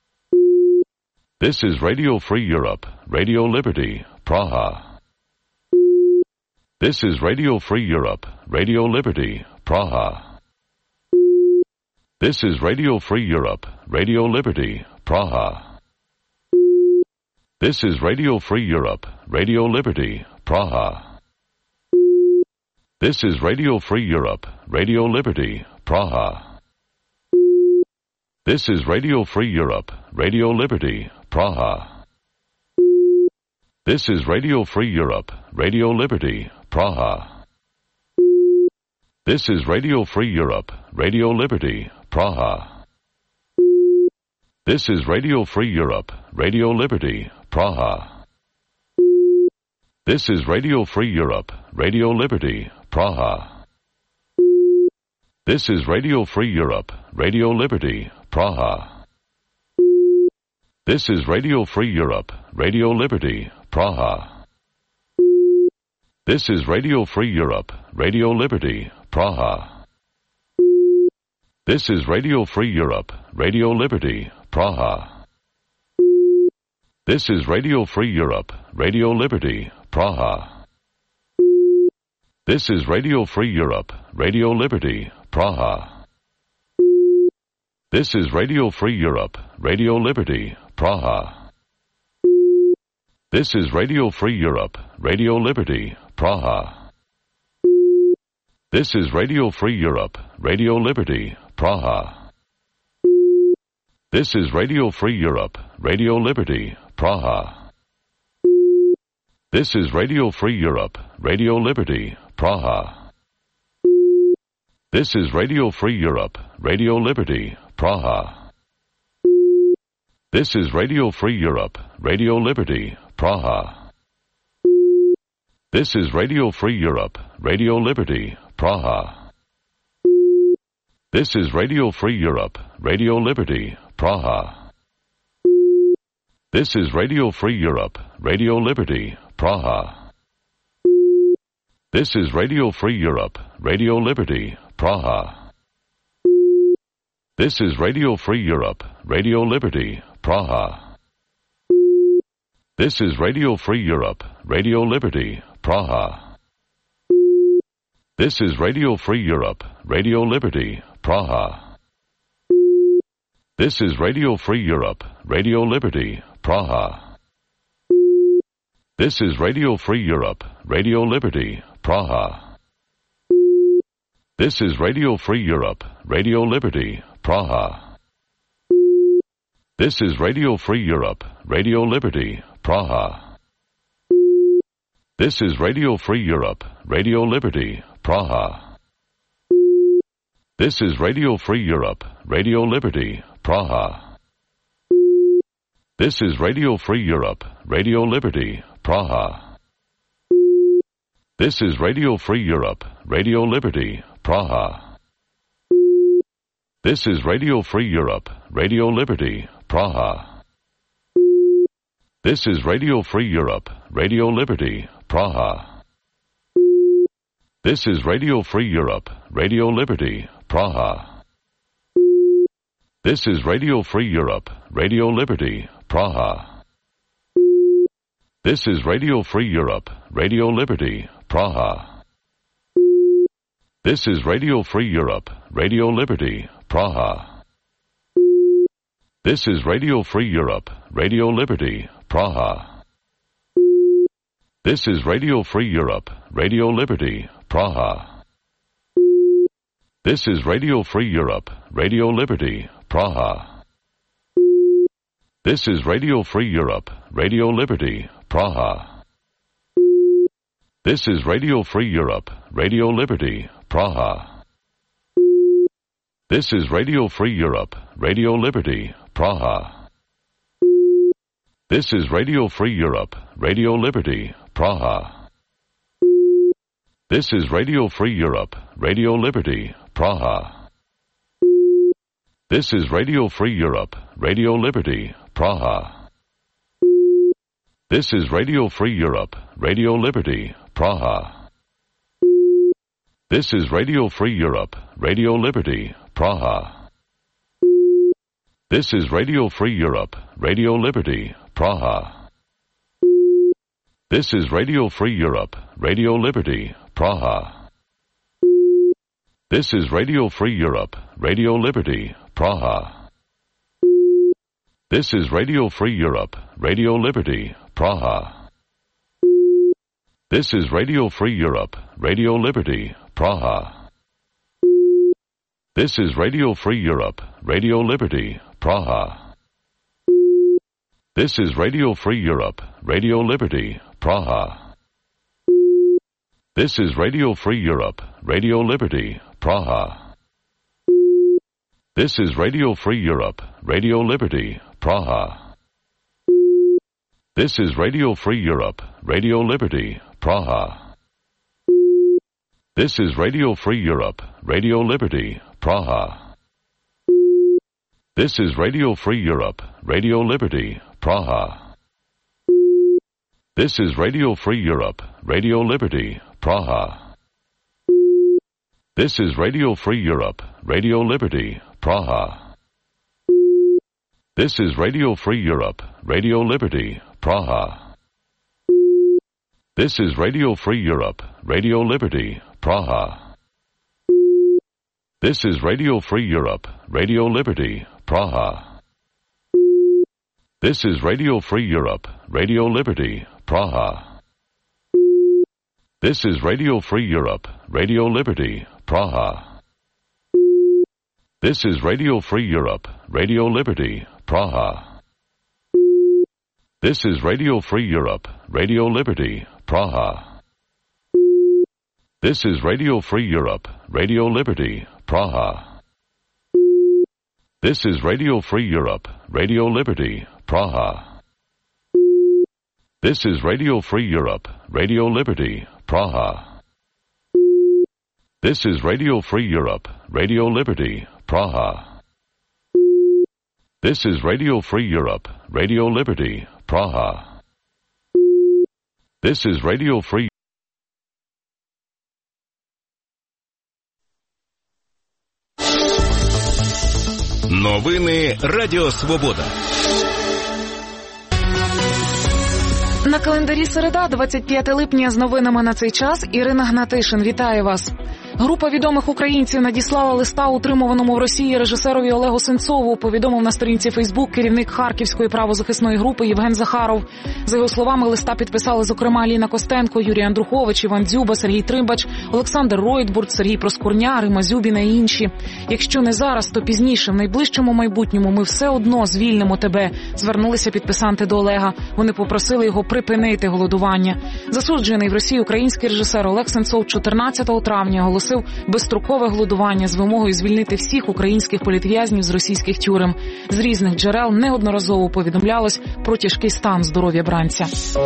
This is Radio Free Europe, Radio Liberty, Praha. This is Radio Free Europe, Radio Liberty, Praha. This is Radio Free Europe, Radio Liberty, Praha. This is Radio Free Europe, Radio Liberty, Praha. This is Radio Free Europe, Radio Liberty, Praha. This is Radio Free Europe, Radio Liberty, Praha. This is Radio Free Europe, Radio Liberty, Praha. This is Radio Free Europe, Radio Liberty, Praha. This is Radio Free Europe, Radio Liberty, Praha. This is Radio Free Europe, Radio Liberty, Praha. This is Radio Free Europe, Radio Liberty, Praha. This is Radio Free Europe, Radio Liberty, Praha. This is Radio Free Europe, Radio Liberty, Praha. This is Radio Free Europe, Radio Liberty, Praha. This is Radio Free Europe, Radio Liberty, Praha. This is Radio Free Europe, Radio Liberty, Praha. This is Radio Free Europe, Radio Liberty, Praha. This is Radio Free Europe, Radio Liberty, Praha. This is Radio Free Europe, Radio Liberty, Praha. This is Radio Free Europe, Radio Liberty, Praha. This is Radio Free Europe, Radio Liberty, Praha. This is Radio Free Europe, Radio Liberty, Praha. This is Radio Free Europe, Radio Liberty, Praha. This is Radio Free Europe, Radio Liberty, Praha. This is Radio Free Europe, Radio Liberty, Praha. This is Radio Free Europe, Radio Liberty, Praha. This is Radio Free Europe, Radio Liberty, Praha. This is Radio Free Europe, Radio Liberty, Praha. This is Radio Free Europe, Radio Liberty, Praha. This is Radio Free Europe, Radio Liberty, Praha. This is Radio Free Europe, Radio Liberty, Praha. This is Radio Free Europe, Radio Liberty, Praha. This is Radio Free Europe, Radio Liberty, Praha. This is Radio Free Europe, Radio Liberty, Praha. This is Radio Free Europe, Radio Liberty, Praha. This is Radio Free Europe, Radio Liberty, Praha. This is Radio Free Europe, Radio Liberty, Praha. This is Radio Free Europe, Radio Liberty, Praha. This is Radio Free Europe, Radio Liberty, Praha. This is Radio Free Europe, Radio Liberty, Praha. This is Radio Free Europe, Radio Liberty, Praha. This is Radio Free Europe, Radio Liberty, Praha. This is Radio Free Europe, Radio Liberty, Praha. This is Radio Free Europe, Radio Liberty, Praha. This is Radio Free Europe, Radio Liberty, Praha. This is Radio Free Europe, Radio Liberty, Praha. This is Radio Free Europe, Radio Liberty, Praha. This is Radio Free Europe, Radio Liberty, Praha. This is Radio Free Europe, Radio Liberty, Praha. This is Radio Free Europe, Radio Liberty, Praha. This is Radio Free Europe, Radio Liberty, Praha. This is Radio Free Europe, Radio Liberty, Praha. This is Radio Free Europe, Radio Liberty, Praha. This is Radio Free Europe, Radio Liberty, Praha. This is Radio Free Europe, Radio Liberty, Praha. This is Radio Free Europe, Radio Liberty, Praha. This is Radio Free Europe, Radio Liberty, Praha. This is Radio Free Europe, Radio Liberty, Praha. This is Radio Free Europe, Radio Liberty, Praha. This is Radio Free Europe, Radio Liberty, Praha. This is Radio Free Europe, Radio Liberty, Praha. This is Radio Free Europe, Radio Liberty, Praha. This is Radio Free Europe, Radio Liberty, Praha. This is Radio Free Europe, Radio Liberty, Praha. This is Radio Free Europe, Radio Liberty, Praha. This is Radio Free Europe, Radio Liberty, Praha. This is Radio Free Europe, Radio Liberty, Praha. This is Radio Free Europe, Radio Liberty, Praha. This is Radio Free Europe, Radio Liberty, Praha. This is Radio Free Europe, Radio Liberty, Praha. This is Radio Free Europe, Radio Liberty, Praha. This is Radio Free Europe, Radio Liberty, Praha. This is Radio Free Europe, Radio Liberty, Praha. This is Radio Free Europe, Radio Liberty, Praha. This is Radio Free Europe, Radio Liberty, Praha. This is Radio Free Europe, Radio Liberty, Praha. This is Radio Free Europe, Radio Liberty, Praha. This is Radio Free Europe, Radio Liberty, Praha. This is Radio Free Europe, Radio Liberty, Praha. This is Radio Free Europe, Radio Liberty, Praha. This is Radio Free Europe, Radio Liberty, Praha. This is Radio Free. Новини Радіо Свобода. На календарі середа, двадцять п'яте липня, з новинами на цей час Ірина Гнатишин. Вітаю вас. Група відомих українців надіслала листа утримуваному в Росії режисерові Олегу Сенцову, повідомив на сторінці Фейсбук керівник Харківської правозахисної групи Євген Захаров. За його словами, листа підписали, зокрема, Аліна Костенко, Юрій Андрухович, Іван Дзюба, Сергій Тримбач, Олександр Ройтбурт, Сергій Проскурня, Рима Зюбіна і інші. Якщо не зараз, то пізніше, в найближчому майбутньому, ми все одно звільнимо тебе, звернулися підписанти до Олега. Вони попросили його припинити голодування. Засуджений в Росії український режисер Олег Сенцов чотирнадцятого травня оголосив безстрокове голодування з вимогою звільнити всіх українських політв'язнів з російських тюрем. З різних джерел неодноразово повідомлялось про тяжкий стан здоров'я бранця.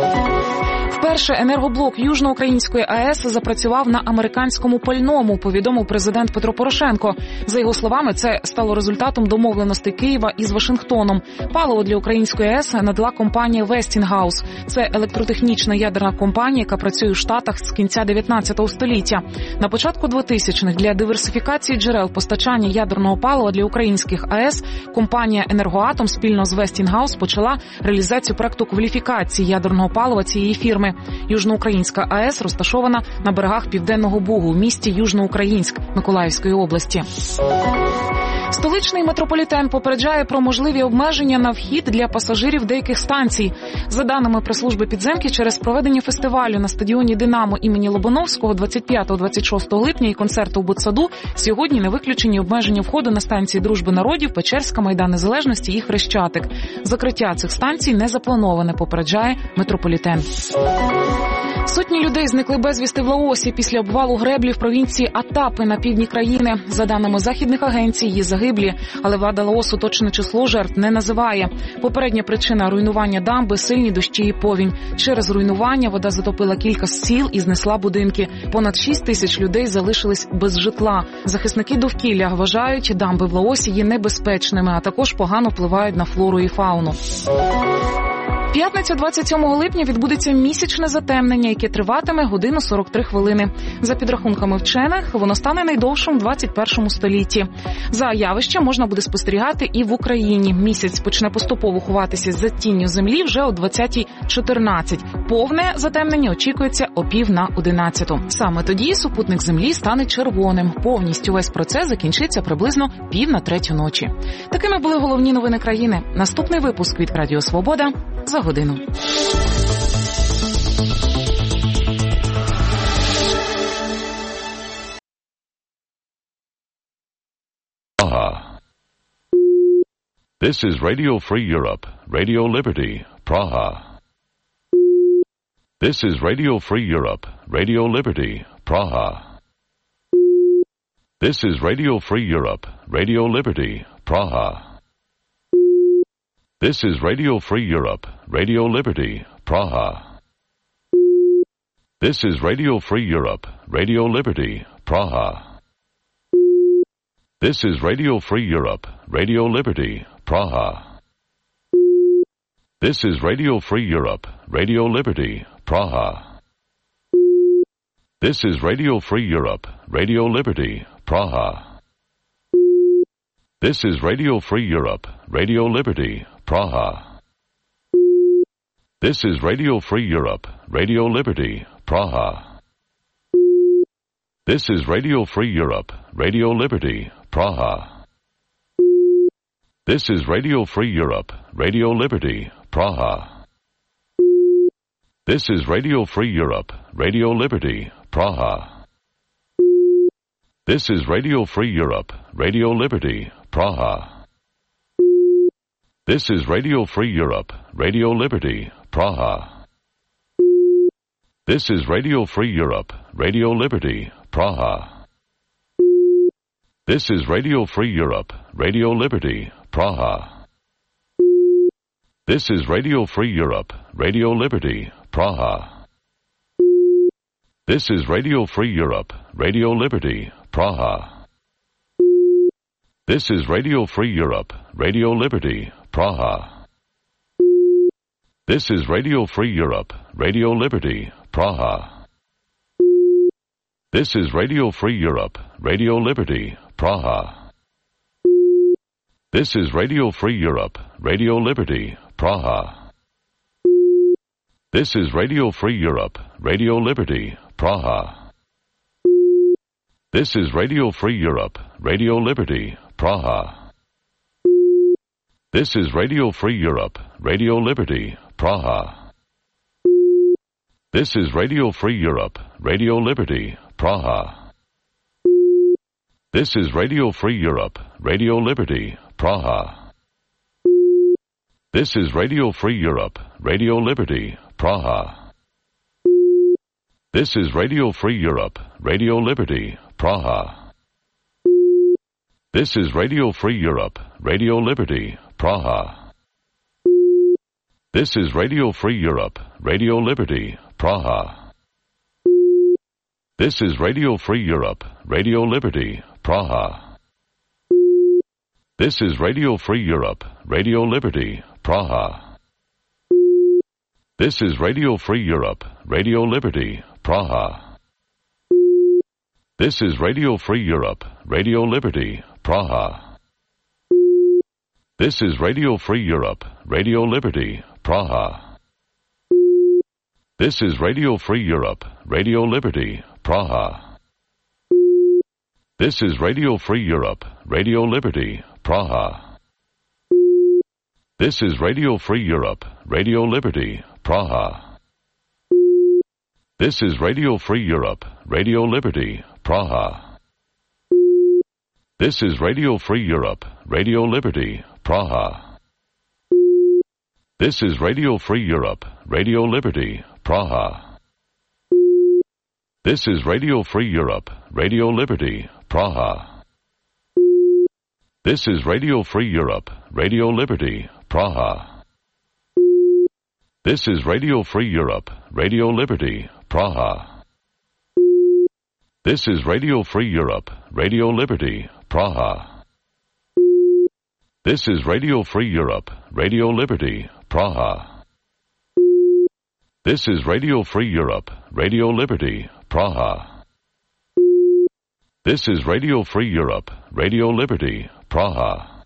Вперше енергоблок Южноукраїнської АЕС запрацював на американському пальному, повідомив президент Петро Порошенко. За його словами, це стало результатом домовленостей Києва із Вашингтоном. Паливо для української АЕС надала компанія Westinghouse. Це електротехнічна ядерна компанія, яка працює у Штатах з кінця дев'ятнадцятого століття. На початку двотисячних для диверсифікації джерел постачання ядерного палива для українських АЕС компанія «Енергоатом» спільно з Westinghouse почала реалізацію проекту кваліфікації ядерного палива цієї фірми. Южноукраїнська АЕС розташована на берегах Південного Бугу в місті Южноукраїнськ Миколаївської області. Столичний метрополітен попереджає про можливі обмеження на вхід для пасажирів деяких станцій. За даними прес-служби підземки, через проведення фестивалю на стадіоні «Динамо» імені Лобановського двадцять п'ятого - двадцять шостого липня і концерту в Ботсаду сьогодні не виключені обмеження входу на станції Дружби народів, Печерська, Майдан Незалежності і Хрещатик. Закриття цих станцій не заплановане, попереджає метрополітен. Сотні людей зникли безвісти в Лаосі після обвалу греблі в провінції Атапи на півдні країни. За даними західних агенцій, є загиблі, але влада Лаосу точне число жертв не називає. Попередня причина руйнування дамби – сильні дощі і повінь. Через руйнування вода затопила кілька сіл і знесла будинки. Понад шість тисяч людей залишились без житла. Захисники довкілля вважають, дамби в Лаосі є небезпечними, а також погано впливають на флору і фауну. П'ятниця двадцять сьомого липня відбудеться місячне затемнення, яке триватиме годину сорок три хвилини. За підрахунками вчених, воно стане найдовшим в двадцять першому столітті. За явище можна буде спостерігати і в Україні. Місяць почне поступово ховатися за тінню землі вже о двадцятій чотирнадцять. Повне затемнення очікується о пів на одинадцяту. Саме тоді супутник землі стане червоним. Повністю весь процес закінчиться приблизно пів на третю ночі. Такими були головні новини країни. Наступний випуск від Радіо Свобода за годину. Praha. This is Radio Free Europe, Radio Liberty, Praha. This is Radio Free Europe, Radio Liberty, Praha. This is Radio Free Europe, Radio Liberty, Praha. This is Radio Free Europe, Radio Liberty, Praha. This is Radio Free Europe, Radio Liberty, Praha. This is Radio Free Europe, Radio Liberty, Praha. This is Radio Free Europe, Radio Liberty, Praha. This is Radio Free Europe, Radio Liberty, Praha. This is Radio Free Europe, Radio Liberty, Praha. This is Radio Free Europe, Radio Liberty, Praha. This is Radio Free Europe, Radio Liberty, Praha. This is Radio Free Europe, Radio Liberty, Praha. This is Radio Free Europe, Radio Liberty, Praha. This is Radio Free Europe, Radio Liberty, Praha. This is Radio Free Europe, Radio Liberty, Praha. This is Radio Free Europe, Radio Liberty, Praha. This is Radio Free Europe, Radio Liberty, Praha. This is Radio Free Europe, Radio Liberty, Praha. This is Radio Free Europe, Radio Liberty, Praha. This is Radio Free Europe, Radio Liberty, Praha. This is Radio Free Europe, Radio Liberty, Praha. This is Radio Free Europe, Radio Liberty, Praha. This is Radio Free Europe, Radio Liberty, Praha. This is Radio Free Europe, Radio Liberty, Praha. This is Radio Free Europe, Radio Liberty, Praha. This is Radio Free Europe, Radio Liberty, Praha. This is Radio Free Europe, Radio Liberty, Praha. This is Radio Free Europe, Radio Liberty, Praha. This is Radio Free Europe, Radio Liberty, Praha. This is Radio Free Europe, Radio Liberty, Praha. This is Radio Free Europe, Radio Liberty, Praha. This is Radio Free Europe, Radio Liberty, Praha. This is Radio Free Europe, Radio Liberty, Praha. This is Radio Free Europe, Radio Liberty, Praha. This is Radio Free Europe, Radio Liberty, Praha. This is Radio Free Europe, Radio Liberty, Praha. This is Radio Free Europe, Radio Liberty, Praha. This is Radio Free Europe, Radio Liberty, Praha. This is Radio Free Europe, Radio Liberty, Praha. This is Radio Free Europe, Radio Liberty, Praha. This is Radio Free Europe, Radio Liberty, Praha. This is Radio Free Europe, Radio Liberty, Praha. This is Radio Free Europe, Radio Liberty, Praha. This is Radio Free Europe, Radio Liberty, Praha. This is Radio Free Europe, Radio Liberty, Praha. This is Radio Free Europe, Radio Liberty, Praha. This is Radio Free Europe, Radio Liberty, Praha. This is Radio Free Europe, Radio Liberty, Praha. This is Radio Free Europe, Radio Liberty, Praha. This is Radio Free Europe, Radio Liberty, Praha.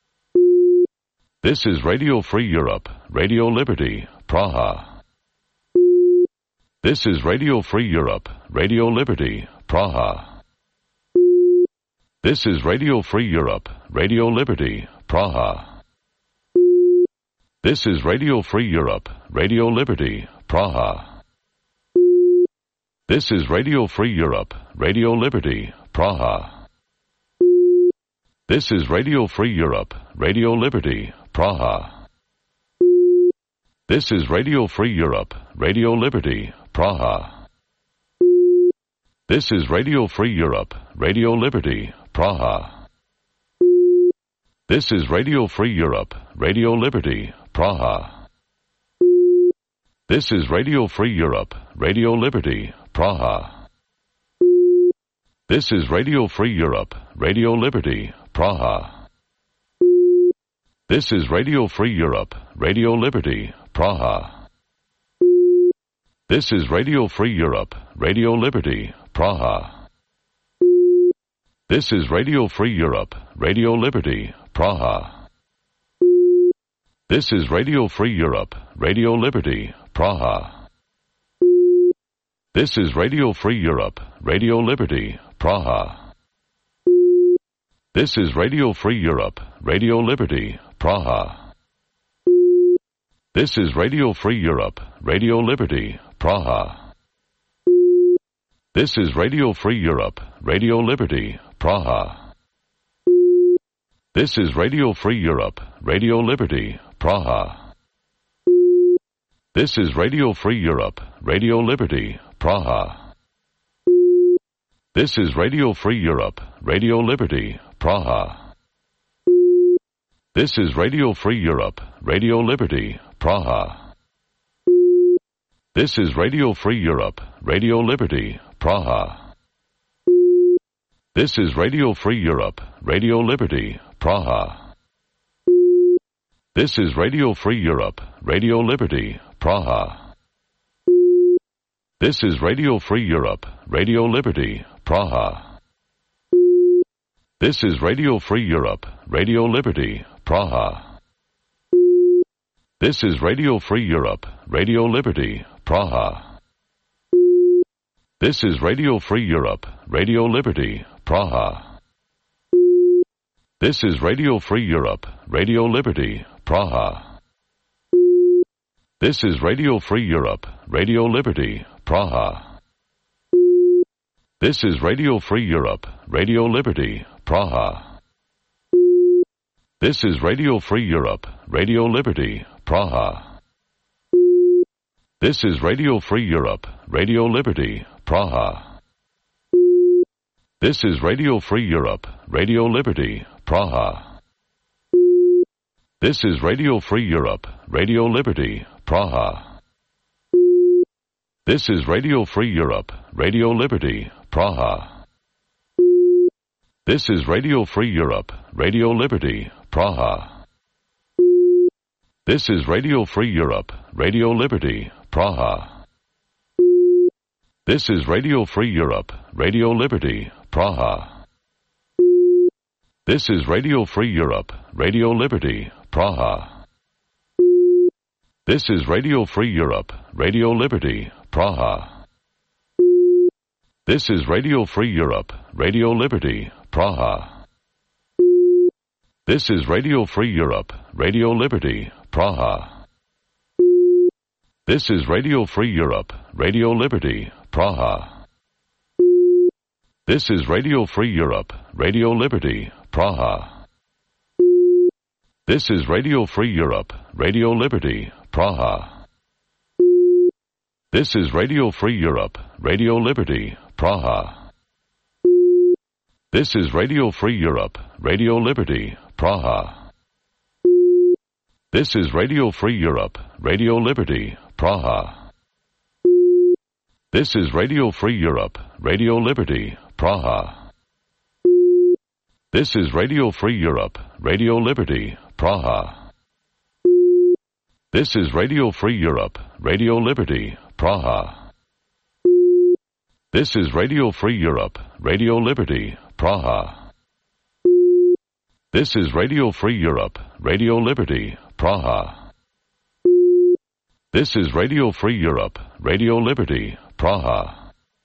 This is Radio Free Europe, Radio Liberty, Praha. This is Radio Free Europe, Radio Liberty, Praha. This is Radio Free Europe, Radio Liberty, Praha. This is Radio Free Europe, Radio Liberty, Praha. This is Radio Free Europe, Radio Liberty, Praha. This is Radio Free Europe, Radio Liberty, Praha. This is Radio Free Europe, Radio Liberty, Praha. This is Radio Free Europe, Radio Liberty, Praha. This is Radio Free Europe, Radio Liberty, Praha. This is Radio Free Europe, Radio Liberty, Praha. This is Radio Free Europe, Radio Liberty, Praha. This is Radio Free Europe, Radio Liberty, Praha. This is Radio Free Europe, Radio Liberty, Praha. This is Radio Free Europe, Radio Liberty, Praha. This is Radio Free Europe, Radio Liberty, Praha. This is Radio Free Europe, Radio Liberty, Praha. This is Radio Free Europe, Radio Liberty, Praha. This is Radio Free Europe, Radio Liberty, Praha. This is Radio Free Europe, Radio Liberty, Praha. This is Radio Free Europe, Radio Liberty, Praha. This is Radio Free Europe, Radio Liberty, Praha. This is Radio Free Europe, Radio Liberty, Praha. This is Radio Free Europe, Radio Liberty, Praha. This is Radio Free Europe, Radio Liberty, Praha. This is Radio Free Europe, Radio Liberty, Praha. This is Radio Free Europe, Radio Liberty, Praha. This is Radio Free Europe, Radio Liberty, Praha. This is Radio Free Europe, Radio Liberty, Praha. This is Radio Free Europe, Radio Liberty, Praha. This is Radio Free Europe, Radio Liberty, Praha. This is Radio Free Europe, Radio Liberty, Praha. This is Radio Free Europe, Radio Liberty, Praha. This is Radio Free Europe, Radio Liberty, Praha. This is Radio Free Europe, Radio Liberty, Praha. This is Radio Free Europe, Radio Liberty, Praha. This is Radio Free Europe, Radio Liberty, Praha. This is Radio Free Europe, Radio Liberty, Praha. This is Radio Free Europe, Radio Liberty, Praha. This is Radio Free Europe, Radio Liberty, Praha. This is Radio Free Europe, Radio Liberty, Praha. This is Radio Free Europe, Radio Liberty, Praha. This is Radio Free Europe, Radio Liberty, Praha. This is Radio Free Europe, Radio Liberty, Praha. This is Radio Free Europe, Radio Liberty, Praha. This is Radio Free Europe, Radio Liberty, Praha. This is Radio Free Europe, Radio Liberty, Praha. This is Radio Free Europe, Radio Liberty, Praha. This is Radio Free Europe, Radio Liberty, Praha. This is Radio Free Europe, Radio Liberty, Praha. This is Radio Free Europe, Radio Liberty, Praha. This is Radio Free Europe, Radio Liberty, Praha. This is Radio Free Europe, Radio Liberty, Praha. This is Radio Free Europe, Radio Liberty, Praha. This is Radio Free Europe, Radio Liberty, Praha. This is Radio Free Europe, Radio Liberty, Praha. This is Radio Free Europe, Radio Liberty, Praha. This is Radio Free Europe, Radio Liberty, Praha.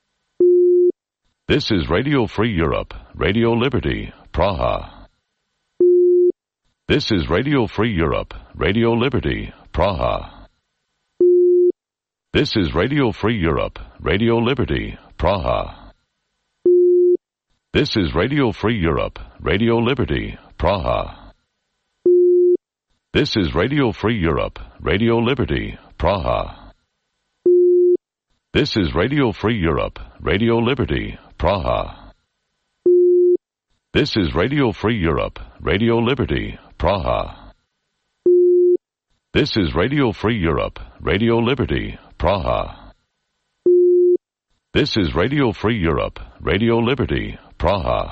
This is Radio Free Europe, Radio Liberty, Praha. This is Radio Free Europe, Radio Liberty, Praha. This is Radio Free Europe, Radio Liberty, Praha. This is Radio Free Europe, Radio Liberty, Praha. This is Radio Free Europe, Radio Liberty, Praha. This is Radio Free Europe, Radio Liberty, Praha. This is Radio Free Europe, Radio Liberty, Praha. This is Radio Free Europe, Radio Liberty, Praha. This is Radio Free Europe, Radio Liberty, Praha.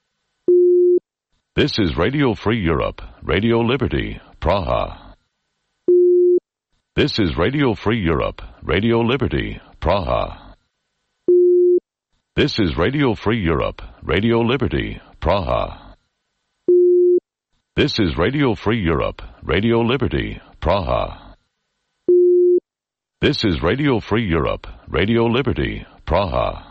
This is Radio Free Europe, Radio Liberty, Praha. This is Radio Free Europe, Radio Liberty, Praha. This is Radio Free Europe, Radio Liberty, Praha. This is Radio Free Europe, Radio Liberty, Praha. This is Radio Free Europe, Radio Liberty, Praha.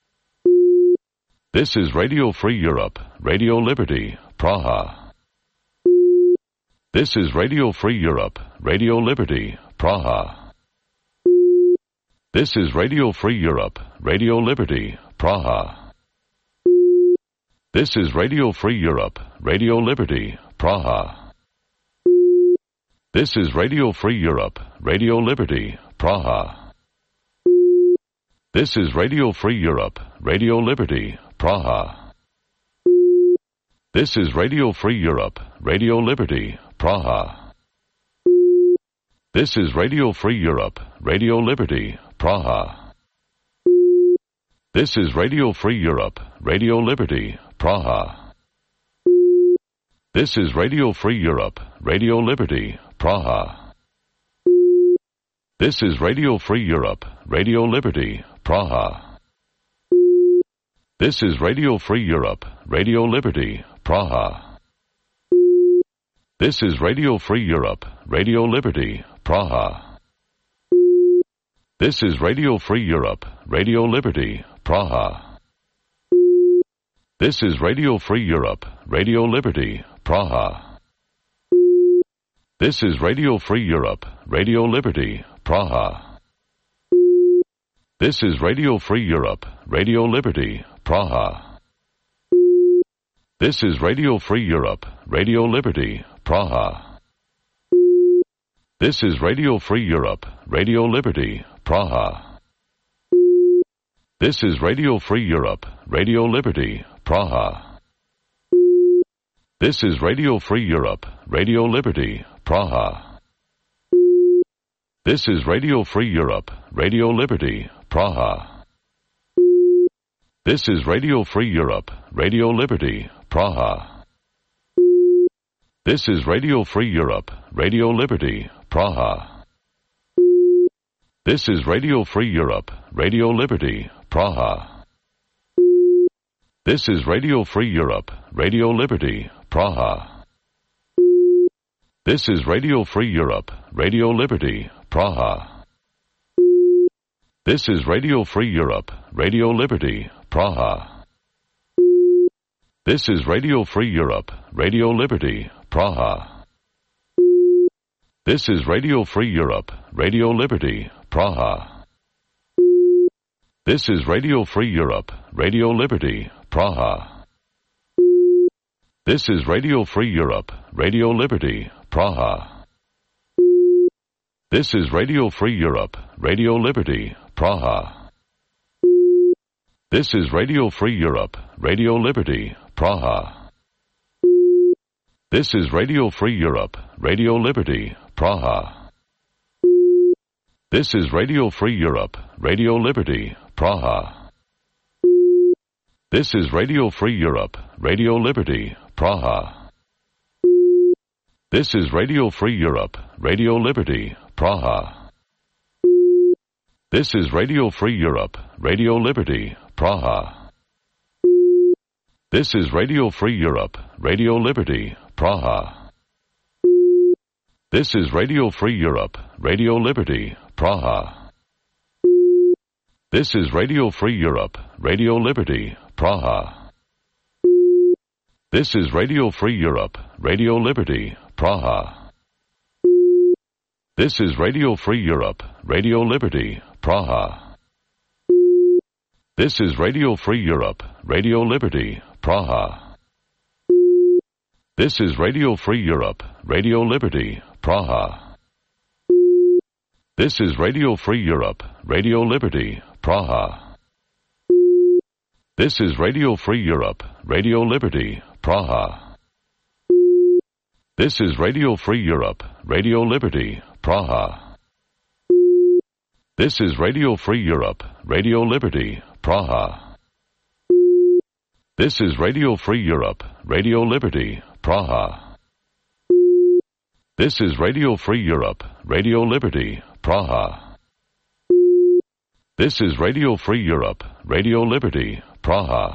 This is Radio Free Europe, Radio Liberty, Praha. This is Radio Free Europe, Radio Liberty, Praha. This is Radio Free Europe, Radio Liberty, Praha. This is Radio Free Europe, Radio Liberty, Praha. This is Radio Free Europe, Radio Liberty, Praha. This is Radio Free Europe, Radio Liberty, Praha. This is Radio Free Europe, Radio Liberty, Praha. This is Radio Free Europe, Radio Liberty, Praha. This is Radio Free Europe, Radio Liberty, Praha. This is Radio Free Europe, Radio Liberty, Praha. This is Radio Free Europe, Radio Liberty, Praha. This is Radio Free Europe, Radio Liberty, Praha. This is Radio Free Europe, Radio Liberty, Praha. This is Radio Free Europe, Radio Liberty, Praha. This is Radio Free Europe, Radio Liberty, Praha. This is Radio Free Europe, Radio Liberty, Praha. This is Radio Free Europe, Radio Liberty, Praha. This is Radio Free Europe, Radio Liberty, Praha. This is Radio Free Europe, Radio Liberty, Praha. This is Radio Free Europe, Radio Liberty, Praha. This is Radio Free Europe, Radio Liberty, Praha. This is Radio Free Europe, Radio Liberty, Praha. This is Radio Free Europe, Radio Liberty, Praha. This is Radio Free Europe, Radio Liberty, Praha. This is Radio Free Europe, Radio Liberty, Praha. This is Radio Free Europe, Radio Liberty, Praha. This is Radio Free Europe, Radio Liberty, Praha. This is Radio Free Europe, Radio Liberty, Praha. This is Radio Free Europe, Radio Liberty, Praha. This is Radio Free Europe, Radio Liberty, Praha. This is Radio Free Europe, Radio Liberty, Praha. This is Radio Free Europe, Radio Liberty, Praha. This is Radio Free Europe, Radio Liberty, Praha. This is Radio Free Europe, Radio Liberty, Praha. This is Radio Free Europe, Radio Liberty, Praha. This is Radio Free Europe, Radio Liberty, Praha. This is Radio Free Europe, Radio Liberty, Praha. This is Radio Free Europe, Radio Liberty, Praha. This is Radio Free Europe, Radio Liberty, Praha. This is Radio Free Europe, Radio Liberty, Praha. This is Radio Free Europe, Radio Liberty, Praha. This is Radio Free Europe, Radio Liberty, Praha. This is Radio Free Europe, Radio Liberty, Praha. This is Radio Free Europe, Radio Liberty, Praha. This is Radio Free Europe, Radio Liberty, Praha. This is Radio Free Europe, Radio Liberty, Praha. This is Radio Free Europe, Radio Liberty, Praha. This is Radio Free Europe, Radio Liberty, Praha. This is Radio Free Europe, Radio Liberty, Praha. This is Radio Free Europe, Radio Liberty, Praha. This is Radio Free Europe, Radio Liberty, Praha. This is Radio Free Europe, Radio Liberty, Praha. This is Radio Free Europe, Radio Liberty, Praha.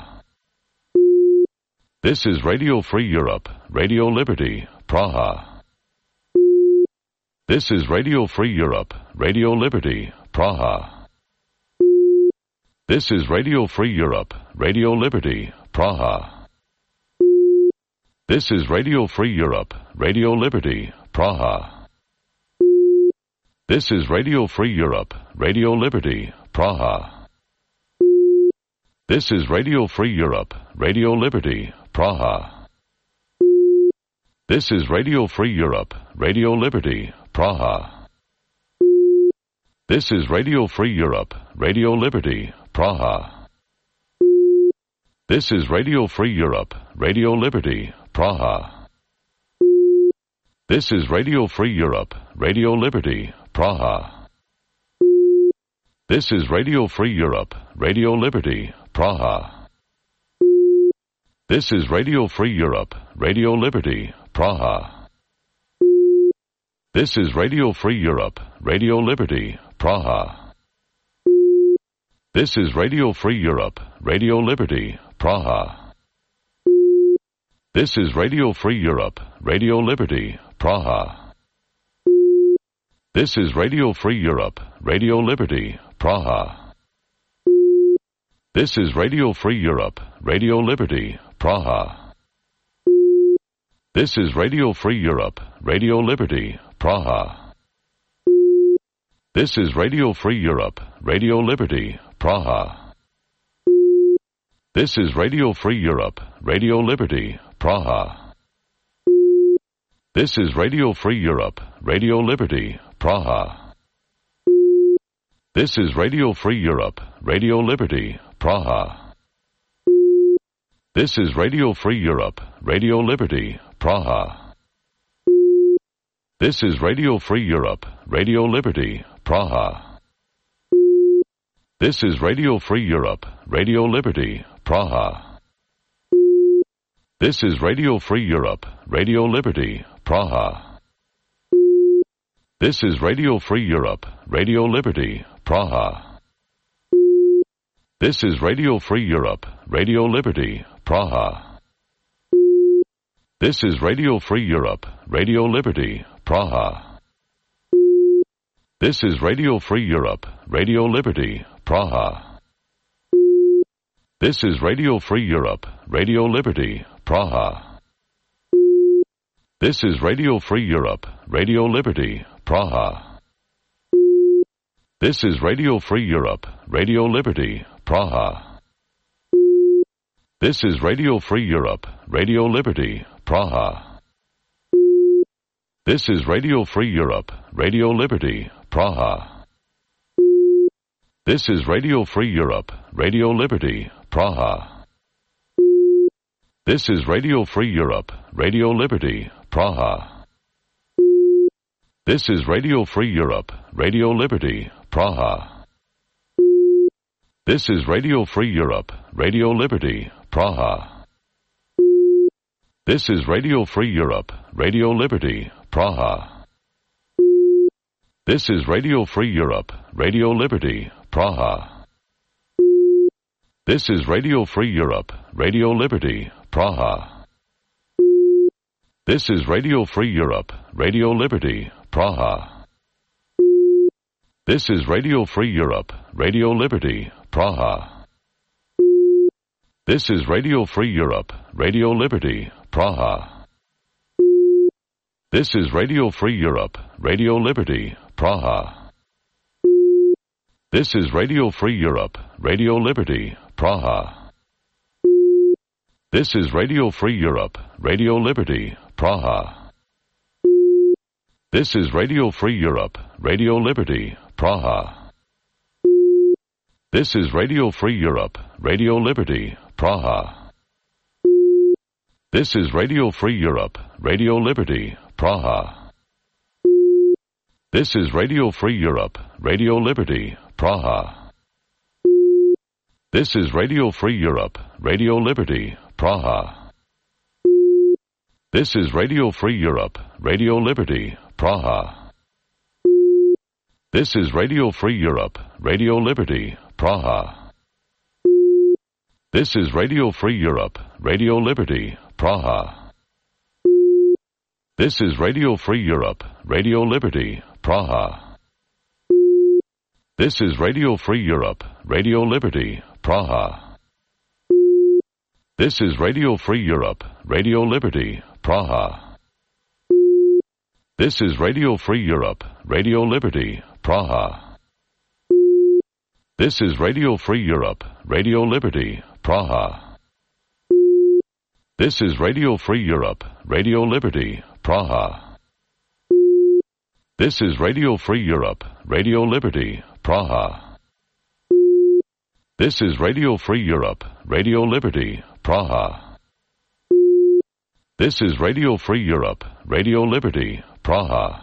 This is Radio Free Europe, Radio Liberty, Praha. This is Radio Free Europe, Radio Liberty, Praha. This is Radio Free Europe, Radio Liberty, Praha. This is Radio Free Europe, Radio Liberty, Praha. This is Radio Free Europe, Radio Liberty, Praha. This is Radio Free Europe, Radio Liberty, Praha. This is Radio Free Europe, Radio Liberty, Praha. This is Radio Free Europe, Radio Liberty, Praha. This is Radio Free Europe, Radio Liberty, Praha. This is Radio Free Europe, Radio Liberty, Praha. This is Radio Free Europe, Radio Liberty, Praha. This is Radio Free Europe, Radio Liberty, Praha. This is Radio Free Europe, Radio Liberty, Praha. This is Radio Free Europe, Radio Liberty, Praha. This is Radio Free Europe, Radio Liberty, Praha. This is Radio Free Europe, Radio Liberty, Praha. This is Radio Free Europe, Radio Liberty, Praha. This is Radio Free Europe, Radio Liberty, Praha. This is Radio Free Europe, Radio Liberty, Praha. This is Radio Free Europe, Radio Liberty, Praha. This is Radio Free Europe, Radio Liberty, Praha. This is Radio Free Europe, Radio Liberty, Praha. This is Radio Free Europe, Radio Liberty, Praha. This is Radio Free Europe, Radio Liberty, Praha. This is Radio Free Europe, Radio Liberty, Praha. This is Radio Free Europe, Radio Liberty, Praha. This is Radio Free Europe, Radio Liberty, Praha. This is Radio Free Europe, Radio Liberty, Praha. This is Radio Free Europe, Radio Liberty, Praha. This is Radio Free Europe, Radio Liberty, Praha. This is Radio Free Europe, Radio Liberty, Praha. This is Radio Free Europe, Radio Liberty, Praha. This is Radio Free Europe, Radio Liberty, Praha. This is Radio Free Europe, Radio Liberty, Praha. This is Radio Free Europe, Radio Liberty, Praha. This is Radio Free Europe, Radio Liberty, Praha. This is Radio Free Europe, Radio Liberty, Praha. This is Radio Free Europe, Radio Liberty, Praha. This is Radio Free Europe, Radio Liberty, Praha. This is Radio Free Europe, Radio Liberty, Praha. This is Radio Free Europe, Radio Liberty, Praha. This is Radio Free Europe, Radio Liberty, Praha. This is Radio Free Europe, Radio Liberty, Praha. This is Radio Free Europe, Radio Liberty, Praha. This is Radio Free Europe, Radio Liberty, Praha. This is Radio Free Europe, Radio Liberty, Praha. This is Radio Free Europe, Radio Liberty, Praha. This is Radio Free Europe, Radio Liberty, Praha. This is Radio Free Europe, Radio Liberty, Praha. This is Radio Free Europe, Radio Liberty, Praha. This is Radio Free Europe, Radio Liberty, Praha. This is Radio Free Europe, Radio Liberty, Praha. This is Radio Free Europe, Radio Liberty, Praha. This is Radio Free Europe, Radio Liberty, Praha. This is Radio Free Europe, Radio Liberty, Praha. This is Radio Free Europe, Radio Liberty, Praha. This is Radio Free Europe, Radio Liberty, Praha. This is Radio Free Europe, Radio Liberty, Praha. This is Radio Free Europe, Radio Liberty, Praha. This is Radio Free Europe, Radio Liberty, Praha. This is Radio Free Europe, Radio Liberty, Praha. This is Radio Free Europe, Radio Liberty, Praha. This is Radio Free Europe, Radio Liberty, Praha. This is Radio Free Europe, Radio Liberty, Praha. This is Radio Free Europe, Radio Liberty, Praha.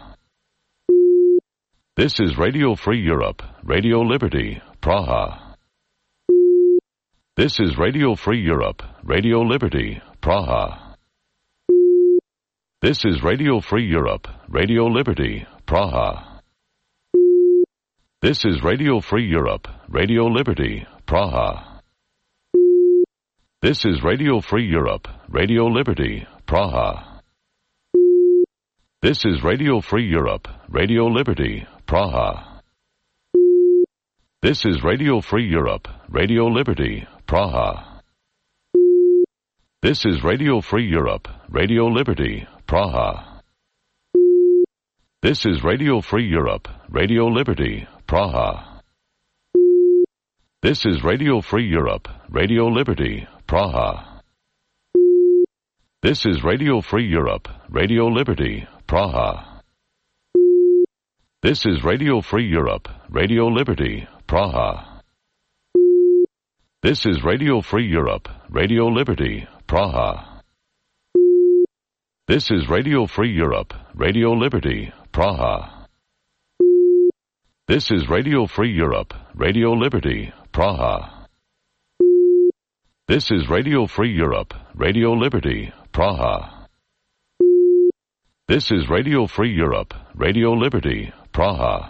This is Radio Free Europe, Radio Liberty, Praha. This is Radio Free Europe, Radio Liberty, Praha. This is Radio Free Europe, Radio Liberty, Praha. This is Radio Free Europe, Radio Liberty, Praha. This is Radio Free Europe, Radio Liberty, Praha. This is Radio Free Europe, Radio Liberty, Praha. This is Radio Free Europe, Radio Liberty, Praha. This is Radio Free Europe, Radio Liberty, Praha. This is Radio Free Europe, Radio Liberty, Praha. This is Radio Free Europe, Radio Liberty, Praha. This is Radio Free Europe, Radio Liberty, Praha. This is Radio Free Europe, Radio Liberty, Praha. This is Radio Free Europe, Radio Liberty, Praha. This is Radio Free Europe, Radio Liberty, Praha. This is Radio Free Europe, Radio Liberty, Praha. This is Radio Free Europe, Radio Liberty, Praha. This is Radio Free Europe, Radio Liberty, Praha.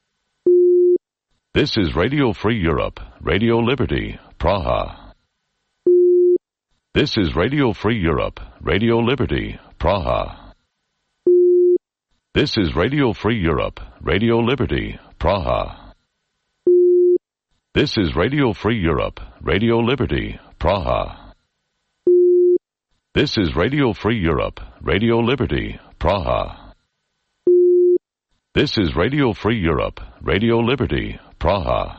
This is Radio Free Europe, Radio Liberty, Praha. This is Radio Free Europe, Radio Liberty, Praha. This is Radio Free Europe, Radio Liberty, Praha. This is Radio Free Europe, Radio Liberty, Praha. This is Radio Free Europe, Radio Liberty, Praha. This is Radio Free Europe, Radio Liberty, Praha.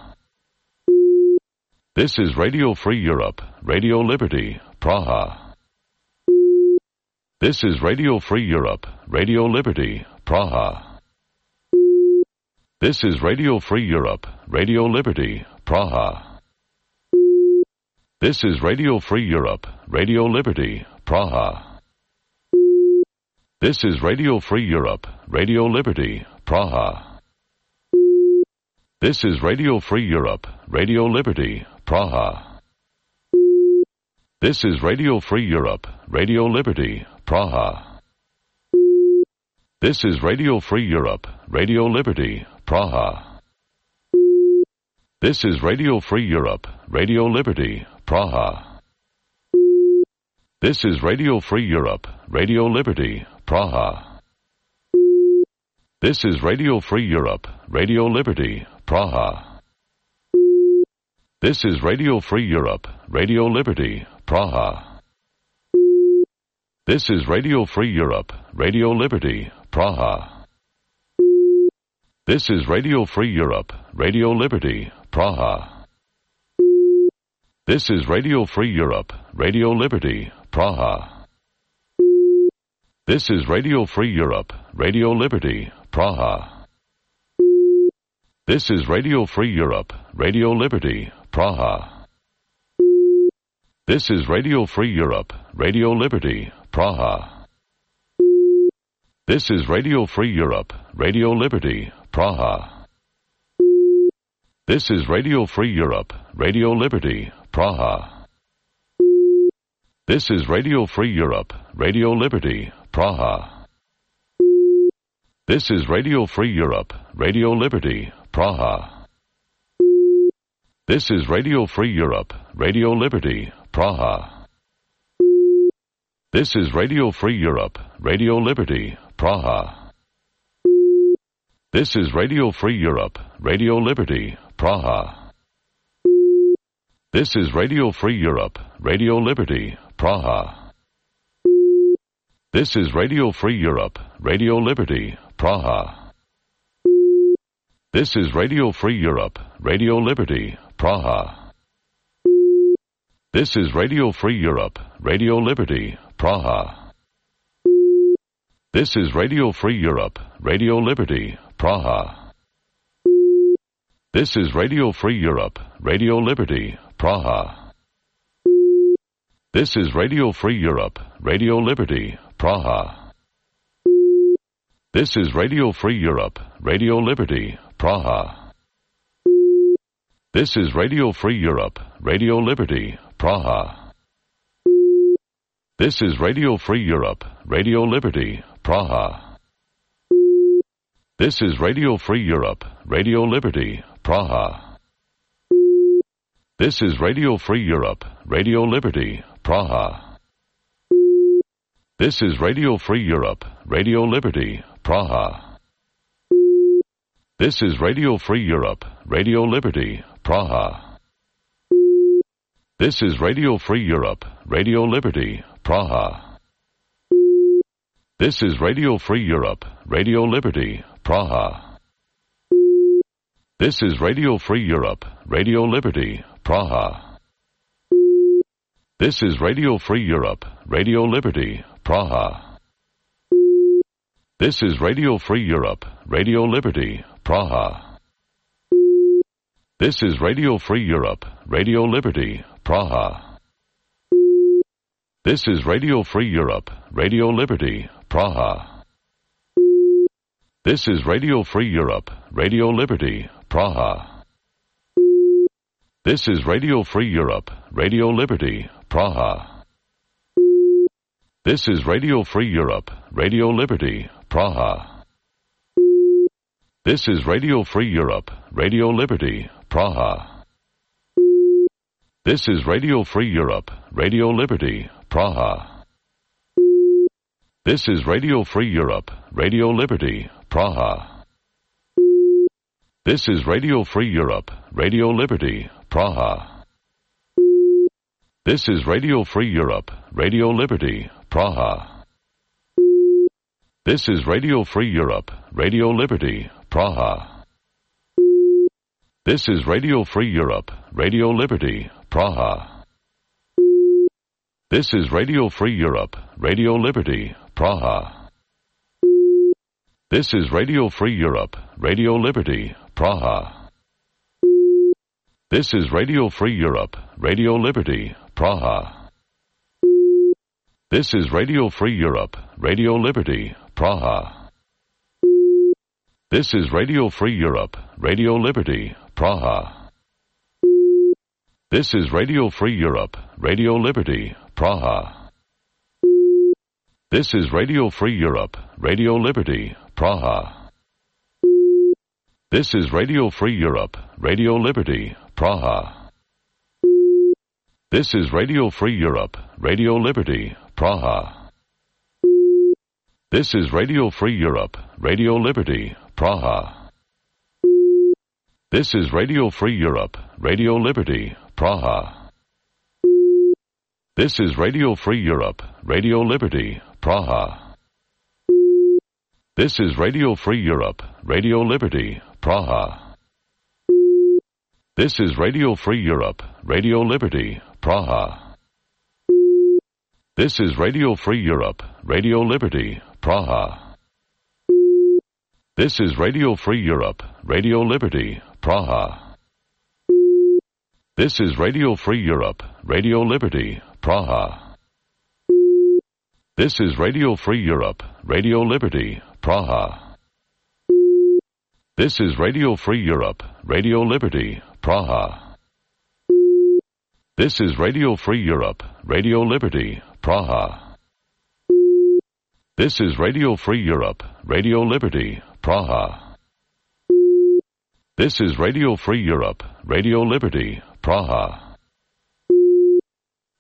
This is Radio Free Europe, Radio Liberty, Praha. This is Radio Free Europe, Radio Liberty, Praha. This is Radio Free Europe, Radio Liberty, Praha. This is Radio Free Europe, Radio Liberty, Praha. This is Radio Free Europe, Radio Liberty, Praha. This is Radio Free Europe, Radio Liberty, Praha. This is Radio Free Europe, Radio Liberty, Praha. This is Radio Free Europe, Radio Liberty, Praha. This is Radio Free Europe, Radio Liberty, Praha. This is Radio Free Europe, Radio Liberty, Praha. This is Radio Free Europe, Radio Liberty, Praha. This is Radio Free Europe, Radio Liberty, Praha. This is Radio Free Europe, Radio Liberty, Praha. This is Radio Free Europe, Radio Liberty, Praha. This is Radio Free Europe, Radio Liberty, Praha. This is Radio Free Europe, Radio Liberty, Praha. This is Radio Free Europe, Radio Liberty, Praha. This is Radio Free Europe, Radio Liberty, Praha. This is Radio Free Europe, Radio Liberty, Praha. This is Radio Free Europe, Radio Liberty, Praha. This is Radio Free Europe, Radio Liberty, Praha. This is Radio Free Europe, Radio Liberty, Praha. This is Radio Free Europe, Radio Liberty, Praha. This is Radio Free Europe, Radio Liberty, Praha. This is Radio Free Europe, Radio Liberty, Praha. This is Radio Free Europe, Radio Liberty, Praha. This is Radio Free Europe, Radio Liberty, Praha. This is Radio Free Europe, Radio Liberty, Praha. This is Radio Free Europe, Radio Liberty, Praha. This is Radio Free Europe, Radio Liberty, Praha. This is Radio Free Europe, Radio Liberty, Praha. This is Radio Free Europe, Radio Liberty, Praha. This is Radio Free Europe, Radio Liberty, Praha. This is Radio Free Europe, Radio Liberty, Praha. This is Radio Free Europe, Radio Liberty, Praha. This is Radio Free Europe, Radio Liberty, Praha. This is Radio Free Europe, Radio Liberty, Praha. This is Radio Free Europe, Radio Liberty, Praha. This is Radio Free Europe, Radio Liberty, Praha. This is Radio Free Europe, Radio Liberty, Praha. This is Radio Free Europe, Radio Liberty, Praha. This is Radio Free Europe, Radio Liberty, Praha. This is Radio Free Europe, Radio Liberty, Praha. This is Radio Free Europe, Radio Liberty, Praha. This is Radio Free Europe, Radio Liberty, Praha. This is Radio Free Europe, Radio Liberty, Praha. This is Radio Free Europe, Radio Liberty, Praha. This is Radio Free Europe, Radio Liberty, Praha. This is Radio Free Europe, Radio Liberty, Praha. This is Radio Free Europe, Radio Liberty, Praha. This is Radio Free Europe, Radio Liberty, Praha. This is Radio Free Europe, Radio Liberty, Praha. This is Radio Free Europe, Radio Liberty, Praha. This is Radio Free Europe, Radio Liberty, Praha. This is Radio Free Europe, Radio Liberty, Praha. This is Radio Free Europe, Radio Liberty, Praha. This is Radio Free Europe, Radio Liberty, Praha. This is Radio Free Europe, Radio Liberty, Praha. This is Radio Free Europe, Radio Liberty, Praha. This is Radio Free Europe, Radio Liberty, Praha. This is Radio Free Europe, Radio Liberty, Praha. This is Radio Free Europe, Radio Liberty, Praha. This is Radio Free Europe, Radio Liberty, Praha. This is Radio Free Europe, Radio Liberty, Praha. This is Radio Free Europe, Radio Liberty, Praha. This is Radio Free Europe, Radio Liberty, Praha. This is Radio Free Europe, Radio Liberty, Praha. This is Radio Free Europe, Radio Liberty, Praha. This is Radio Free Europe, Radio Liberty, Praha. This is Radio Free Europe, Radio Liberty, Praha. This is Radio Free Europe, Radio Liberty, Praha. This is Radio Free Europe, Radio Liberty, Praha. This is Radio Free Europe, Radio Liberty, Praha. This is Radio Free Europe, Radio Liberty, Praha. This is Radio Free Europe, Radio Liberty, Praha. This is Radio Free Europe, Radio Liberty, Praha. This is Radio Free Europe, Radio Liberty, Praha. This is Radio Free Europe, Radio Liberty, Praha.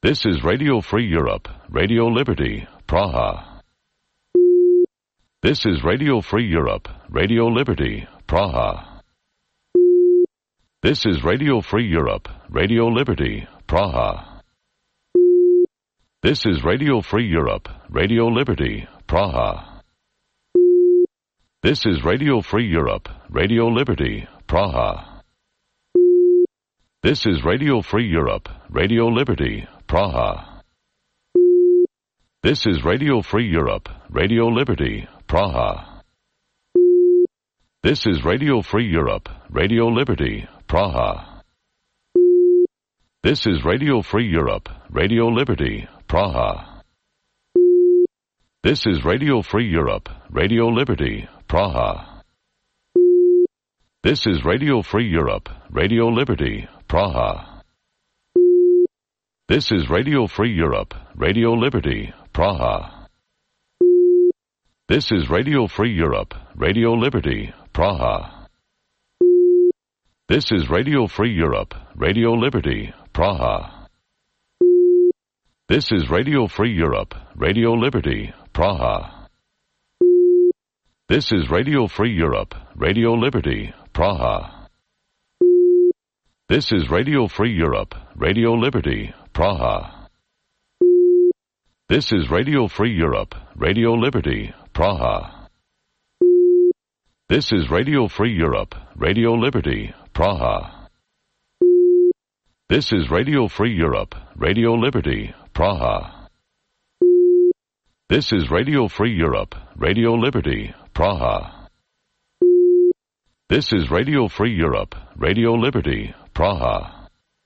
This is Radio Free Europe, Radio Liberty, Praha. This is Radio Free Europe, Radio Liberty, Praha. This is Radio Free Europe, Radio Liberty, Praha. This is Radio Free Europe, Radio Liberty, Praha. This is Radio Free Europe, Radio Liberty, Praha. This is Radio Free Europe, Radio Liberty, Praha. This is Radio Free Europe, Radio Liberty, Praha. This is Radio Free Europe, Radio Liberty, Praha. This is Radio Free Europe, Radio Liberty, Praha. This is Radio Free Europe, Radio Liberty, Praha. This is Radio Free Europe, Radio Liberty, Praha. This is Radio Free Europe, Radio Liberty, Praha. This is Radio Free Europe, Radio Liberty, Praha. This is Radio Free Europe, Radio Liberty, Praha. This is Radio Free Europe, Radio Liberty, Praha. This is Radio Free Europe, Radio Liberty, Praha. This is Radio Free Europe, Radio Liberty, Praha. This is Radio Free Europe, Radio Liberty, Praha. This is Radio Free Europe, Radio Liberty, Praha. This is Radio Free Europe, Radio Liberty, Praha. This is Radio Free Europe, Radio Liberty, Praha. This is Radio Free Europe, Radio Liberty, Praha.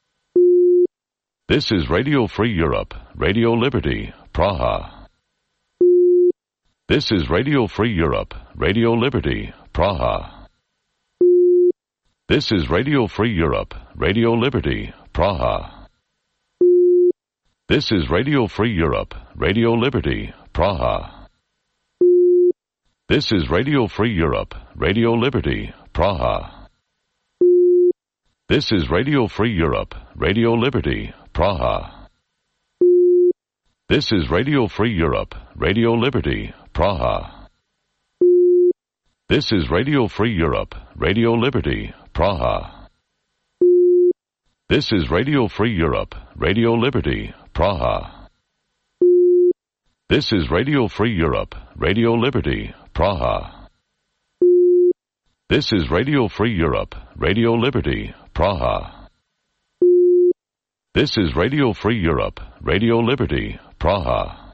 This is Radio Free Europe, Radio Liberty, Praha. This is Radio Free Europe, Radio Liberty, Praha. This is Radio Free Europe, Radio Liberty, Praha. This is Radio Free Europe, Radio Liberty, Praha. This is Radio Free Europe, Radio Liberty, Praha. This is Radio Free Europe, Radio Liberty, Praha. This is Radio Free Europe, Radio Liberty, Praha. This is Radio Free Europe, Radio Liberty, Praha. This is Radio Free Europe, Radio Liberty, Praha. This is Radio Free Europe, Radio Liberty, Praha. This is Radio Free Europe, Radio Liberty, Praha. This is Radio Free Europe, Radio Liberty, Praha.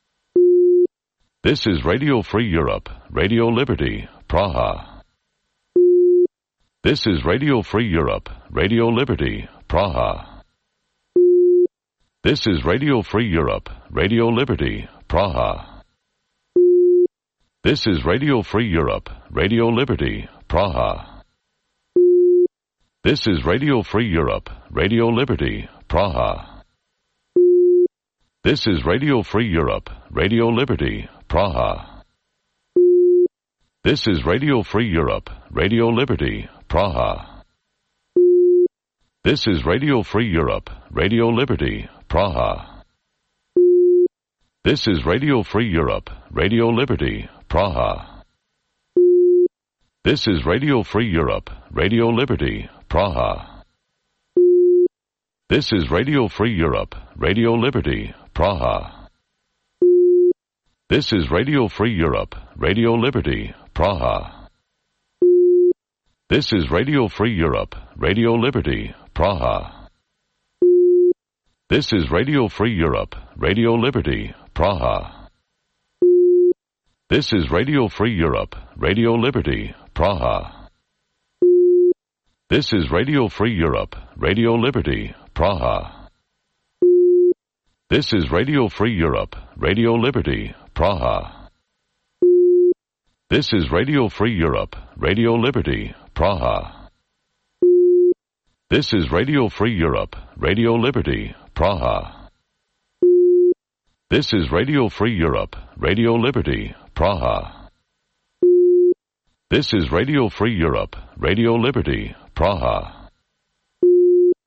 This is Radio Free Europe, Radio Liberty, Praha. This is Radio Free Europe, Radio Liberty, Praha. This is Radio Free Europe, Radio Liberty, Praha. This is Radio Free Europe, Radio Liberty, Praha. This is Radio Free Europe, Radio Liberty, Praha. This is Radio Free Europe, Radio Liberty, Praha. This is Radio Free Europe, Radio Liberty, Praha. This is Radio Free Europe, Radio Liberty, Praha. This is Radio Free Europe, Radio Liberty, Praha. This is Radio Free Europe, Radio Liberty, Praha. This is Radio Free Europe, Radio Liberty, Praha. This is Radio Free Europe, Radio Liberty, Praha. This is Radio Free Europe, Radio Liberty, Praha. This is Radio Free Europe, Radio Liberty, Praha. This is Radio Free Europe, Radio Liberty, Praha. This is Radio Free Europe, Radio Liberty, Praha. This is Radio Free Europe, Radio Liberty, Praha. This is Radio Free Europe, Radio Liberty, Praha. This is Radio Free Europe, Radio Liberty, Praha. This is Radio Free Europe, Radio Liberty, Praha. This is Radio Free Europe, Radio Liberty, Praha.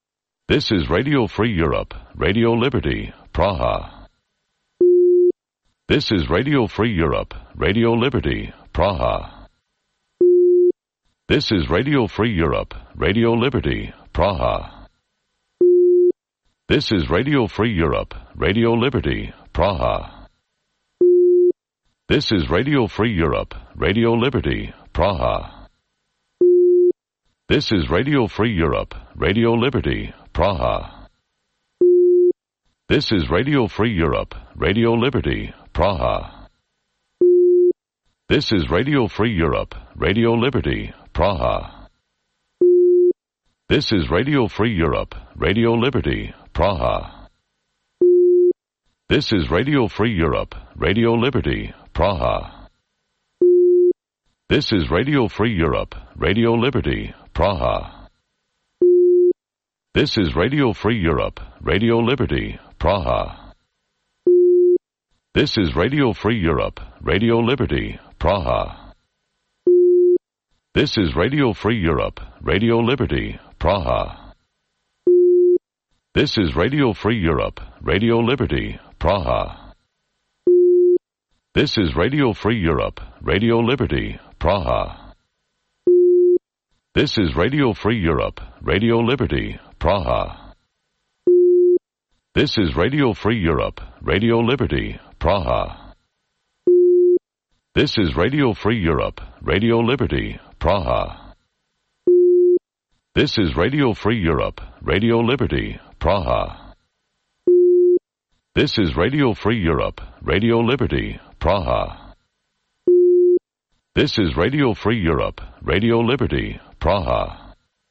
This is Radio Free Europe, Radio Liberty, Praha. This is Radio Free Europe, Radio Liberty, Praha. This is Radio Free Europe, Radio Liberty, Praha. This is Radio Free Europe, Radio Liberty, Praha. This is Radio Free Europe, Radio Liberty, Praha. This is Radio Free Europe, Radio Liberty, Praha. This is Radio Free Europe, Radio Liberty, Praha. This is Radio Free Europe, Radio Liberty, Praha. This is Radio Free Europe, Radio Liberty, Praha. This is Radio Free Europe, Radio Liberty, Praha. This is Radio Free Europe, Radio Liberty, Praha. This is Radio Free Europe, Radio Liberty, Praha. This is Radio Free Europe, Radio Liberty, Praha. This is Radio Free Europe, Radio Liberty, Praha. This is Radio Free Europe, Radio Liberty, Praha. This is Radio Free Europe, Radio Liberty, Praha. This is Radio Free Europe, Radio Liberty, Praha. This is Radio Free Europe, Radio Liberty, Praha. This is Radio Free Europe, Radio Liberty, Praha. This is Radio Free Europe, Radio Liberty, Praha. This is Radio Free Europe, Radio Liberty, Praha. This is Radio Free Europe, Radio Liberty, Praha.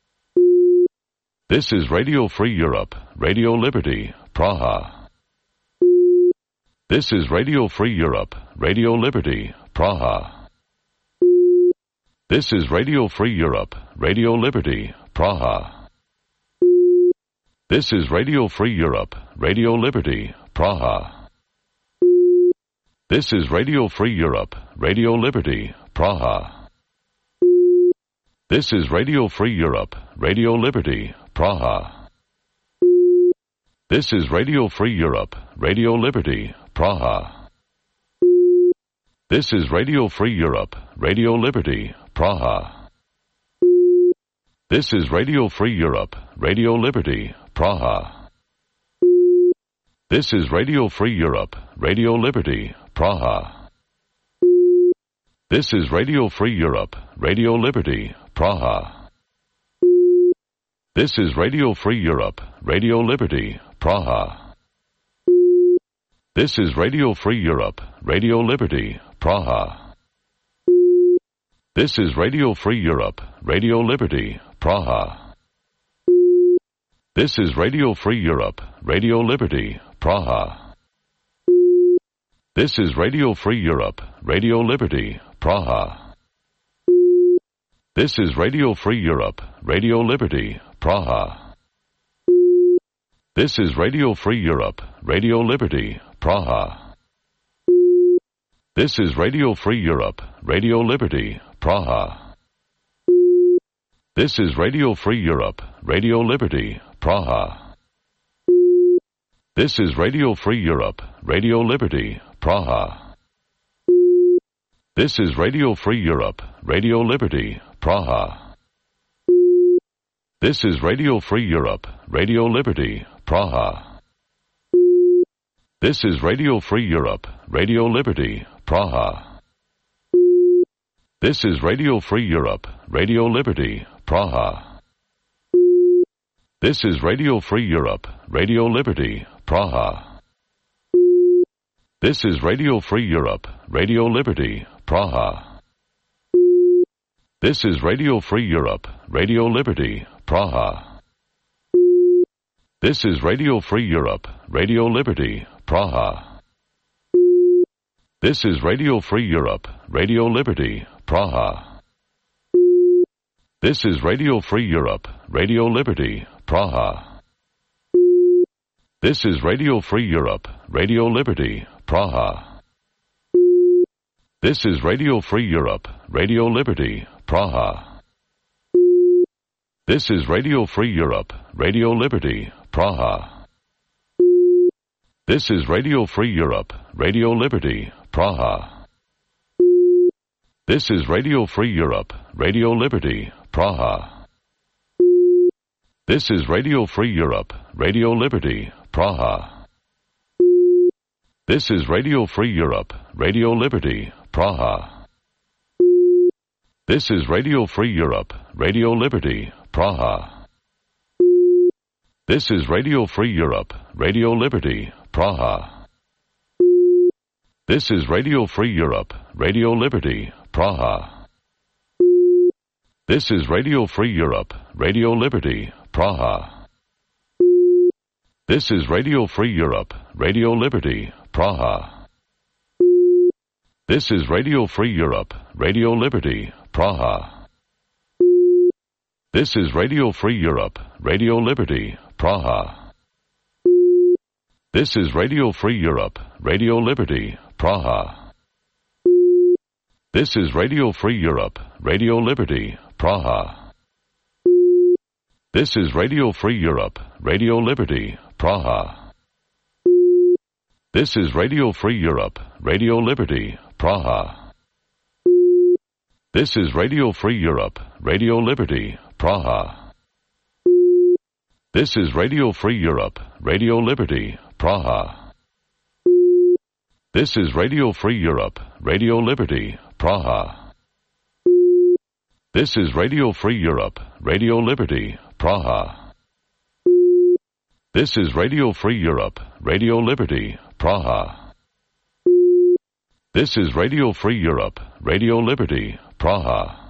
This is Radio Free Europe, Radio Liberty, Praha. This is Radio Free Europe, Radio Liberty, Praha. This is Radio Free Europe, Radio Liberty, Praha. This is Radio Free Europe, Radio Liberty, Praha. This is Radio Free Europe, Radio Liberty, Praha. This is Radio Free Europe, Radio Liberty, Praha. This is Radio Free Europe, Radio Liberty, Praha. This is Radio Free Europe, Radio Liberty, Praha. This is Radio Free Europe, Radio Liberty, Praha. This is Radio Free Europe, Radio Liberty, Praha. This is Radio Free Europe, Radio Liberty, Praha. This is Radio Free Europe, Radio Liberty, Praha. This is Radio Free Europe, Radio Liberty, Praha. This is Radio Free Europe, Radio Liberty, Praha. This is Radio Free Europe, Radio Liberty, Praha. This is Radio Free Europe, Radio Liberty, Praha. This is Radio Free Europe, Radio Liberty, Praha. This is Radio Free Europe, Radio Liberty, Praha. This is Radio Free Europe, Radio Liberty, Praha. This is Radio Free Europe, Radio Liberty, Praha. This is Radio Free Europe, Radio Liberty, Praha. This is Radio Free Europe, Radio Liberty, Praha. This is Radio Free Europe, Radio Liberty, Praha. This is Radio Free Europe, Radio Liberty, Praha. This is Radio Free Europe, Radio Liberty, Praha. This is Radio Free Europe, Radio Liberty, Praha. This is Radio Free Europe, Radio Liberty, Praha. This is Radio Free Europe, Radio Liberty, Praha. This is Radio Free Europe, Radio Liberty, Praha. This is Radio Free Europe, Radio Liberty, Praha. This is Radio Free Europe, Radio Liberty, Praha. This is Radio Free Europe, Radio Liberty, Praha. This is Radio Free Europe, Radio Liberty, Praha. This is Radio Free Europe, Radio Liberty, Praha. This is Radio Free Europe, Radio Liberty, Praha. This is Radio Free Europe, Radio Liberty, Praha. This is Radio Free Europe, Radio Liberty, Praha. This is Radio Free Europe, Radio Liberty, Praha. This is Radio Free Europe, Radio Liberty, Praha. This is Radio Free Europe, Radio Liberty, Praha. This is Radio Free Europe, Radio Liberty, Praha. This is Radio Free Europe, Radio Liberty, Praha. This is Radio Free Europe, Radio Liberty, Praha. This is Radio Free Europe, Radio Liberty, Praha. This is Radio Free Europe, Radio Liberty, Praha. This is Radio Free Europe, Radio Liberty, Praha. This is Radio Free Europe, Radio Liberty, Praha. This is Radio Free Europe, Radio Liberty, Praha. This is Radio Free Europe, Radio Liberty, Praha. This is Radio Free Europe, Radio Liberty, Praha. This is Radio Free Europe, Radio Liberty, Praha. This is Radio Free Europe, Radio Liberty, Praha. This is Radio Free Europe, Radio Liberty, Praha. This is Radio Free Europe, Radio Liberty, Praha. This is Radio Free Europe, Radio Liberty, Praha.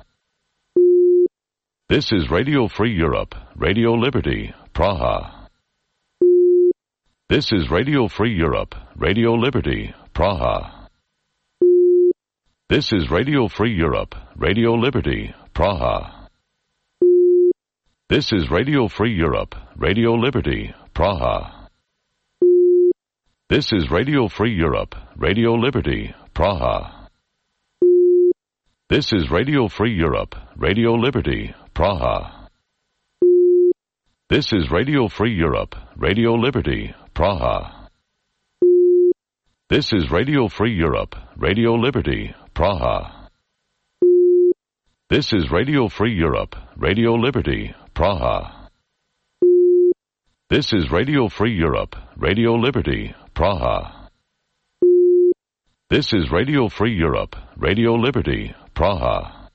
This is Radio Free Europe, Radio Liberty, Praha. This is Radio Free Europe, Radio Liberty, Praha. This is Radio Free Europe, Radio Liberty, Praha. This is Radio Free Europe, Radio Liberty, Praha. This is Radio Free Europe, Radio Liberty, Praha. This is Radio Free Europe, Radio Liberty, Praha. This is Radio Free Europe, Radio Liberty, Praha. This is Radio Free Europe, Radio Liberty, Praha. This is Radio Free Europe, Radio Liberty, Praha. This is Radio Free Europe, Radio Liberty, Praha. This is Radio Free Europe, Radio Liberty, Praha.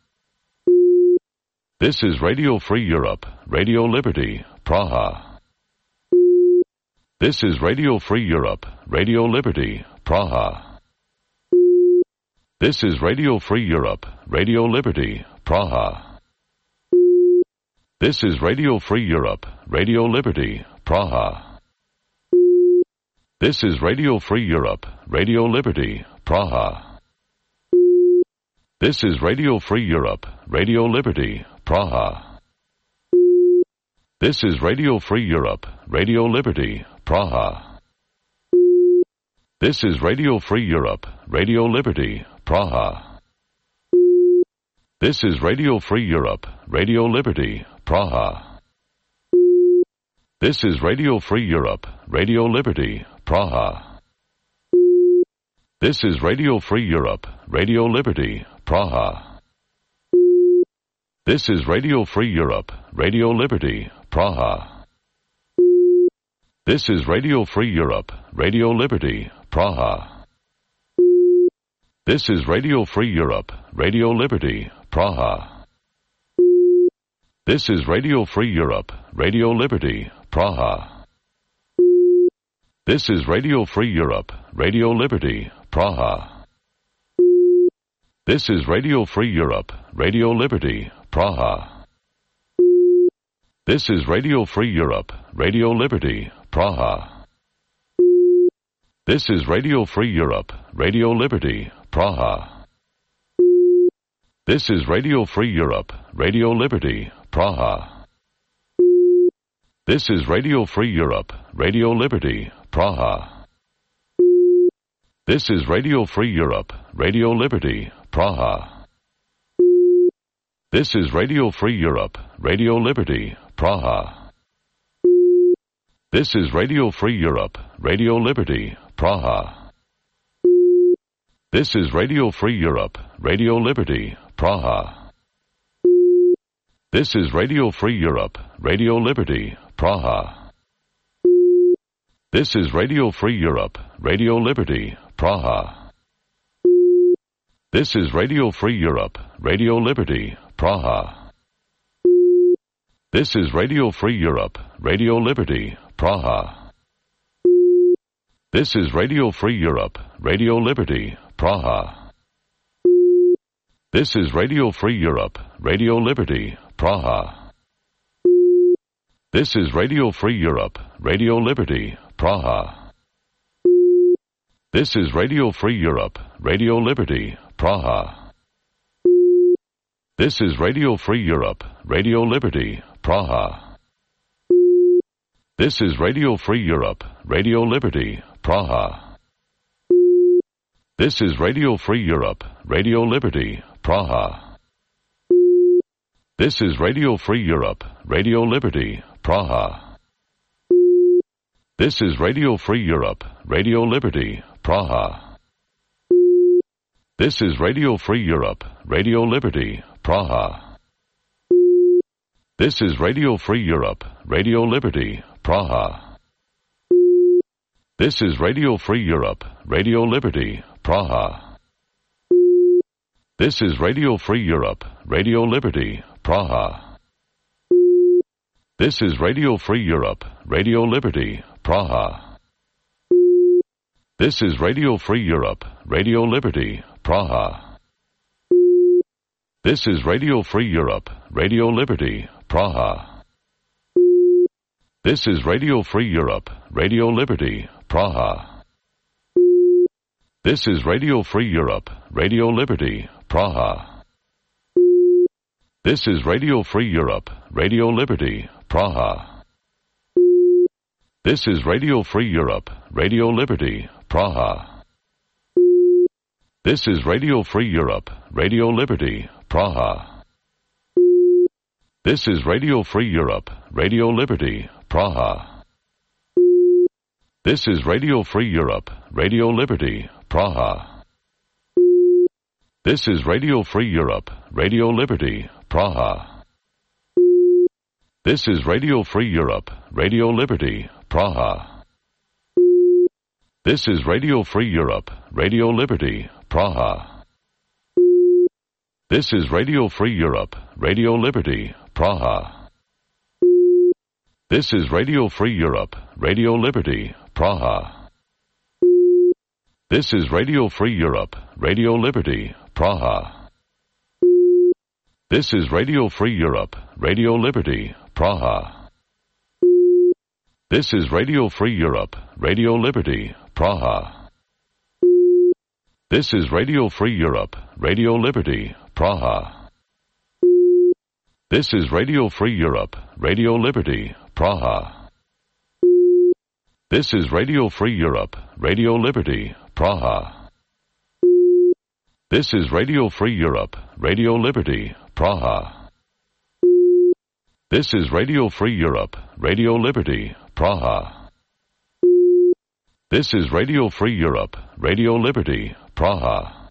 This is Radio Free Europe, Radio Liberty, Praha. This is Radio Free Europe, Radio Liberty, Praha. This is Radio Free Europe, Radio Liberty, Praha. This is Radio Free Europe, Radio Liberty, Praha. This is Radio Free Europe, Radio Liberty, Praha. This is Radio Free Europe, Radio Liberty, Praha. This is Radio Free Europe, Radio Liberty, Praha. This is Radio Free Europe, Radio Liberty, Praha. This is Radio Free Europe, Radio Liberty, Praha. This is Radio Free Europe, Radio Liberty, Praha. This is Radio Free Europe, Radio Liberty, Praha. This is Radio Free Europe, Radio Liberty, Praha. This is Radio Free Europe, Radio Liberty, Praha. This is Radio Free Europe, Radio Liberty, Praha. This is Radio Free Europe, Radio Liberty, Praha. This is Radio Free Europe, Radio Liberty, Praha. This is Radio Free Europe, Radio Liberty, Praha. This is Radio Free Europe, Radio Liberty, Praha. This is Radio Free Europe, Radio Liberty, Praha. This is Radio Free Europe, Radio Liberty, Praha. This is Radio Free Europe, Radio Liberty, Praha. This is Radio Free Europe, Radio Liberty, Praha. This is Radio Free Europe, Radio Liberty, Praha. This is Radio Free Europe, Radio Liberty, Praha. This is Radio Free Europe, Radio Liberty, Praha. This is Radio Free Europe, Radio Liberty, Praha. This is Radio Free Europe, Radio Liberty, Praha. This is Radio Free Europe, Radio Liberty, Praha. This is Radio Free Europe, Radio Liberty, Praha. This is Radio Free Europe, Radio Liberty, Praha. This is Radio Free Europe, Radio Liberty, Praha. This is Radio Free Europe, Radio Liberty, Praha. This is Radio Free Europe, Radio Liberty, Praha. This is Radio Free Europe, Radio Liberty, Praha. This is Radio Free Europe, Radio Liberty, Praha. This is Radio Free Europe, Radio Liberty, Praha. This is Radio Free Europe, Radio Liberty, Praha. This is Radio Free Europe, Radio Liberty, Praha. This is Radio Free Europe, Radio Liberty, Praha. This is Radio Free Europe, Radio Liberty, Praha. This is Radio Free Europe, Radio Liberty, Praha. This is Radio Free Europe, Radio Liberty, Praha. This is Radio Free Europe, Radio Liberty, Praha. This is Radio Free Europe, Radio Liberty, Praha. This is Radio Free Europe, Radio Liberty, Praha. This is Radio Free Europe, Radio Liberty, Praha. This is Radio Free Europe, Radio Liberty, Praha. This is Radio Free Europe, Radio Liberty, Praha. This is Radio Free Europe, Radio Liberty, Praha. This is Radio Free Europe, Radio Liberty, Praha. This is Radio Free Europe, Radio Liberty, Praha. This is Radio Free Europe, Radio Liberty, Praha. This is Radio Free Europe, Radio Liberty, Praha. This is Radio Free Europe, Radio Liberty, Praha. This is Radio Free Europe, Radio Liberty, Praha. This is Radio Free Europe, Radio Liberty, Praha. This is Radio Free Europe, Radio Liberty, Praha. This is Radio Free Europe, Radio Liberty, Praha. This is Radio Free Europe, Radio Liberty, Praha. This is Radio Free Europe, Radio Liberty, Praha. This is Radio Free Europe, Radio Liberty, Praha. This is Radio Free Europe, Radio Liberty, Praha. This is Radio Free Europe, Radio Liberty, Praha. This is Radio Free Europe, Radio Liberty, Praha. This is Radio Free Europe, Radio Liberty, Praha. This is Radio Free Europe, Radio Liberty, Praha.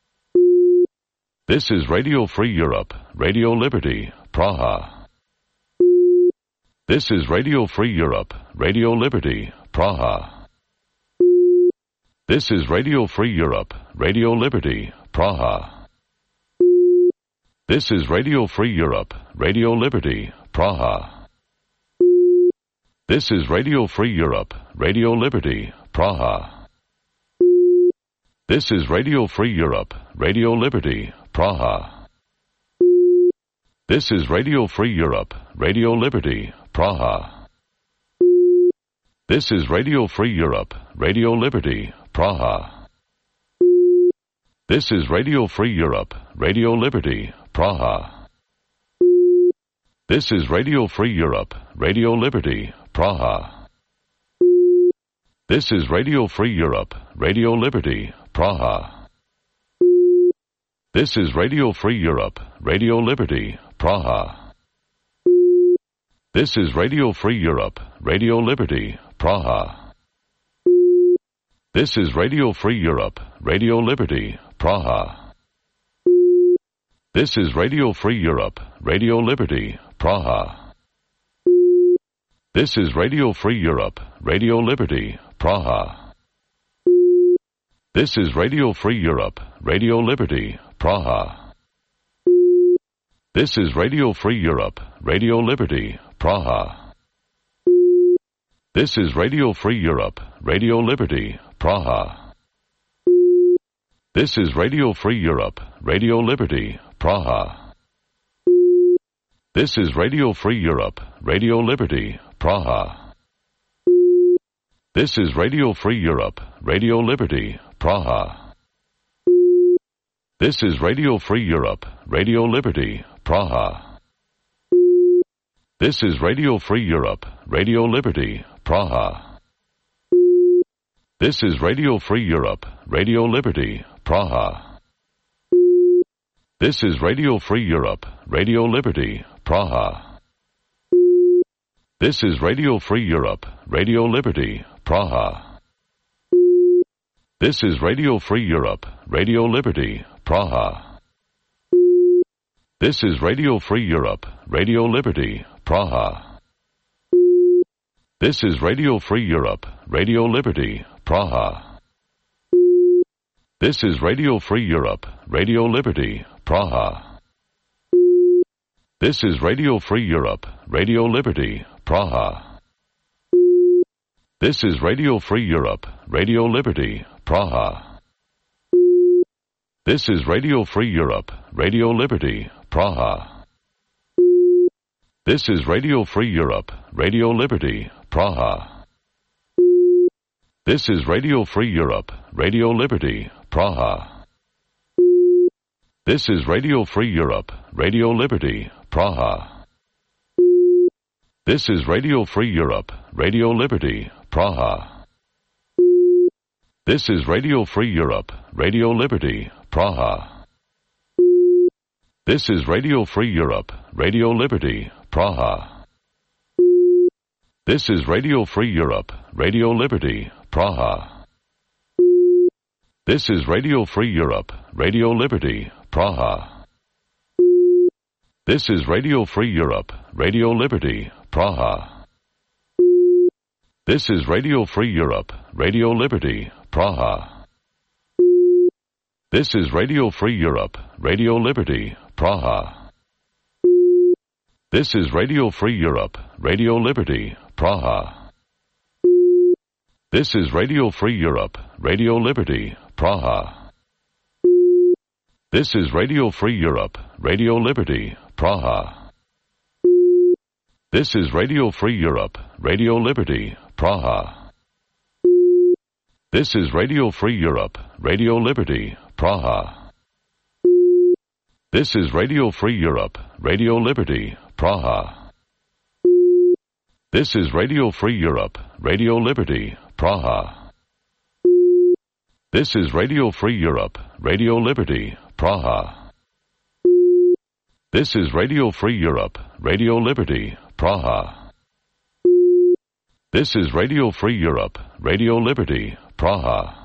This is Radio Free Europe, Radio Liberty, Praha. This is Radio Free Europe, Radio Liberty, Praha. This is Radio Free Europe, Radio Liberty, Praha. This is Radio Free Europe, Radio Liberty, Praha. This is Radio Free Europe, Radio Liberty, Praha. This is Radio Free Europe, Radio Liberty, Praha. This is Radio Free Europe, Radio Liberty, Praha. This is Radio Free Europe, Radio Liberty, Praha. This is Radio Free Europe, Radio Liberty, Praha. This is Radio Free Europe, Radio Liberty, Praha. This is Radio Free Europe, Radio Liberty, Praha. This is Radio Free Europe, Radio Liberty, Praha. This is Radio Free Europe, Radio Liberty, Praha. This is Radio Free Europe, Radio Liberty, Praha. This is Radio Free Europe, Radio Liberty, Praha. This is Radio Free Europe, Radio Liberty, Praha. This is Radio Free Europe, Radio Liberty, Praha. This is Radio Free Europe, Radio Liberty, Praha. This is Radio Free Europe, Radio Liberty, Praha. This is Radio Free Europe, Radio Liberty, Praha. This is Radio Free Europe, Radio Liberty, Praha. This is Radio Free Europe, Radio Liberty, Praha. This is Radio Free Europe, Radio Liberty, Praha. This is Radio Free Europe, Radio Liberty, Praha. This is Radio Free Europe, Radio Liberty, Praha. This is Radio Free Europe, Radio Liberty, Praha. This is Radio Free Europe, Radio Liberty, Praha. This is Radio Free Europe, Radio Liberty, Praha. This is Radio Free Europe, Radio Liberty, Praha. This is Radio Free Europe, Radio Liberty, Praha. This is Radio Free Europe, Radio Liberty, Praha. This is Radio Free Europe, Radio Liberty, Praha. This is Radio Free Europe, Radio Liberty, Praha. This is Radio Free Europe, Radio Liberty, Praha. This is Radio Free Europe, Radio Liberty, Praha. This is Radio Free Europe, Radio Liberty, Praha. This is Radio Free Europe, Radio Liberty, Praha. This is Radio Free Europe, Radio Liberty, Praha. This is Radio Free Europe, Radio Liberty, Praha. This is Radio Free Europe, Radio Liberty, Praha. This is Radio Free Europe, Radio Liberty, Praha. This is Radio Free Europe, Radio Liberty, Praha. This is Radio Free Europe, Radio Liberty, Praha. This is Radio Free Europe, Radio Liberty, Praha. This is Radio Free Europe, Radio Liberty, Praha. This is Radio Free Europe, Radio Liberty, Praha. This is Radio Free Europe, Radio Liberty, Praha. This is Radio Free Europe, Radio Liberty, Praha. This is Radio Free Europe, Radio Liberty, Praha. This is Radio Free Europe, Radio Liberty, Praha. This is Radio Free Europe, Radio Liberty, Praha. This is Radio Free Europe, Radio Liberty, Praha. This is Radio Free Europe, Radio Liberty, Praha. This is Radio Free Europe, Radio Liberty, Praha. This is Radio Free Europe, Radio Liberty, Praha. This is Radio Free Europe, Radio Liberty, Praha. This is Radio Free Europe, Radio Liberty, Praha. This is Radio Free Europe, Radio Liberty, Praha. This is Radio Free Europe, Radio Liberty, Praha. This is Radio Free Europe, Radio Liberty, Praha. This is Radio Free Europe, Radio Liberty, Praha.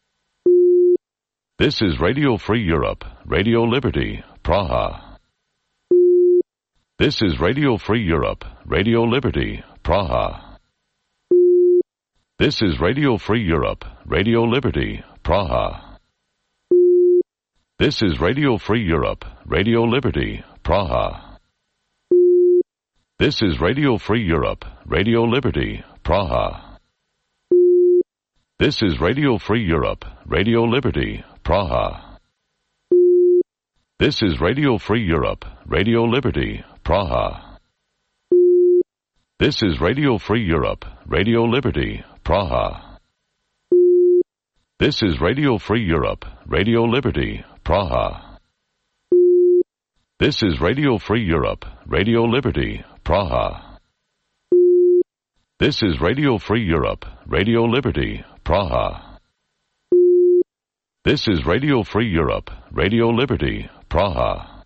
This is Radio Free Europe, Radio Liberty, Praha. This is Radio Free Europe, Radio Liberty, Praha. This is Radio Free Europe, Radio Liberty, Praha. This is Radio Free Europe, Radio Liberty, Praha. This is Radio Free Europe, Radio Liberty, Praha. This is Radio Free Europe, Radio Liberty, Praha. This is Radio Free Europe, Radio Liberty, Praha. This is Radio Free Europe, Radio Liberty, Praha. This is Radio Free Europe, Radio Liberty, Praha. This is Radio Free Europe, Radio Liberty, Praha. This is Radio Free Europe, Radio Liberty, Praha. This is Radio Free Europe, Radio Liberty, Praha.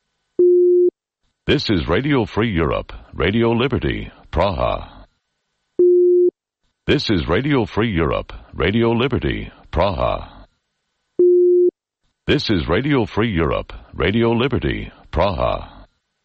This is Radio Free Europe, Radio Liberty, Praha. This is Radio Free Europe, Radio Liberty, Praha. This is Radio Free Europe, Radio Liberty, Praha.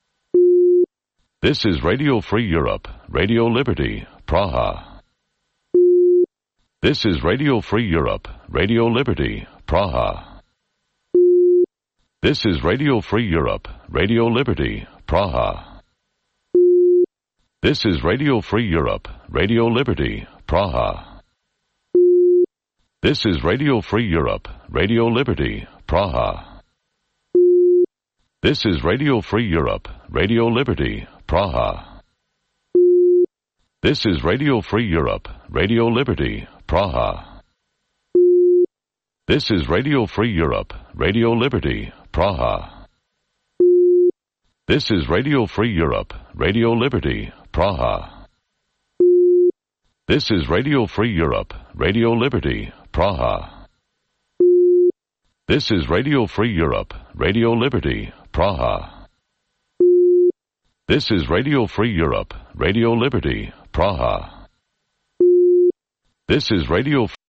This is Radio Free Europe, Radio Liberty, Praha. This is Radio Free Europe, Radio Liberty, Praha. This is Radio Free Europe, Radio Liberty, Praha. This is Radio Free Europe, Radio Liberty, Praha. This is Radio Free Europe, Radio Liberty, Praha. This is Radio Free Europe, Radio Liberty, Praha. This is Radio Free Europe, Radio Liberty, Praha. This is Radio Free Europe, Radio Liberty, Praha. This is Radio Free Europe, Radio Liberty, Praha. This is Radio Free Europe, Radio Liberty, Praha. This is Radio Free Europe, Radio Liberty, Praha. This is Radio Free Europe, Radio Liberty, Praha. This is Radio